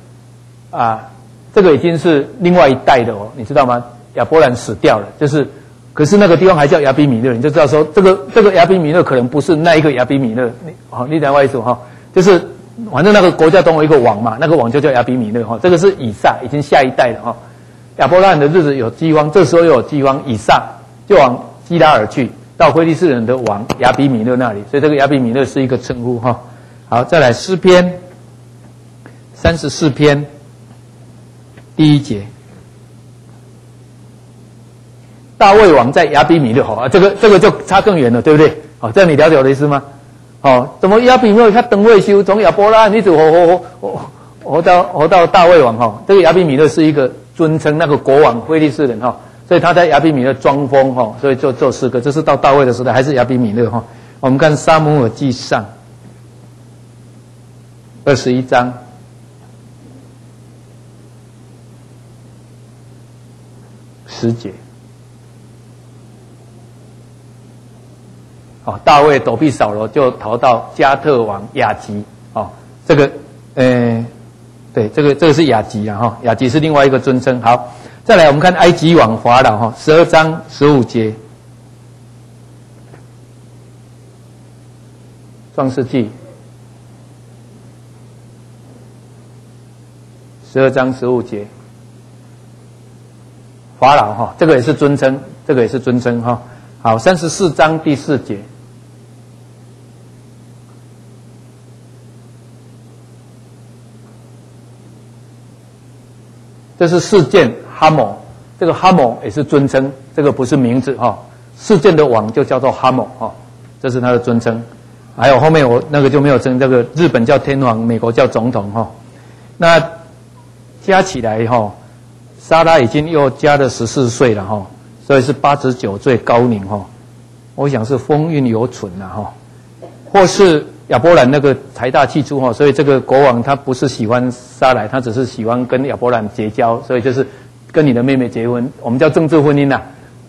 经是另外一代的你知道吗？亚伯兰死掉了，可是那个地方还叫亚比米勒，你就知道说这个亚比米勒可能不是那一个亚比米勒，你懂我意思就是反正那个国家中有一个王嘛，那个王就叫亚比米勒这个是以撒，已经下一代了亚伯拉罕的日子有饥荒，这时候又有饥荒，以撒就往基拉尔去，到非利士人的王亚比米勒那里，所以这个亚比米勒是一个称呼好，再来诗篇34篇第1节，大卫王在亚比米勒这个就差更远了，对不对？这样你了解我的意思吗？怎么亚比米勒他等未休，从亚伯拉罕一直活到大卫王这个亚比米勒是一个尊称，那个国王非利士人所以他在亚比米勒装疯所以就做4个，这是到大卫的时代还是亚比米勒我们看撒母耳记上21章10节。大卫躲避扫罗，就逃到加特王雅吉这个对，这个是雅吉雅吉是另外一个尊称。好，再来我们看埃及王法老12章15节，创世纪12章15节，法老这个也是尊称，好，34章第4节。这是事件哈姆，这个哈姆也是尊称，这个不是名字事件的王就叫做哈姆这是他的尊称。还有后面我那个就没有称，这个日本叫天皇，美国叫总统那加起来撒拉已经又加了14岁了所以是89岁高龄我想是风韵犹存或是亚伯兰那个财大气粗所以这个国王他不是喜欢撒来，他只是喜欢跟亚伯兰结交，所以就是跟你的妹妹结婚，我们叫政治婚姻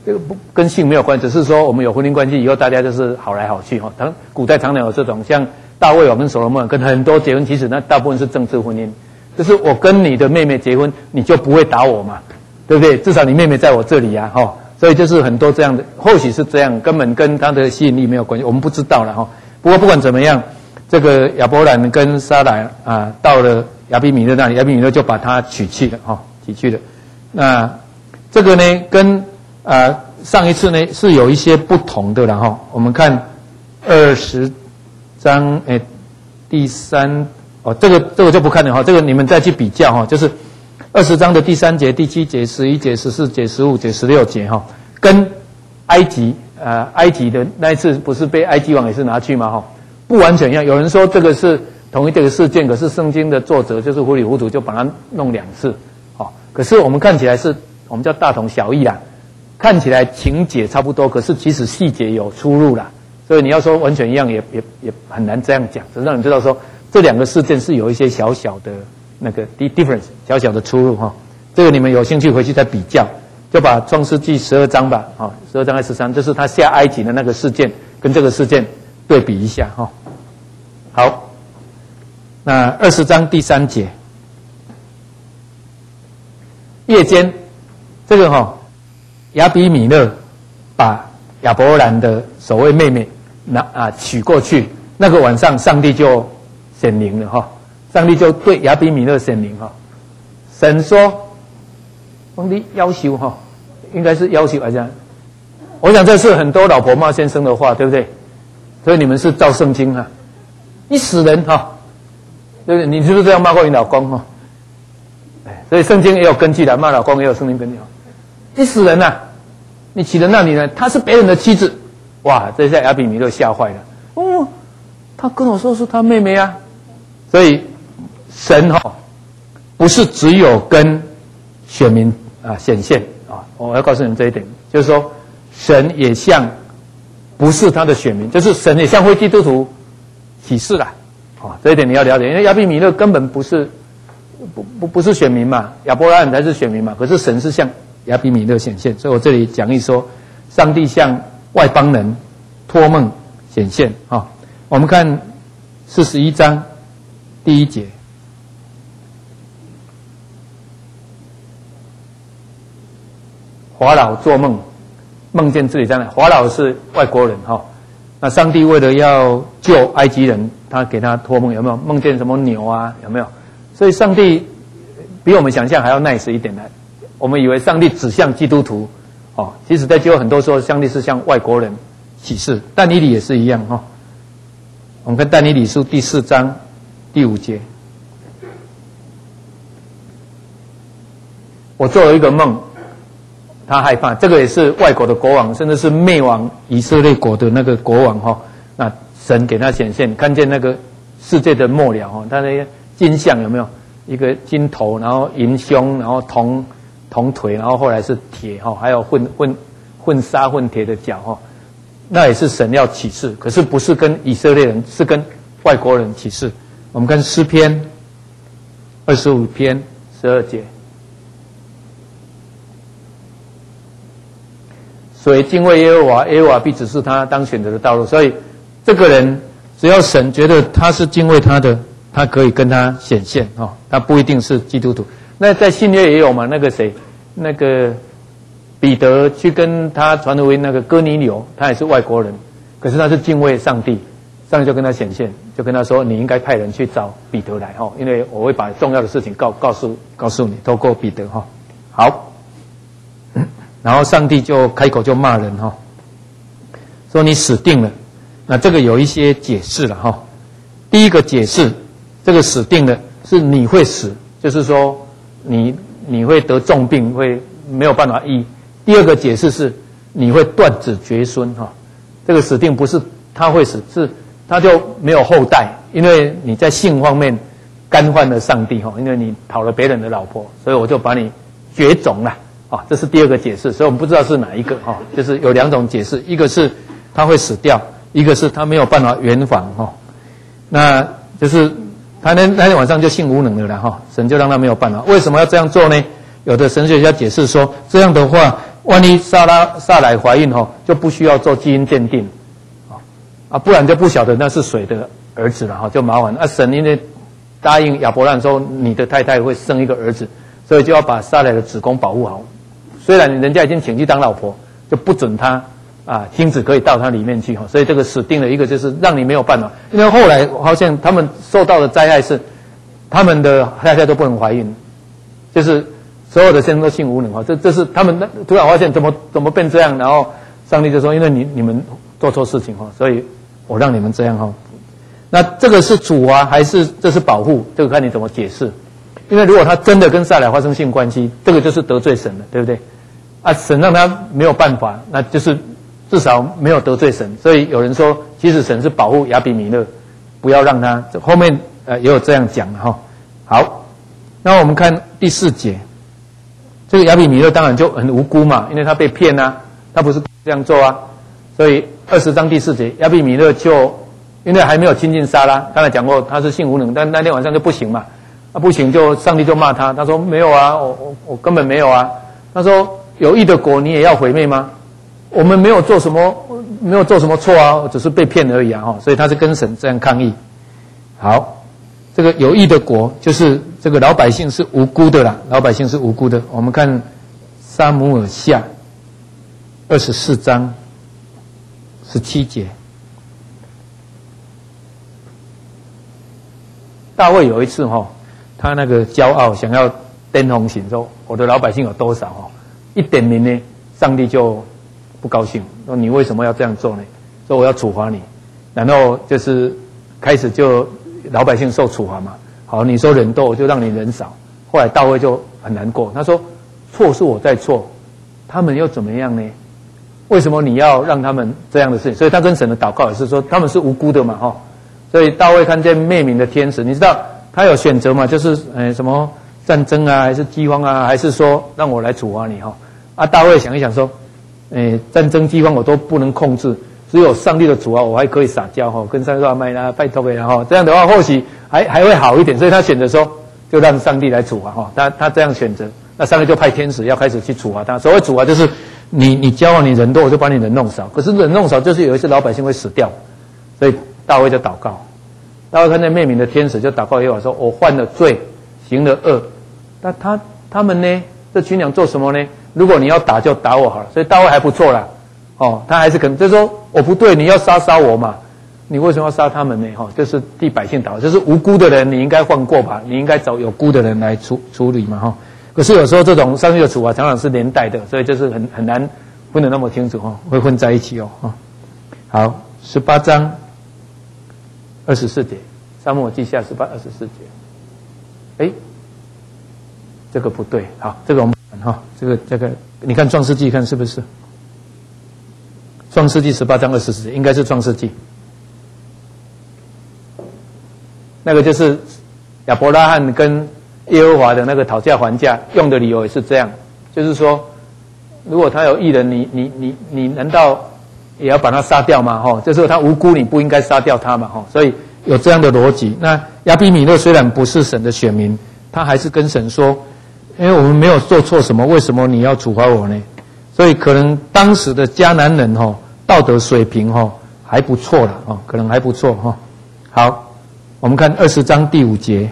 这个不跟性没有关，只是说我们有婚姻关系以后，大家就是好来好去哈。古代常常有这种，像大卫王跟所罗门跟很多结婚，其实那大部分是政治婚姻，就是我跟你的妹妹结婚，你就不会打我嘛，对不对？至少你妹妹在我这里啊，哈。所以就是很多这样的，或许是这样，根本跟他的吸引力没有关系，我们不知道了哈。不过不管怎么样，这个亚伯兰跟撒拉啊，到了亚比米勒那里，亚比米勒就把他娶去了哈，娶去了。那这个呢，跟上一次呢是有一些不同的了哈。我们看20章第3这个就不看了哈，这个你们再去比较哈，就是20章的第3节、第7节、11节、14节、15节、16节哈，跟埃及的那一次不是被埃及王也是拿去吗哈？不完全一样。有人说这个是同一个事件，可是圣经的作者就是糊里糊涂就把它弄2次，好，可是我们看起来是我们叫大同小异啦，看起来情节差不多，可是其实细节有出入啦，所以你要说完全一样也很难这样讲，只是让你知道说这2个事件是有一些小小的那个 difference 小小的出入哈，这个你们有兴趣回去再比较，就把创世纪12章吧，12章还是13，这是他下埃及的那个事件跟这个事件对比一下哈。好，那20章第3节，夜间这个亚比米勒把亚伯兰的所谓妹妹娶过去，那个晚上上帝就显灵了哈。上帝就对亚比米勒显灵哈，神说：“上帝要求哈，应该是要求好像，我想这是很多老婆骂先生的话，对不对？所以你们是照圣经哈，你死人哈，对不对？你是不是这样骂过你老公哈？所以圣经也有根据的，骂老公也有圣经根据。你死人呐，你娶的那女人，她是别人的妻子，哇！这下亚比米勒吓坏了。哦，他跟我说是他妹妹啊，所以。”神不是只有跟选民显现我要告诉你们这一点，就是说神也向不是他的选民，就是神也向非基督徒启示了这一点你要了解，因为亚比米勒根本不是选民嘛，亚伯拉罕才是选民嘛，可是神是向亚比米勒显现，所以我这里讲一说上帝向外邦人托梦显现我们看41章第1节。法老做梦，梦见自己在那。法老是外国人那上帝为了要救埃及人，他给他托梦，有没有梦见什么牛啊？有没有？所以上帝比我们想象还要 nice 一点的。我们以为上帝只向基督徒其实在旧约很多时候，上帝是向外国人启示。但以理也是一样我们看但以理书第4章第5节，我做了一个梦。他害怕，这个也是外国的国王，甚至是灭亡以色列国的那个国王那神给他显现，看见那个世界的末了他那些金像有没有？一个金头，然后银胸，然后铜腿，然后后来是铁还有混沙混铁的脚那也是神要启示，可是不是跟以色列人，是跟外国人启示。我们看诗篇25篇12节。所以敬畏耶和华，耶和华必指示他当选择的道路。所以这个人只要神觉得他是敬畏他的，他可以跟他显现他不一定是基督徒。那在新约也有嘛，那个谁，那个彼得去跟他传福音，那个哥尼流，他也是外国人，可是他是敬畏上帝，上帝就跟他显现，就跟他说你应该派人去找彼得来因为我会把重要的事情告诉你，透过彼得好。然后上帝就开口就骂人说你死定了。那这个有一些解释了第一个解释，这个死定了是你会死，就是说你会得重病，会没有办法医。第二个解释是你会断子绝孙这个死定不是他会死，是他就没有后代，因为你在性方面干犯了上帝因为你讨了别人的老婆，所以我就把你绝种了这是第二个解释，所以我们不知道是哪一个就是有2种解释，一个是他会死掉，一个是他没有办法圆房那就是他那天晚上就性无能了神就让他没有办法。为什么要这样做呢？有的神学家解释说，这样的话万一萨莱怀孕就不需要做基因鉴定，不然就不晓得那是谁的儿子了就麻烦。神因为答应亚伯兰说你的太太会生一个儿子，所以就要把萨莱的子宫保护好。虽然人家已经请去当老婆，就不准他精子可以到他里面去所以这个死定了一个就是让你没有办法。因为后来好像他们受到的灾害是他们的太太都不能怀孕，就是所有的先生都性无能这是他们突然发现怎么变这样，然后上帝就说因为你们做错事情所以我让你们这样那这个是处罚还是这是保护？这个看你怎么解释。因为如果他真的跟撒莱发生性关系，这个就是得罪神了，对不对？神让他没有办法，那就是至少没有得罪神。所以有人说，其实神是保护亚比米勒，不要让他。后面也有这样讲的好，那我们看第4节，这个亚比米勒当然就很无辜嘛，因为他被骗他不是这样做所以20章第4节，亚比米勒就因为还没有亲近撒拉，刚才讲过他是性无能，但那天晚上就不行嘛，不行就上帝就骂他，他说没有我根本没有他说有义的国你也要毁灭吗？我们没有做什么错只是被骗而已所以他是跟神这样抗议。好，这个有义的国就是这个老百姓是无辜的啦，老百姓是无辜的。我们看撒母耳下24章17节。大卫有一次他那个骄傲想要登红行，说我的老百姓有多少一点名呢，上帝就不高兴，说你为什么要这样做呢？说我要处罚你，然后就是开始就老百姓受处罚嘛。好，你说人多我就让你人少。后来大卫就很难过，他说错是我在错，他们又怎么样呢？为什么你要让他们这样的事情？所以他跟神的祷告也是说他们是无辜的嘛所以大卫看见灭民的天使，你知道他有选择嘛？就是什么战争还是饥荒还是说让我来处罚你大卫想一想说，战争饥荒我都不能控制，只有上帝的处罚我还可以撒娇跟上帝说麦啦拜托这样的话或许还会好一点，所以他选择说就让上帝来处罚他这样选择，那上帝就派天使要开始去处罚他。所谓处罚就是你骄傲你人多我就把你人弄少，可是人弄少就是有一些老百姓会死掉，所以大卫就祷告。大卫看见灭民的天使就祷告耶和华说，我犯了罪行了恶，那他们呢这群羊做什么呢？如果你要打就打我好了。所以大卫还不错啦他还是可能就是说我不对，你要杀我嘛，你为什么要杀他们呢就是替百姓祷告，就是无辜的人你应该放过吧，你应该找有辜的人来处理嘛可是有时候这种上帝的处罚常常是连带的，所以就是很难分得那么清楚会混在一起好，18章24节，撒母耳记下18、24节。这个不对，好，这个我们看这个，你看创世纪看是不是？创世纪18章24节应该是创世纪。那个就是亚伯拉罕跟耶和华的那个讨价还价，用的理由也是这样，就是说，如果他有义人，你难道也要把他杀掉吗？就是他无辜，你不应该杀掉他嘛？所以有这样的逻辑。那亚比米勒虽然不是神的选民，他还是跟神说，因为我们没有做错什么，为什么你要处罚我呢？所以可能当时的迦南人道德水平还不错啦可能还不错好，我们看20章第5节。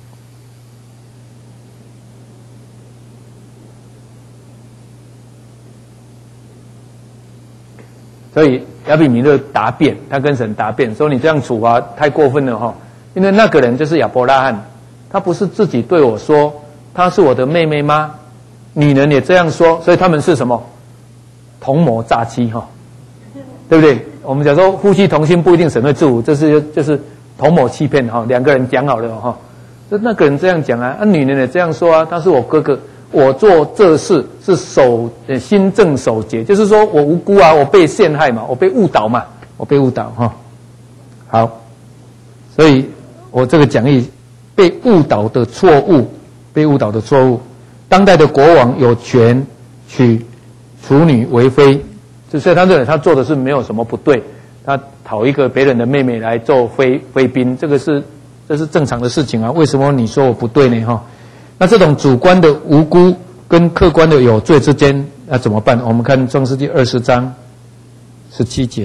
所以亚比米勒答辩，他跟神答辩说，你这样处罚太过分了因为那个人就是亚伯拉罕，他不是自己对我说他是我的妹妹吗？女人也这样说，所以他们是什么？同谋诈欺对不对？我们讲说夫妻同心不一定神会祝福，这是就是同谋欺骗两个人讲好了那个人这样讲女人也这样说他是我哥哥，我做这事是心正守节，就是说我无辜我被陷害嘛，我被误导嘛，我被误导好，所以我这个讲义被误导的错误，被误导的错误。当代的国王有权娶处女为妃，所以他认为他做的是没有什么不对，他讨一个别人的妹妹来做妃嫔，这是正常的事情为什么你说我不对呢那这种主观的无辜跟客观的有罪之间那怎么办？我们看创世纪20章17节，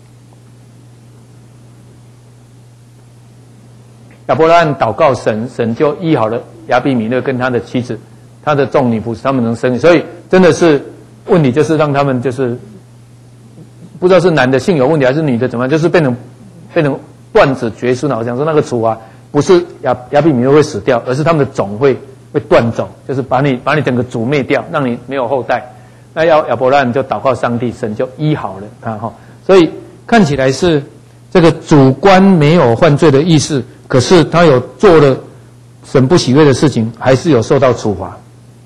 亚伯拉罕祷告神，神就医好了亚比米勒跟他的妻子，他的众女仆，使他们能生育。所以真的是问题就是让他们就是不知道是男的性有问题还是女的怎么样，就是变成断子绝孙了。我想说那个楚啊，不是亚比米勒会死掉，而是他们的种会断种，就是把你整个族灭掉，让你没有后代。那亚伯拉罕就祷告上帝，神就医好了他哈。所以看起来是这个主观没有犯罪的意思，可是他有做了神不喜悦的事情，还是有受到处罚，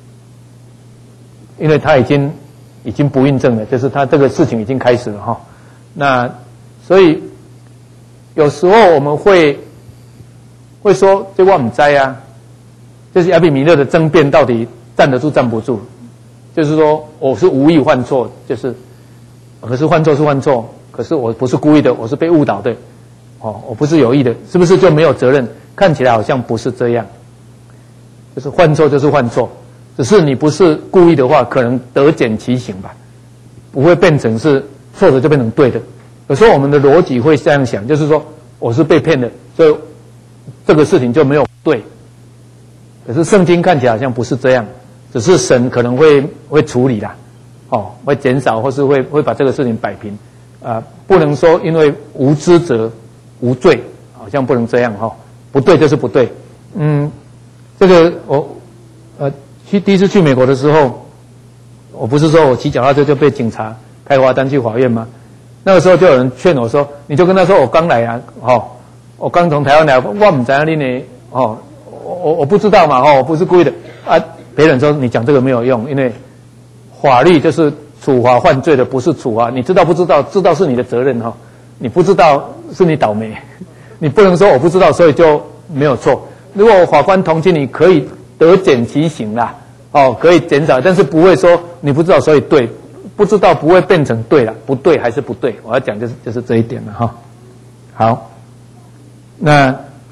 因为他已经不孕症了，就是他这个事情已经开始了哈。那所以有时候我们会说这我不知啊，就是亚比米勒的争辩到底站得住站不住，就是说我是无意犯错，就是可是犯错是犯错，可是我不是故意的，我是被误导的，我不是有意的，是不是就没有责任？看起来好像不是这样，就是犯错就是犯错，只是你不是故意的话，可能得减其刑吧，不会变成是错的就变成对的。有时候我们的逻辑会这样想，就是说我是被骗的，所以这个事情就没有对。可是圣经看起来好像不是这样，只是神可能会处理啦，会减少或是会把这个事情摆平，不能说因为无知者无罪，好像不能这样不对就是不对。这个我第一次去美国的时候，我不是说我骑脚踏车就被警察开罚单去法院吗？那个时候就有人劝我说，你就跟他说我刚来啊，我刚从台湾来，我不知道你呢，我不知道嘛，我不是故意的啊。别人说你讲这个没有用，因为法律就是处罚犯罪的，不是处罚你知道不知道，知道是你的责任你不知道是你倒霉，你不能说我不知道所以就没有错。如果法官同情你，可以得减其刑啦，可以减少，但是不会说你不知道所以对，不知道不会变成对了，不对还是不对。我要讲就是这一点了好，那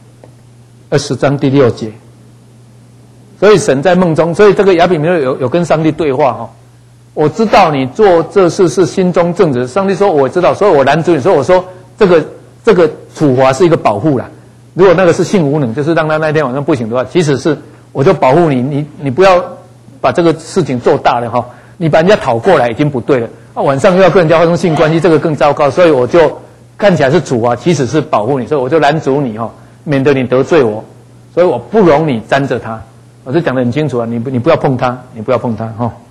20章第6节，所以神在梦中，所以这个亚比米勒有跟上帝对话我知道你做这事是心中正直，上帝说我知道，所以我拦阻你，所以我说这个处罚是一个保护啦。如果那个是性无能，就是让他那天晚上不行的话，其实是我就保护你不要把这个事情做大了你把人家讨过来已经不对了晚上又要跟人家发生性关系，这个更糟糕，所以我就看起来是处罚，其实是保护你，所以我就拦阻你免得你得罪我，所以我不容你沾着他，我就讲得很清楚你不要碰他，你不要碰他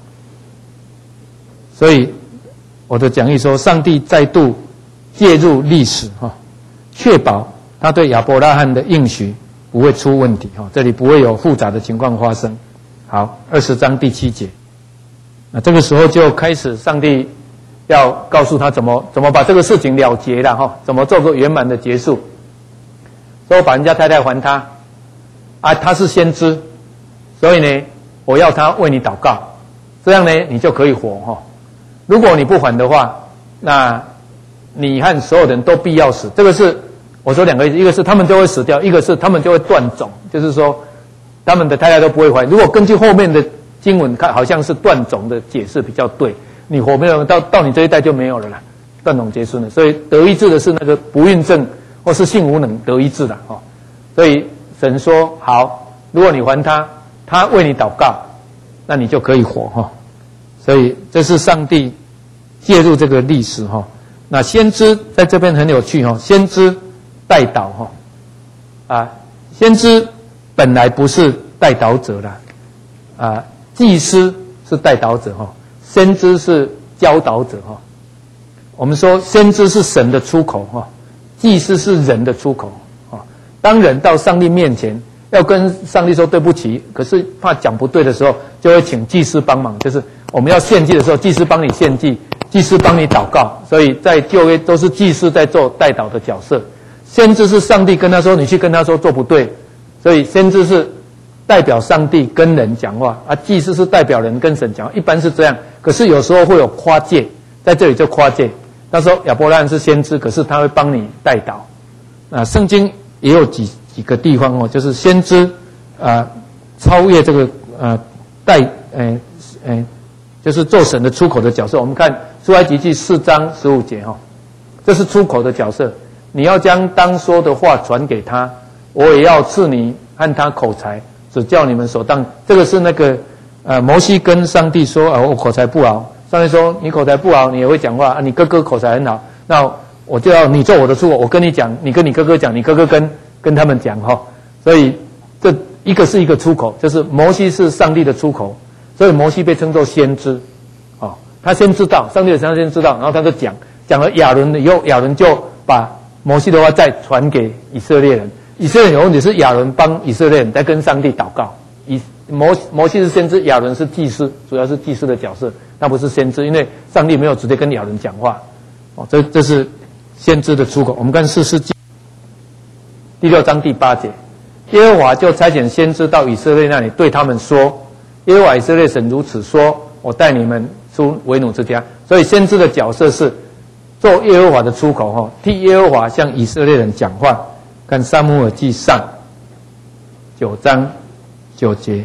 所以我的讲义说，上帝再度介入历史确保他对亚伯拉罕的应许不会出问题这里不会有复杂的情况发生。好，20章第7节，那这个时候就开始上帝要告诉他怎么把这个事情了结了怎么做个圆满的结束。所以我把人家太太还他他是先知，所以呢我要他为你祷告，这样呢你就可以活如果你不还的话，那你和所有人都必要死。这个是我说两个意思，一个是他们就会死掉，一个是他们就会断种，就是说他们的太太都不会怀。如果根据后面的经文看，好像是断种的解释比较对，你活没有到你这一代就没有了啦，断种结孙了。所以得医治的是那个不孕症或是性无能得医治的所以神说好，如果你还他为你祷告，那你就可以活所以这是上帝介入这个历史那先知在这边很有趣先知代祷先知本来不是代祷者啦祭司是代祷者先知是教导者我们说先知是神的出口祭司是人的出口当人到上帝面前要跟上帝说对不起，可是怕讲不对的时候，就会请祭司帮忙，就是我们要献祭的时候，祭司帮你献祭，祭司帮你祷告，所以在旧约都是祭司在做代祷的角色。先知是上帝跟他说，你去跟他说做不对，所以先知是代表上帝跟人讲话祭司是代表人跟神讲话，一般是这样。可是有时候会有跨界，在这里就跨界。他说亚伯拉罕是先知，可是他会帮你代祷圣经也有几个地方就是先知超越这个就是做神的出口的角色。我们看出埃及记4章15节哈，这是出口的角色。你要将当说的话传给他，我也要赐你和他口才，只叫你们所当。这个是那个摩西跟上帝说我口才不好。上帝说你口才不好，你也会讲话你哥哥口才很好，那我就要你做我的出口，我跟你讲，你跟你哥哥讲，你哥哥跟他们讲哈。所以这一个是一个出口，就是摩西是上帝的出口，所以摩西被称作先知，他先知道上帝的先知道，然后他就讲了亚伦以后，亚伦就把摩西的话再传给以色列人。以色列人有问题是亚伦帮以色列人在跟上帝祷告，摩西是先知，亚伦是祭司，主要是祭司的角色，那不是先知，因为上帝没有直接跟亚伦讲话。这是先知的出口。我们看士师记第6章第8节，耶和华就差遣先知到以色列那里，对他们说：耶和华以色列神如此说，我带你们出为奴之家。所以先知的角色是做耶和华的出口，替耶和华向以色列人讲话。看撒母耳记上9章9节，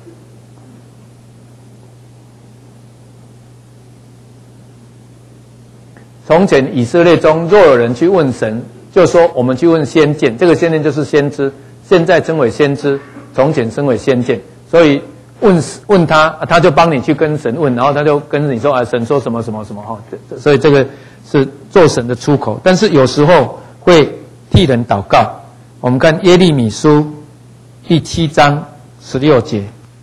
从前以色列中若有人去问神，就说我们去问先见，这个先见就是先知，现在称为先知，从前称为先见。所以问他，他就帮你去跟神问，然后他就跟你说神说什么什么什么所以这个是做神的出口。但是有时候会替人祷告。我们看耶利米书第7章16节，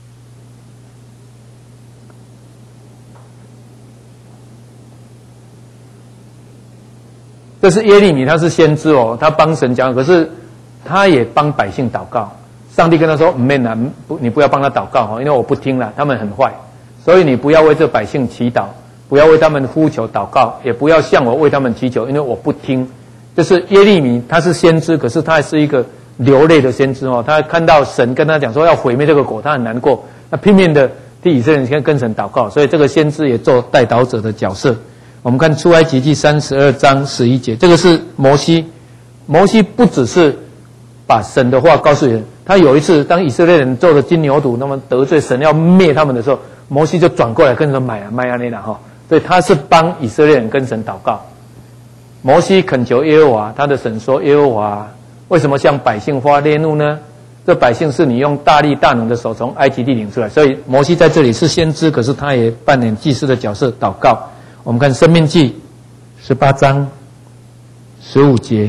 这是耶利米，他是先知他帮神讲，可是他也帮百姓祷告。上帝跟他说你不要帮他祷告，因为我不听了，他们很坏，所以你不要为这百姓祈祷，不要为他们呼求祷告，也不要向我为他们祈求，因为我不听。就是耶利米他是先知，可是他还是一个流泪的先知他看到神跟他讲说要毁灭这个国，他很难过，那拼命的替以色列人跟神祷告，所以这个先知也做代祷者的角色。我们看出埃及记32章11节，这个是摩西不只是把神的话告诉人，他有一次当以色列人做了金牛犊，那么得罪神要灭他们的时候，摩西就转过来跟神买啊那所以他是帮以色列人跟神祷告。摩西恳求耶和华，他的神说：耶和华为什么向百姓发烈怒呢？这百姓是你用大力大能的手从埃及地领出来。所以摩西在这里是先知，可是他也扮演祭司的角色祷告。我们看申命记18章15节，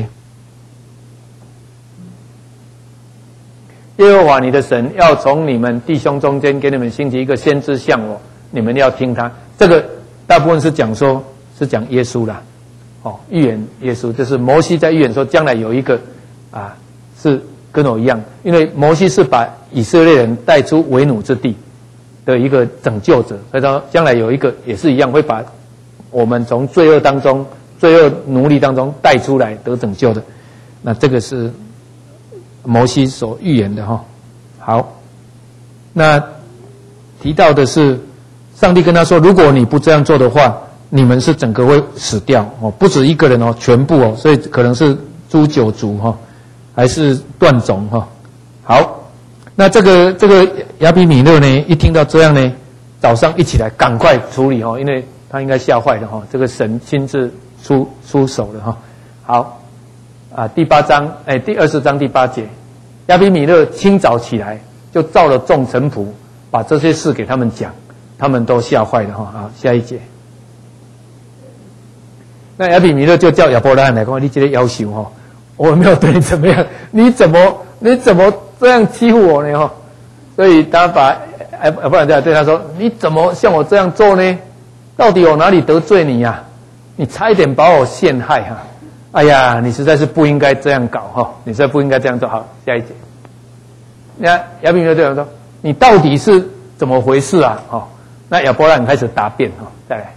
耶和华你的神要从你们弟兄中间给你们兴起一个先知像我，你们要听他。这个大部分是讲耶稣啦，预言耶稣，就是摩西在预言说将来有一个是跟我一样，因为摩西是把以色列人带出为奴之地的一个拯救者，所以说将来有一个也是一样会把我们从罪恶奴隶当中带出来得拯救的。那这个是摩西所预言的好，那提到的是上帝跟他说，如果你不这样做的话，你们是整个会死掉不止一个人全部所以可能是诛九族还是断种好，那这个亚比米勒呢，一听到这样呢，早上一起来赶快处理因为他应该吓坏了这个神亲自出手了好第20章第8节，亚比米勒清早起来就召了众臣仆，把这些事给他们讲，他们都吓坏了好，下一节。那亚比米勒就叫亚伯拉罕来说，你这个要求我没有对你怎么样，你怎么这样欺负我呢所以他把亚伯拉罕对他说，你怎么像我这样做呢？到底我哪里得罪你呀？你差一点把我陷害哎呀，你实在是不应该这样搞你实在不应该这样做。好，下一节。那亚比米勒对他说，你到底是怎么回事那亚伯拉罕开始答辩再来。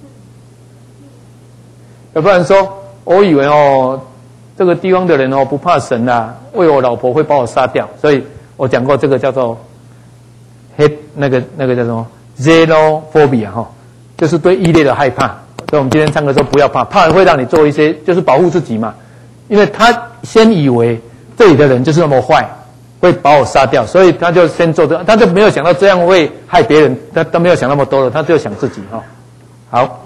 亚伯拉罕说，我以为这个地方的人不怕神为我老婆会把我杀掉，所以我讲过这个叫做那个叫什么 xenophobia 就是对异类的害怕。所以我们今天唱歌说不要怕，怕会让你做一些就是保护自己嘛，因为他先以为这里的人就是那么坏， 会把我杀掉，所以他就先做这，他就没有想到这样会害别人，他都没有想那么多了，他就想自己哈。好，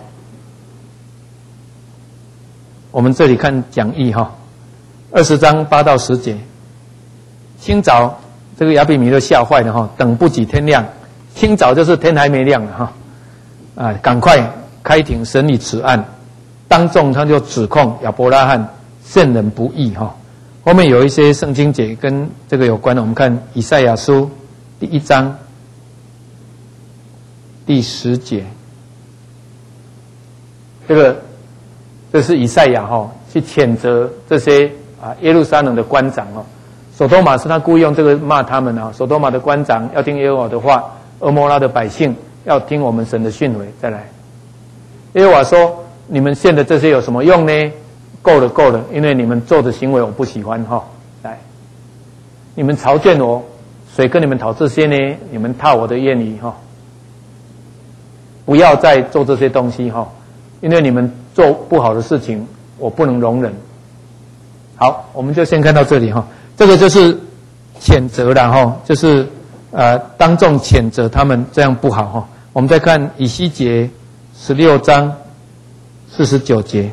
我们这里看讲义哈，20章8到10节。清早，这个亚比米勒吓坏了哈，等不及天亮，清早就是天还没亮了哈，赶快开庭审理此案，当众他就指控亚伯拉罕陷人不义哈。后面有一些圣经节跟这个有关的，我们看以赛亚书第1章第10节，这是以赛亚去谴责这些耶路撒冷的官长所多玛是他故意用这个骂他们所多玛的官长要听耶和华的话，俄摩拉的百姓要听我们神的训诲。再来，耶和华说：你们献的这些有什么用呢？够了，够了，因为你们做的行为我不喜欢来，你们朝见我，谁跟你们讨这些呢？你们踏我的言语不要再做这些东西因为你们做不好的事情，我不能容忍。好，我们就先看到这里这个就是谴责了就是当众谴责他们这样不好我们再看以西结16章49节。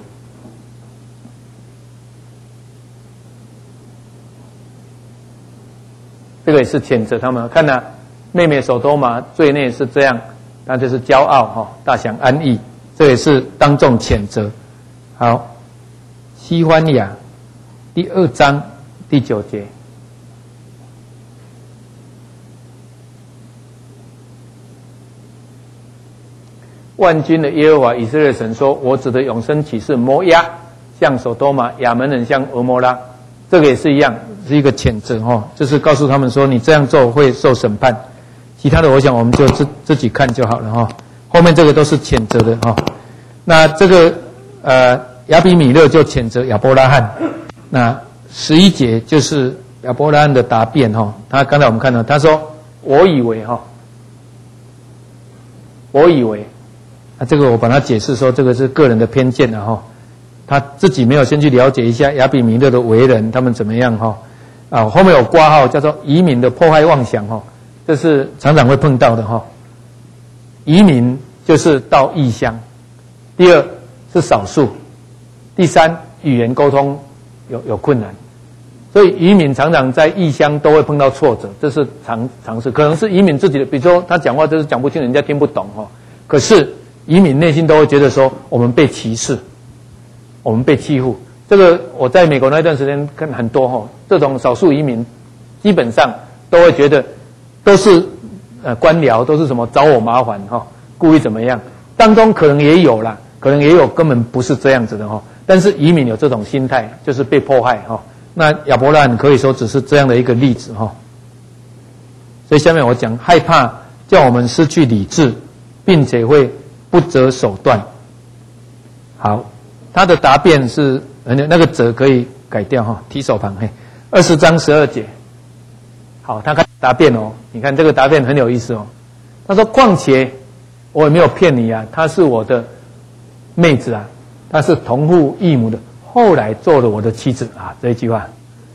这个也是谴责他们，看妹妹所多玛罪孽是这样，那就是骄傲大享安逸，这也是当众谴责。好，西番雅第2章第9节，万军的耶和华以色列神说：我指的永生启示，摩押像所多玛，亚门人像俄摩拉，这个也是一样，是一个谴责就是告诉他们说你这样做会受审判。其他的我想我们就自己看就好了后面这个都是谴责的那这个亚比米勒就谴责亚伯拉罕。那11节就是亚伯拉罕的答辩他刚才我们看到他说我以为这个我把它解释说这个是个人的偏见他自己没有先去了解一下亚比米勒的为人他们怎么样后面有括号叫做移民的迫害妄想这是常常会碰到的移民就是到异乡，第二是少数，第三语言沟通有困难，所以移民常常在异乡都会碰到挫折，这是常识。可能是移民自己的，比如说他讲话就是讲不清，人家听不懂可是移民内心都会觉得说我们被歧视，我们被欺负。这个我在美国那段时间看很多这种少数移民基本上都会觉得都是官僚，都是什么找我麻烦故意怎么样，当中可能也有啦，可能也有根本不是这样子的但是移民有这种心态，就是被迫害那亚伯拉罕可以说只是这样的一个例子所以下面我讲害怕叫我们失去理智，并且会不择手段。好，他的答辩是那个责可以改掉提手旁20章12节。好，他看答辩你看这个答辩很有意思他说况且我也没有骗你她是我的妹子她是同父异母的，后来做了我的妻子这一句话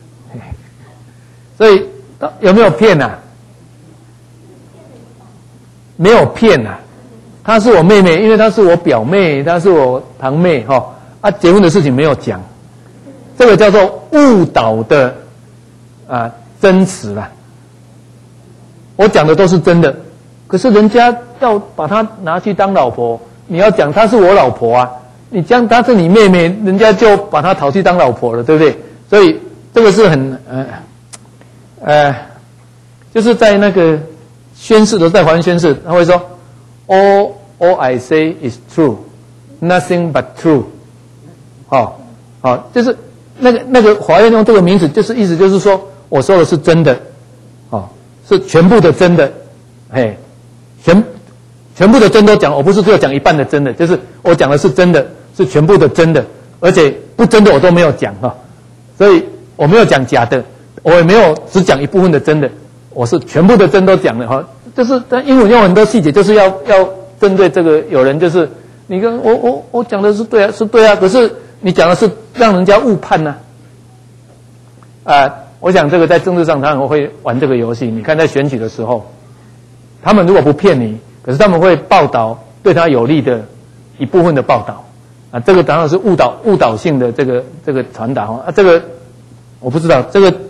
所以有没有骗没有骗她是我妹妹，因为她是我表妹，她是我堂妹结婚的事情没有讲，这个叫做误导的真实啦。我讲的都是真的，可是人家要把她拿去当老婆，你要讲她是我老婆你讲她是你妹妹，人家就把她讨去当老婆了，对不对？所以这个是很就是在那个宣誓的，在法院宣誓，他会说 all I say is true, nothing but true。就是那个法院用这个名词，就是意思就是说我说的是真的，是全部的真的，全部的真都讲，我不是只有讲一半的真的，就是我讲的是真的，是全部的真的，而且不真的我都没有讲所以我没有讲假的，我也没有只讲一部分的真的，我是全部的真都讲了就是但英文用很多细节，就是要针对这个有人就是你跟我讲的是对是对可是你讲的是让人家误判我想这个在政治上他们会玩这个游戏。你看在选举的时候，他们如果不骗你，可是他们会报道对他有利的一部分的报道啊，这个当然是误导性的这个传达啊，这个我不知道，这个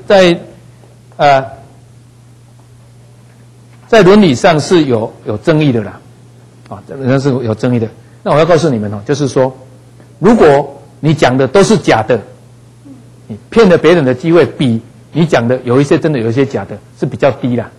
在伦理上是有争议的啦，啊，这个是有争议的。那我要告诉你们哦，就是说，如果你讲的都是假的，你骗了别人的机会比你讲的有一些真的有一些假的是比较低啦。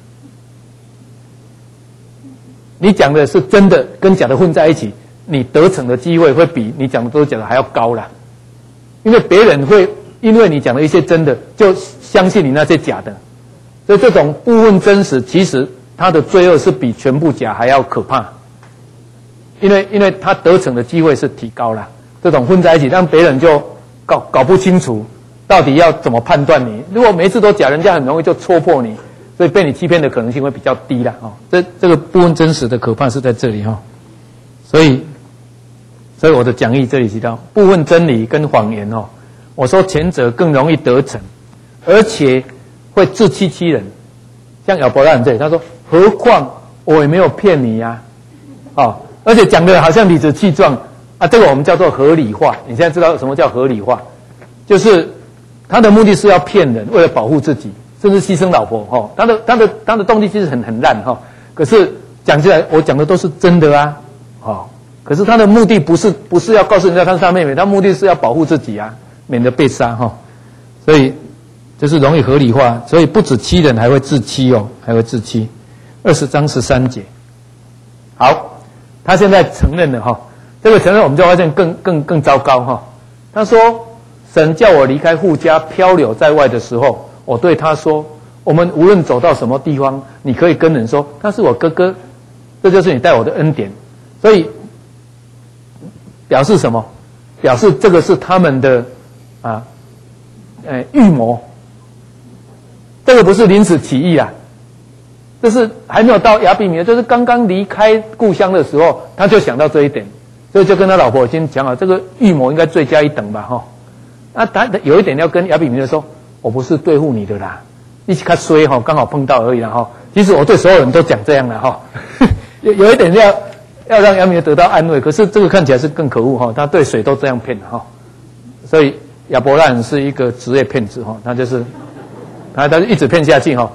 你讲的是真的跟假的混在一起，你得逞的机会会比你讲的都是假的还要高啦。因为别人会因为你讲的一些真的就相信你那些假的，所以这种部分真实其实它的罪恶是比全部假还要可怕。因为他得逞的机会是提高了，这种混在一起让别人就搞不清楚到底要怎么判断你。如果每一次都假，人家很容易就戳破你，所以被你欺骗的可能性会比较低啦。这个部分真实的可怕是在这里哈。所以我的讲义这里提到部分真理跟谎言哦，我说前者更容易得逞，而且会自欺欺人。像亚伯拉罕这里他说，何况我也没有骗你呀，而且讲的好像理直气壮啊，这个我们叫做合理化。你现在知道什么叫合理化？就是他的目的是要骗人，为了保护自己，甚至牺牲老婆他的动机其实很烂可是讲起来我讲的都是真的啊可是他的目的不是要告诉人家他是他妹妹，他目的是要保护自己啊，免得被杀所以就是容易合理化，所以不止欺人还会自欺还会自欺。20章13节，好。他现在承认了这个承认我们就发现更糟糕他说，神叫我离开父家漂流在外的时候，我对他说，我们无论走到什么地方，你可以跟人说他是我哥哥，这就是你带我的恩典。所以表示什么？表示这个是他们的预谋，这个不是临时起意啊，这是还没有到亚比米勒，就是刚刚离开故乡的时候，他就想到这一点，所以就跟他老婆已经讲好，这个预谋应该罪加一等吧那他有一点要跟亚比米勒说，我不是对付你的啦，一起看衰刚好碰到而已啦其实我对所有人都讲这样啦有一点要让亚比米勒得到安慰，可是这个看起来是更可恶他对谁都这样骗所以亚伯拉罕是一个职业骗子他就是他就一直骗下去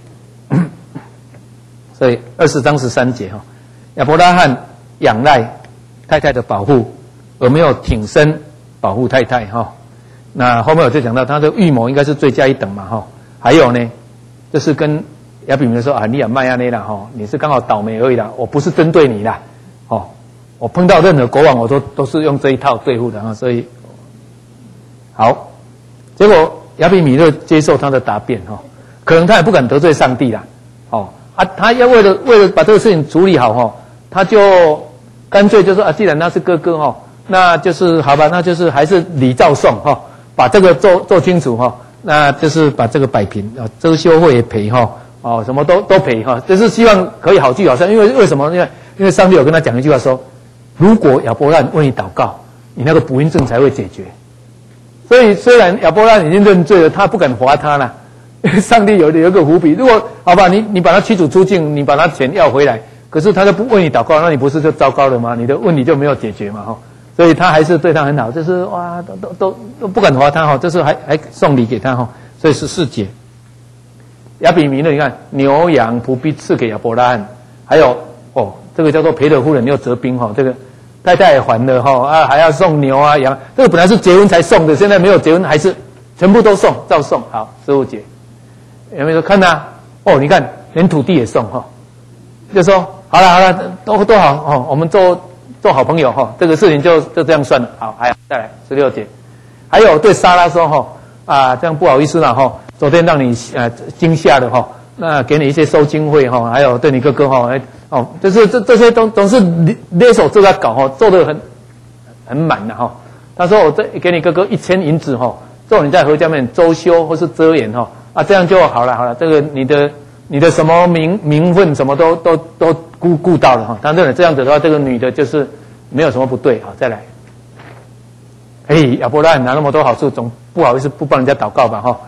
所以20章13节亚伯拉罕仰赖太太的保护，而没有挺身保护太太那后面我就讲到他的预谋应该是罪加一等嘛还有呢，就是跟亚比米勒说你也卖那啦你是刚好倒霉而已啦，我不是针对你啦我碰到任何国王我都是用这一套对付的所以好，结果亚比米勒接受他的答辩可能他也不敢得罪上帝啦他要为了把这个事情处理好他就干脆就说既然他是哥哥那就是好吧，那就是还是礼照送把这个做清楚那就是把这个摆平遮羞会也赔什么都赔就是希望可以好聚好散。因为什么？因为上帝有跟他讲一句话说，如果亚伯拉罕为你祷告，你那个不孕症才会解决。所以虽然亚伯拉罕已经认罪了，他不敢罚他了。上帝有一个伏笔，如果好吧，你把他驱逐出境，你把他钱要回来，可是他就不为你祷告，那你不是就糟糕了吗？你的问题就没有解决嘛所以他还是对他很好，就是哇都不敢罚他就是还送礼给他所以14节，亚比米勒你看牛羊不必赐给亚伯拉罕，还有这个叫做培勒夫人又折兵这个太太也还了还要送牛啊羊，这个本来是结婚才送的，现在没有结婚还是全部都送，照送。好，15节。有没有说看你看连土地也送就说好了都好我们做好朋友这个事情就这样算了。好，还有再来16节，还有对撒拉说这样不好意思啦昨天让你惊吓了那给你一些收经费还有对你哥哥就是这些总是勒手这个搞做得很满的他说我这给你哥哥1000银子做你在河家面周修或是遮掩这样就好了这个你的什么名分什么都顾到了他认为这样子的话，这个女的就是没有什么不对再来。亚伯拉罕拿那么多好处，总不好意思不帮人家祷告吧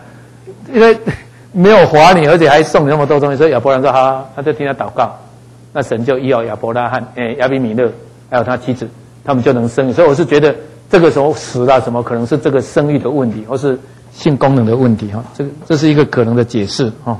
因为没有罚你，而且还送你那么多东西，所以亚伯兰说好，他就听他祷告，那神就医好亚伯拉罕、亚比米勒还有他妻子，他们就能生育。所以我是觉得这个时候死了什么，可能是这个生育的问题，或是性功能的问题哈，这是一个可能的解释哈。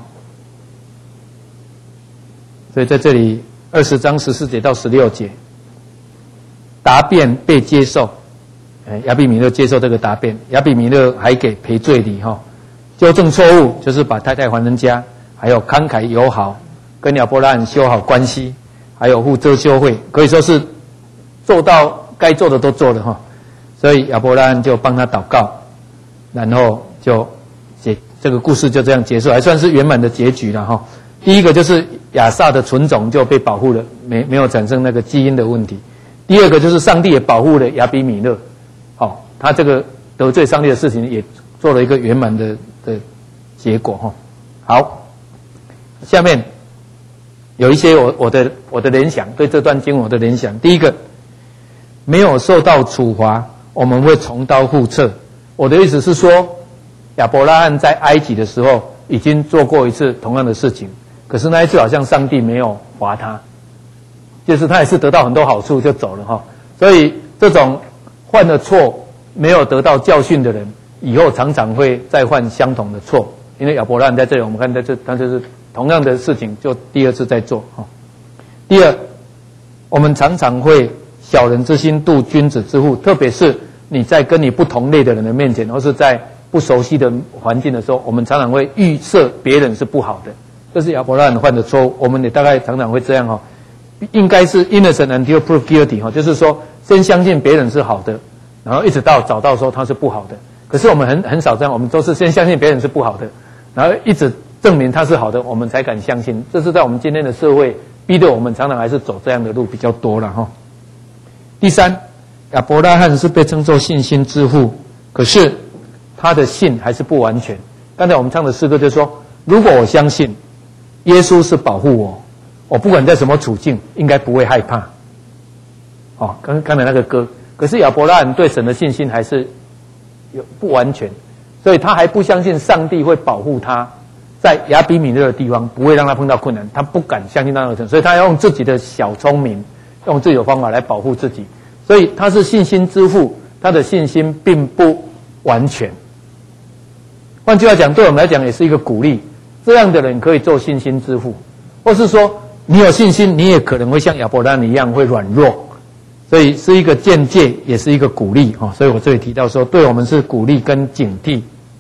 所以在这里20章14节到16节，答辩被接受，亚比米勒接受这个答辩，亚比米勒还给赔罪礼哈。纠正错误就是把太太还人家，还有慷慨友好，跟亚伯拉罕修好关系，还有互遮羞会，可以说是做到该做的都做了哈。所以亚伯拉罕就帮他祷告，然后就这个故事就这样结束，还算是圆满的结局了哈。第一个就是亚萨的纯种就被保护了，没有产生那个基因的问题。第二个就是上帝也保护了亚比米勒，他这个得罪上帝的事情也做了一个圆满的结果哈。好，下面有一些我的联想，对这段经文我的联想。第一个，没有受到处罚，我们会重蹈覆辙。我的意思是说，亚伯拉罕在埃及的时候已经做过一次同样的事情，可是那一次好像上帝没有罚他，就是他也是得到很多好处就走了哈。所以这种犯了错没有得到教训的人，以后常常会再犯相同的错。因为亚伯拉罕在这里，我们看在这，他就是同样的事情就第二次在做哈。第二，我们常常会小人之心度君子之腹，特别是你在跟你不同类的人的面前，或是在不熟悉的环境的时候，我们常常会预设别人是不好的，这是亚伯拉罕犯的错误。我们也大概常常会这样哈，应该是 innocent until proved guilty 哈，就是说先相信别人是好的，然后一直到找到说他是不好的。可是我们很少这样，我们都是先相信别人是不好的，然后一直证明他是好的，我们才敢相信。这是在我们今天的社会逼得我们常常还是走这样的路比较多了哈。第三，亚伯拉罕是被称作信心之父，可是他的信还是不完全。刚才我们唱的诗歌就说，如果我相信耶稣是保护我，我不管在什么处境应该不会害怕。刚才那个歌，可是亚伯拉罕对神的信心还是有不完全，所以他还不相信上帝会保护他，在亚比米勒的地方不会让他碰到困难，他不敢相信那个，所以他要用自己的小聪明，用自己的方法来保护自己。所以他是信心之父，他的信心并不完全。换句话讲，对我们来讲也是一个鼓励，这样的人可以做信心之父，或是说你有信心，你也可能会像亚伯拉罕一样会软弱。所以是一个见解，也是一个鼓励所以我这里提到说，对我们是鼓励跟警惕。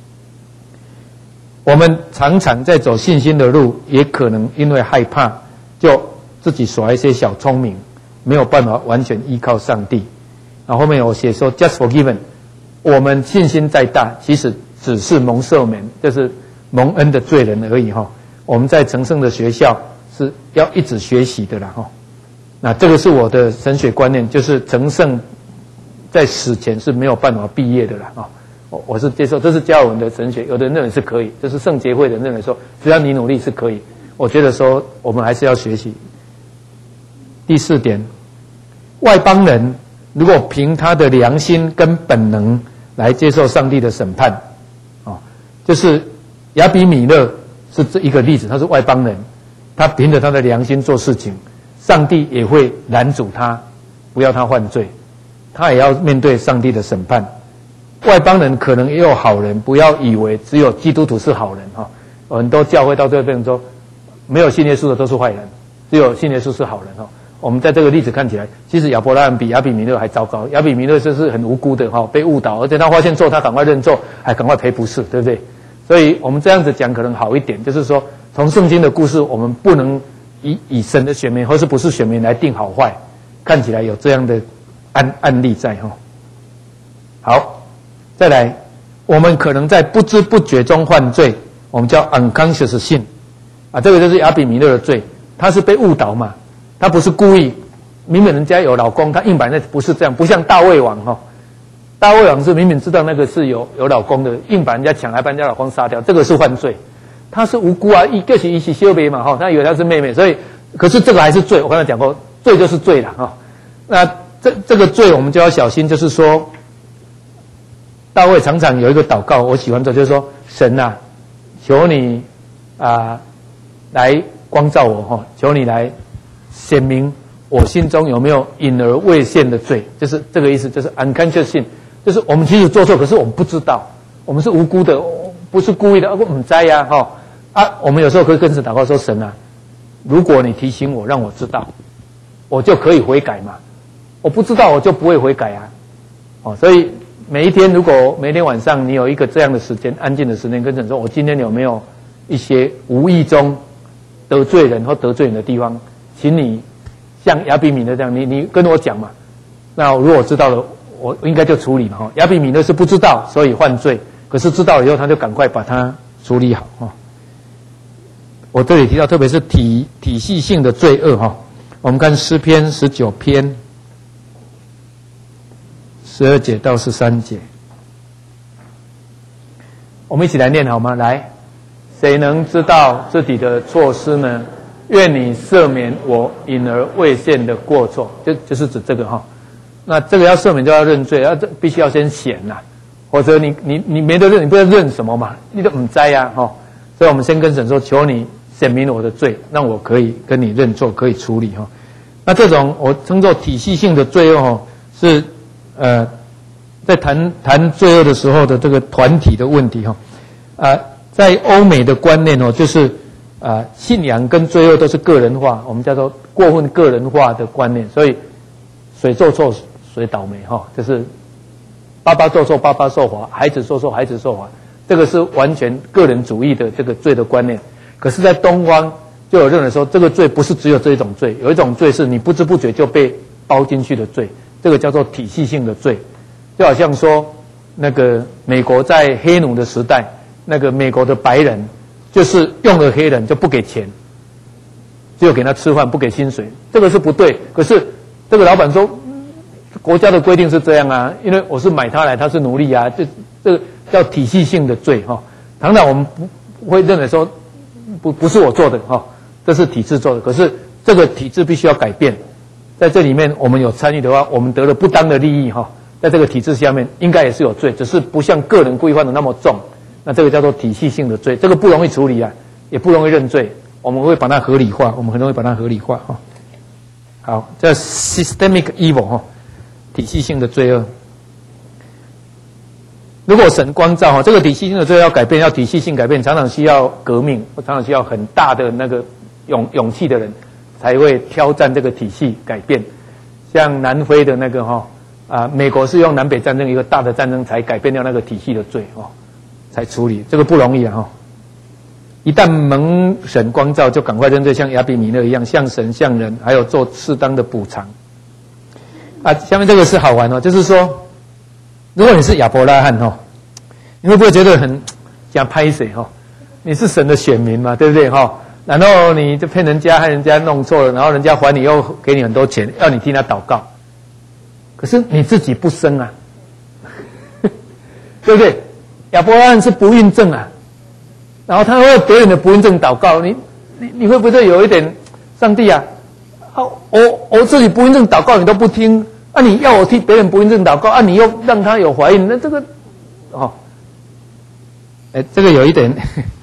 我们常常在走信心的路，也可能因为害怕，就自己耍一些小聪明，没有办法完全依靠上帝。然后后面我写说 ，just forgiven， 我们信心再大，其实只是蒙赦免，就是蒙恩的罪人而已我们在成圣的学校是要一直学习的啦那这个是我的神学观念，就是成圣在死前是没有办法毕业的啦我是接受，这是加尔文的神学，有的人认为是可以，这是圣洁会的人认为说，只要你努力是可以。我觉得说我们还是要学习。第四点，外邦人如果凭他的良心跟本能来接受上帝的审判就是亚比米勒是这一个例子，他是外邦人，他凭着他的良心做事情，上帝也会拦阻他，不要他犯罪，他也要面对上帝的审判。外邦人可能也有好人，不要以为只有基督徒是好人很多教会到最后变成说，没有信耶稣的都是坏人，只有信耶稣是好人我们在这个例子看起来，其实亚伯拉罕比亚比米勒还糟糕。亚比米勒就是很无辜的被误导，而且他发现错，他赶快认错，还赶快赔不是，对不对？所以我们这样子讲可能好一点，就是说从圣经的故事，我们不能以神的选民或是不是选民来定好坏，看起来有这样的案例在好，再来，我们可能在不知不觉中犯罪，我们叫 unconscious sin 这个就是亚比米勒的罪，他是被误导嘛，他不是故意，明明人家有老公，他硬摆那不是这样，不像大卫王大卫王是明明知道那个是有老公的，硬把人家抢来把人家老公杀掉，这个是犯罪。他是无辜就是一起修bé嘛他以为他是妹妹，所以可是这个还是罪。我刚才讲过，罪就是罪了那这个罪我们就要小心，就是说大卫常常有一个祷告，我喜欢做，就是说神求你来光照我哈，求你来显明我心中有没有隐而未现的罪，就是这个意思，就是 unconscious sin， 就是我们其实做错，可是我们不知道，我们是无辜的，不是故意的，我不知呀哈我们有时候可以跟神祷告说，神啊，如果你提醒我，让我知道，我就可以悔改嘛，我不知道我就不会悔改啊，所以每一天如果每天晚上你有一个这样的时间，安静的时间，跟神说，我今天有没有一些无意中得罪人或得罪人的地方，请你像亚比米勒这样，你跟我讲嘛。那如果我知道了，我应该就处理嘛。亚比米勒是不知道，所以犯罪，可是知道了以后，他就赶快把它处理好我这里提到，特别是体系性的罪恶我们看诗篇19篇12节到13节，我们一起来念好吗？来，谁能知道自己的错失呢？愿你赦免我隐而未现的过错，就是指这个那这个要赦免就要认罪，必须要先显或者你没得认，你不知道认什么嘛，你都不知呀所以我们先跟神说，求你显明我的罪，让我可以跟你认错，可以处理那这种我称作体系性的罪恶是在谈罪恶的时候的这个团体的问题在欧美的观念就是信仰跟罪恶都是个人化，我们叫做过分个人化的观念，所以谁做错谁倒霉就是爸爸做错爸爸受罚，孩子做错孩子受罚，这个是完全个人主义的这个罪的观念。可是在东方就有认为说，这个罪不是只有这一种罪，有一种罪是你不知不觉就被包进去的罪，这个叫做体系性的罪。就好像说那个美国在黑奴的时代，那个美国的白人就是用了黑人就不给钱，只有给他吃饭不给薪水，这个是不对。可是这个老板说国家的规定是这样因为我是买他来，他是奴隶这个叫体系性的罪当然我们不会认为说不是我做的这是体制做的，可是这个体制必须要改变。在这里面我们有参与的话，我们得了不当的利益在这个体制下面应该也是有罪，只是不像个人规范的那么重，那这个叫做体系性的罪，这个不容易处理也不容易认罪，我们会把它合理化，我们很容易把它合理化好，这 systemic evil 体系性的罪恶。如果神光照这个体系性的罪恶要改变，要体系性改变，常常需要革命，常常需要很大的那个勇气的人才会挑战这个体系改变。像南非的那个美国是用南北战争一个大的战争才改变掉那个体系的罪才处理，这个不容易一旦蒙神光照，就赶快认罪，像亚比米勒一样，像神像人，还有做适当的补偿下面这个是好玩就是说，如果你是亚伯拉罕你会不会觉得很想拍谁你是神的选民嘛，对不对然后你就骗人家，害人家弄错了，然后人家还你又给你很多钱，要你替他祷告，可是你自己不生对不对？亚伯拉罕是不孕症然后他为别人的不孕症祷告，你会不会有一点，上帝我自己不孕症祷告你都不听你要我替别人不孕症祷告你又让他有怀孕，那这个这个有一点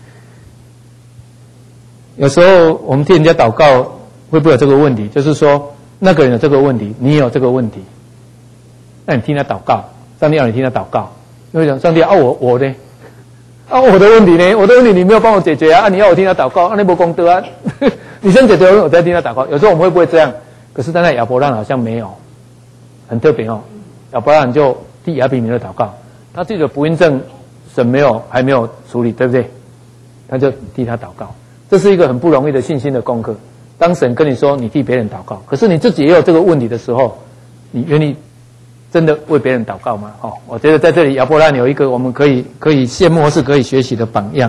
有时候我们替人家祷告会不会有这个问题，就是说那个人有这个问题，你也有这个问题，那你替他祷告，上帝要你替他祷告，你会讲上帝我呢我的问题呢？我的问题你没有帮我解决你要我替他祷告你没功德你先解决我再替他祷告。有时候我们会不会这样？可是在那亚伯拉罕好像没有，很特别亚伯拉罕就替亚比米勒祷告，他自己的不孕症神还没有处理，对不对？他就替他祷告，这是一个很不容易的信心的功课。当神跟你说你替别人祷告，可是你自己也有这个问题的时候，你愿意真的为别人祷告吗？我觉得在这里亚伯拉罕有一个我们可以羡慕或是可以学习的榜样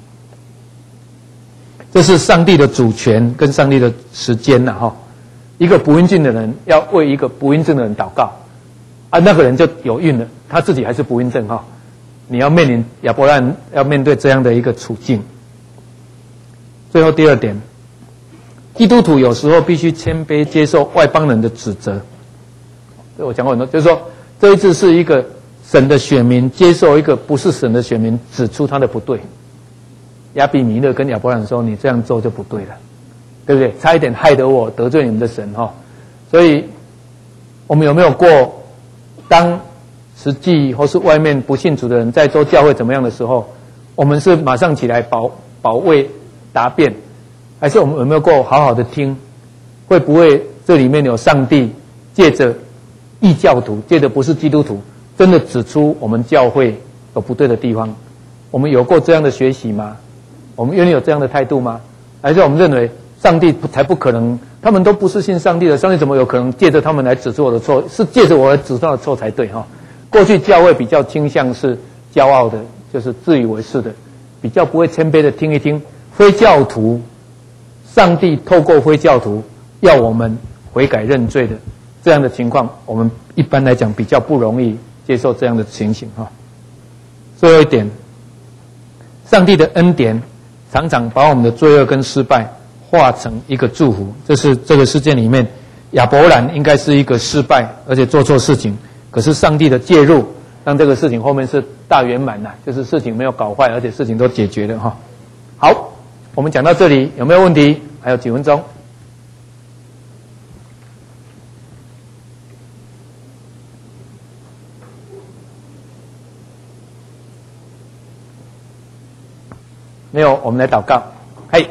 这是上帝的主权跟上帝的时间一个不孕症的人要为一个不孕症的人祷告那个人就有孕了，他自己还是不孕症你要面临亚伯拉罕要面对这样的一个处境。最后第二点，基督徒有时候必须谦卑接受外邦人的指责。我讲过很多，就是说这一次是一个神的选民接受一个不是神的选民指出他的不对， 亚比米勒跟亚伯兰说：“你这样做就不对了，对不对？差一点害得我得罪你们的神哈。”所以，我们有没有过当实际或是外面不信主的人在做教会怎么样的时候，我们是马上起来保卫答辩，还是我们有没有过好好的听？会不会这里面有上帝借着异教徒，借着不是基督徒，真的指出我们教会有不对的地方？我们有过这样的学习吗？我们愿意有这样的态度吗？还是我们认为上帝才不可能？他们都不是信上帝的，上帝怎么有可能借着他们来指出我的错？是借着我来指出他的错才对哈。过去教会比较倾向是骄傲的，就是自以为是的，比较不会谦卑的听一听非教徒，上帝透过非教徒要我们悔改认罪的这样的情况，我们一般来讲比较不容易接受这样的情形哈。最后一点，上帝的恩典常常把我们的罪恶跟失败化成一个祝福。这是这个事件里面，亚伯兰应该是一个失败而且做错事情，可是上帝的介入让这个事情后面是大圆满了，就是事情没有搞坏，而且事情都解决了哈。好，我们讲到这里，有没有问题？还有几分钟。没有，我们来祷告。嘿。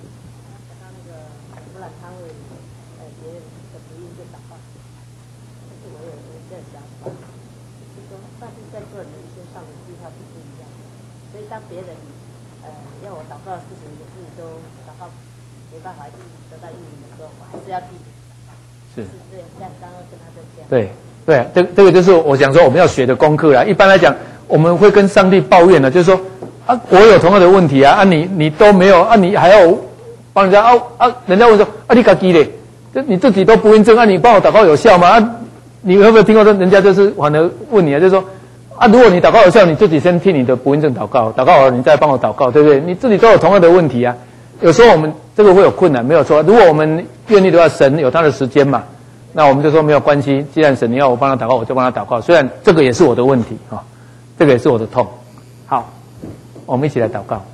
当别人要我祷告的事情，也是都祷告没办法得到应允的时候，我还是要替别人祷告。是这样，像刚刚跟他在讲。 对对，这个就是我想说我们要学的功课啦。一般来讲，我们会跟上帝抱怨的，就是说啊，我有同样的问题啊，你都没有啊，你还要帮人家人家问说啊，你自己嘞，你自己都不认证啊，你帮我祷告有效吗？啊，你有没有听过说人家就是反而问你啊，就是说。啊，如果你祷告有效，你自己先替你的不认证祷告，祷告好了你再帮我祷告，对不对？你自己都有同样的问题啊。有时候我们这个会有困难，没有错。如果我们愿意的话，神有他的时间嘛，那我们就说没有关系。既然神你要我帮他祷告，我就帮他祷告。虽然这个也是我的问题啊，这个也是我的痛。好，我们一起来祷告。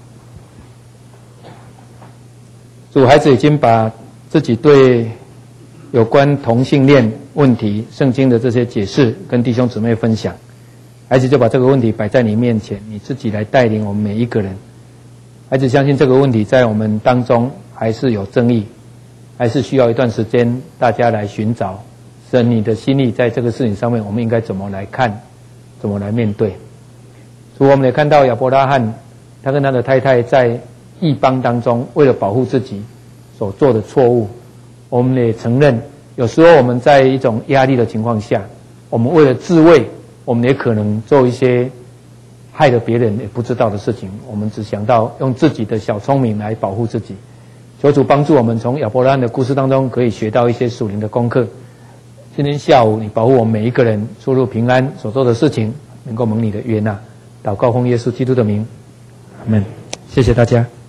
主，孩子已经把自己对有关同性恋问题圣经的这些解释跟弟兄姊妹分享。孩子就把这个问题摆在你面前，你自己来带领我们每一个人。孩子相信这个问题在我们当中还是有争议，还是需要一段时间大家来寻找神你的心意，在这个事情上面我们应该怎么来看，怎么来面对。所以我们也看到亚伯拉罕他跟他的太太在异邦当中为了保护自己所做的错误，我们也承认有时候我们在一种压力的情况下，我们为了自卫，我们也可能做一些害了别人也不知道的事情，我们只想到用自己的小聪明来保护自己。求主帮助我们从亚伯拉罕的故事当中可以学到一些属灵的功课。今天下午你保护我们每一个人出入平安，所做的事情能够蒙你的悦纳。祷告奉耶稣基督的名，阿们。谢谢大家。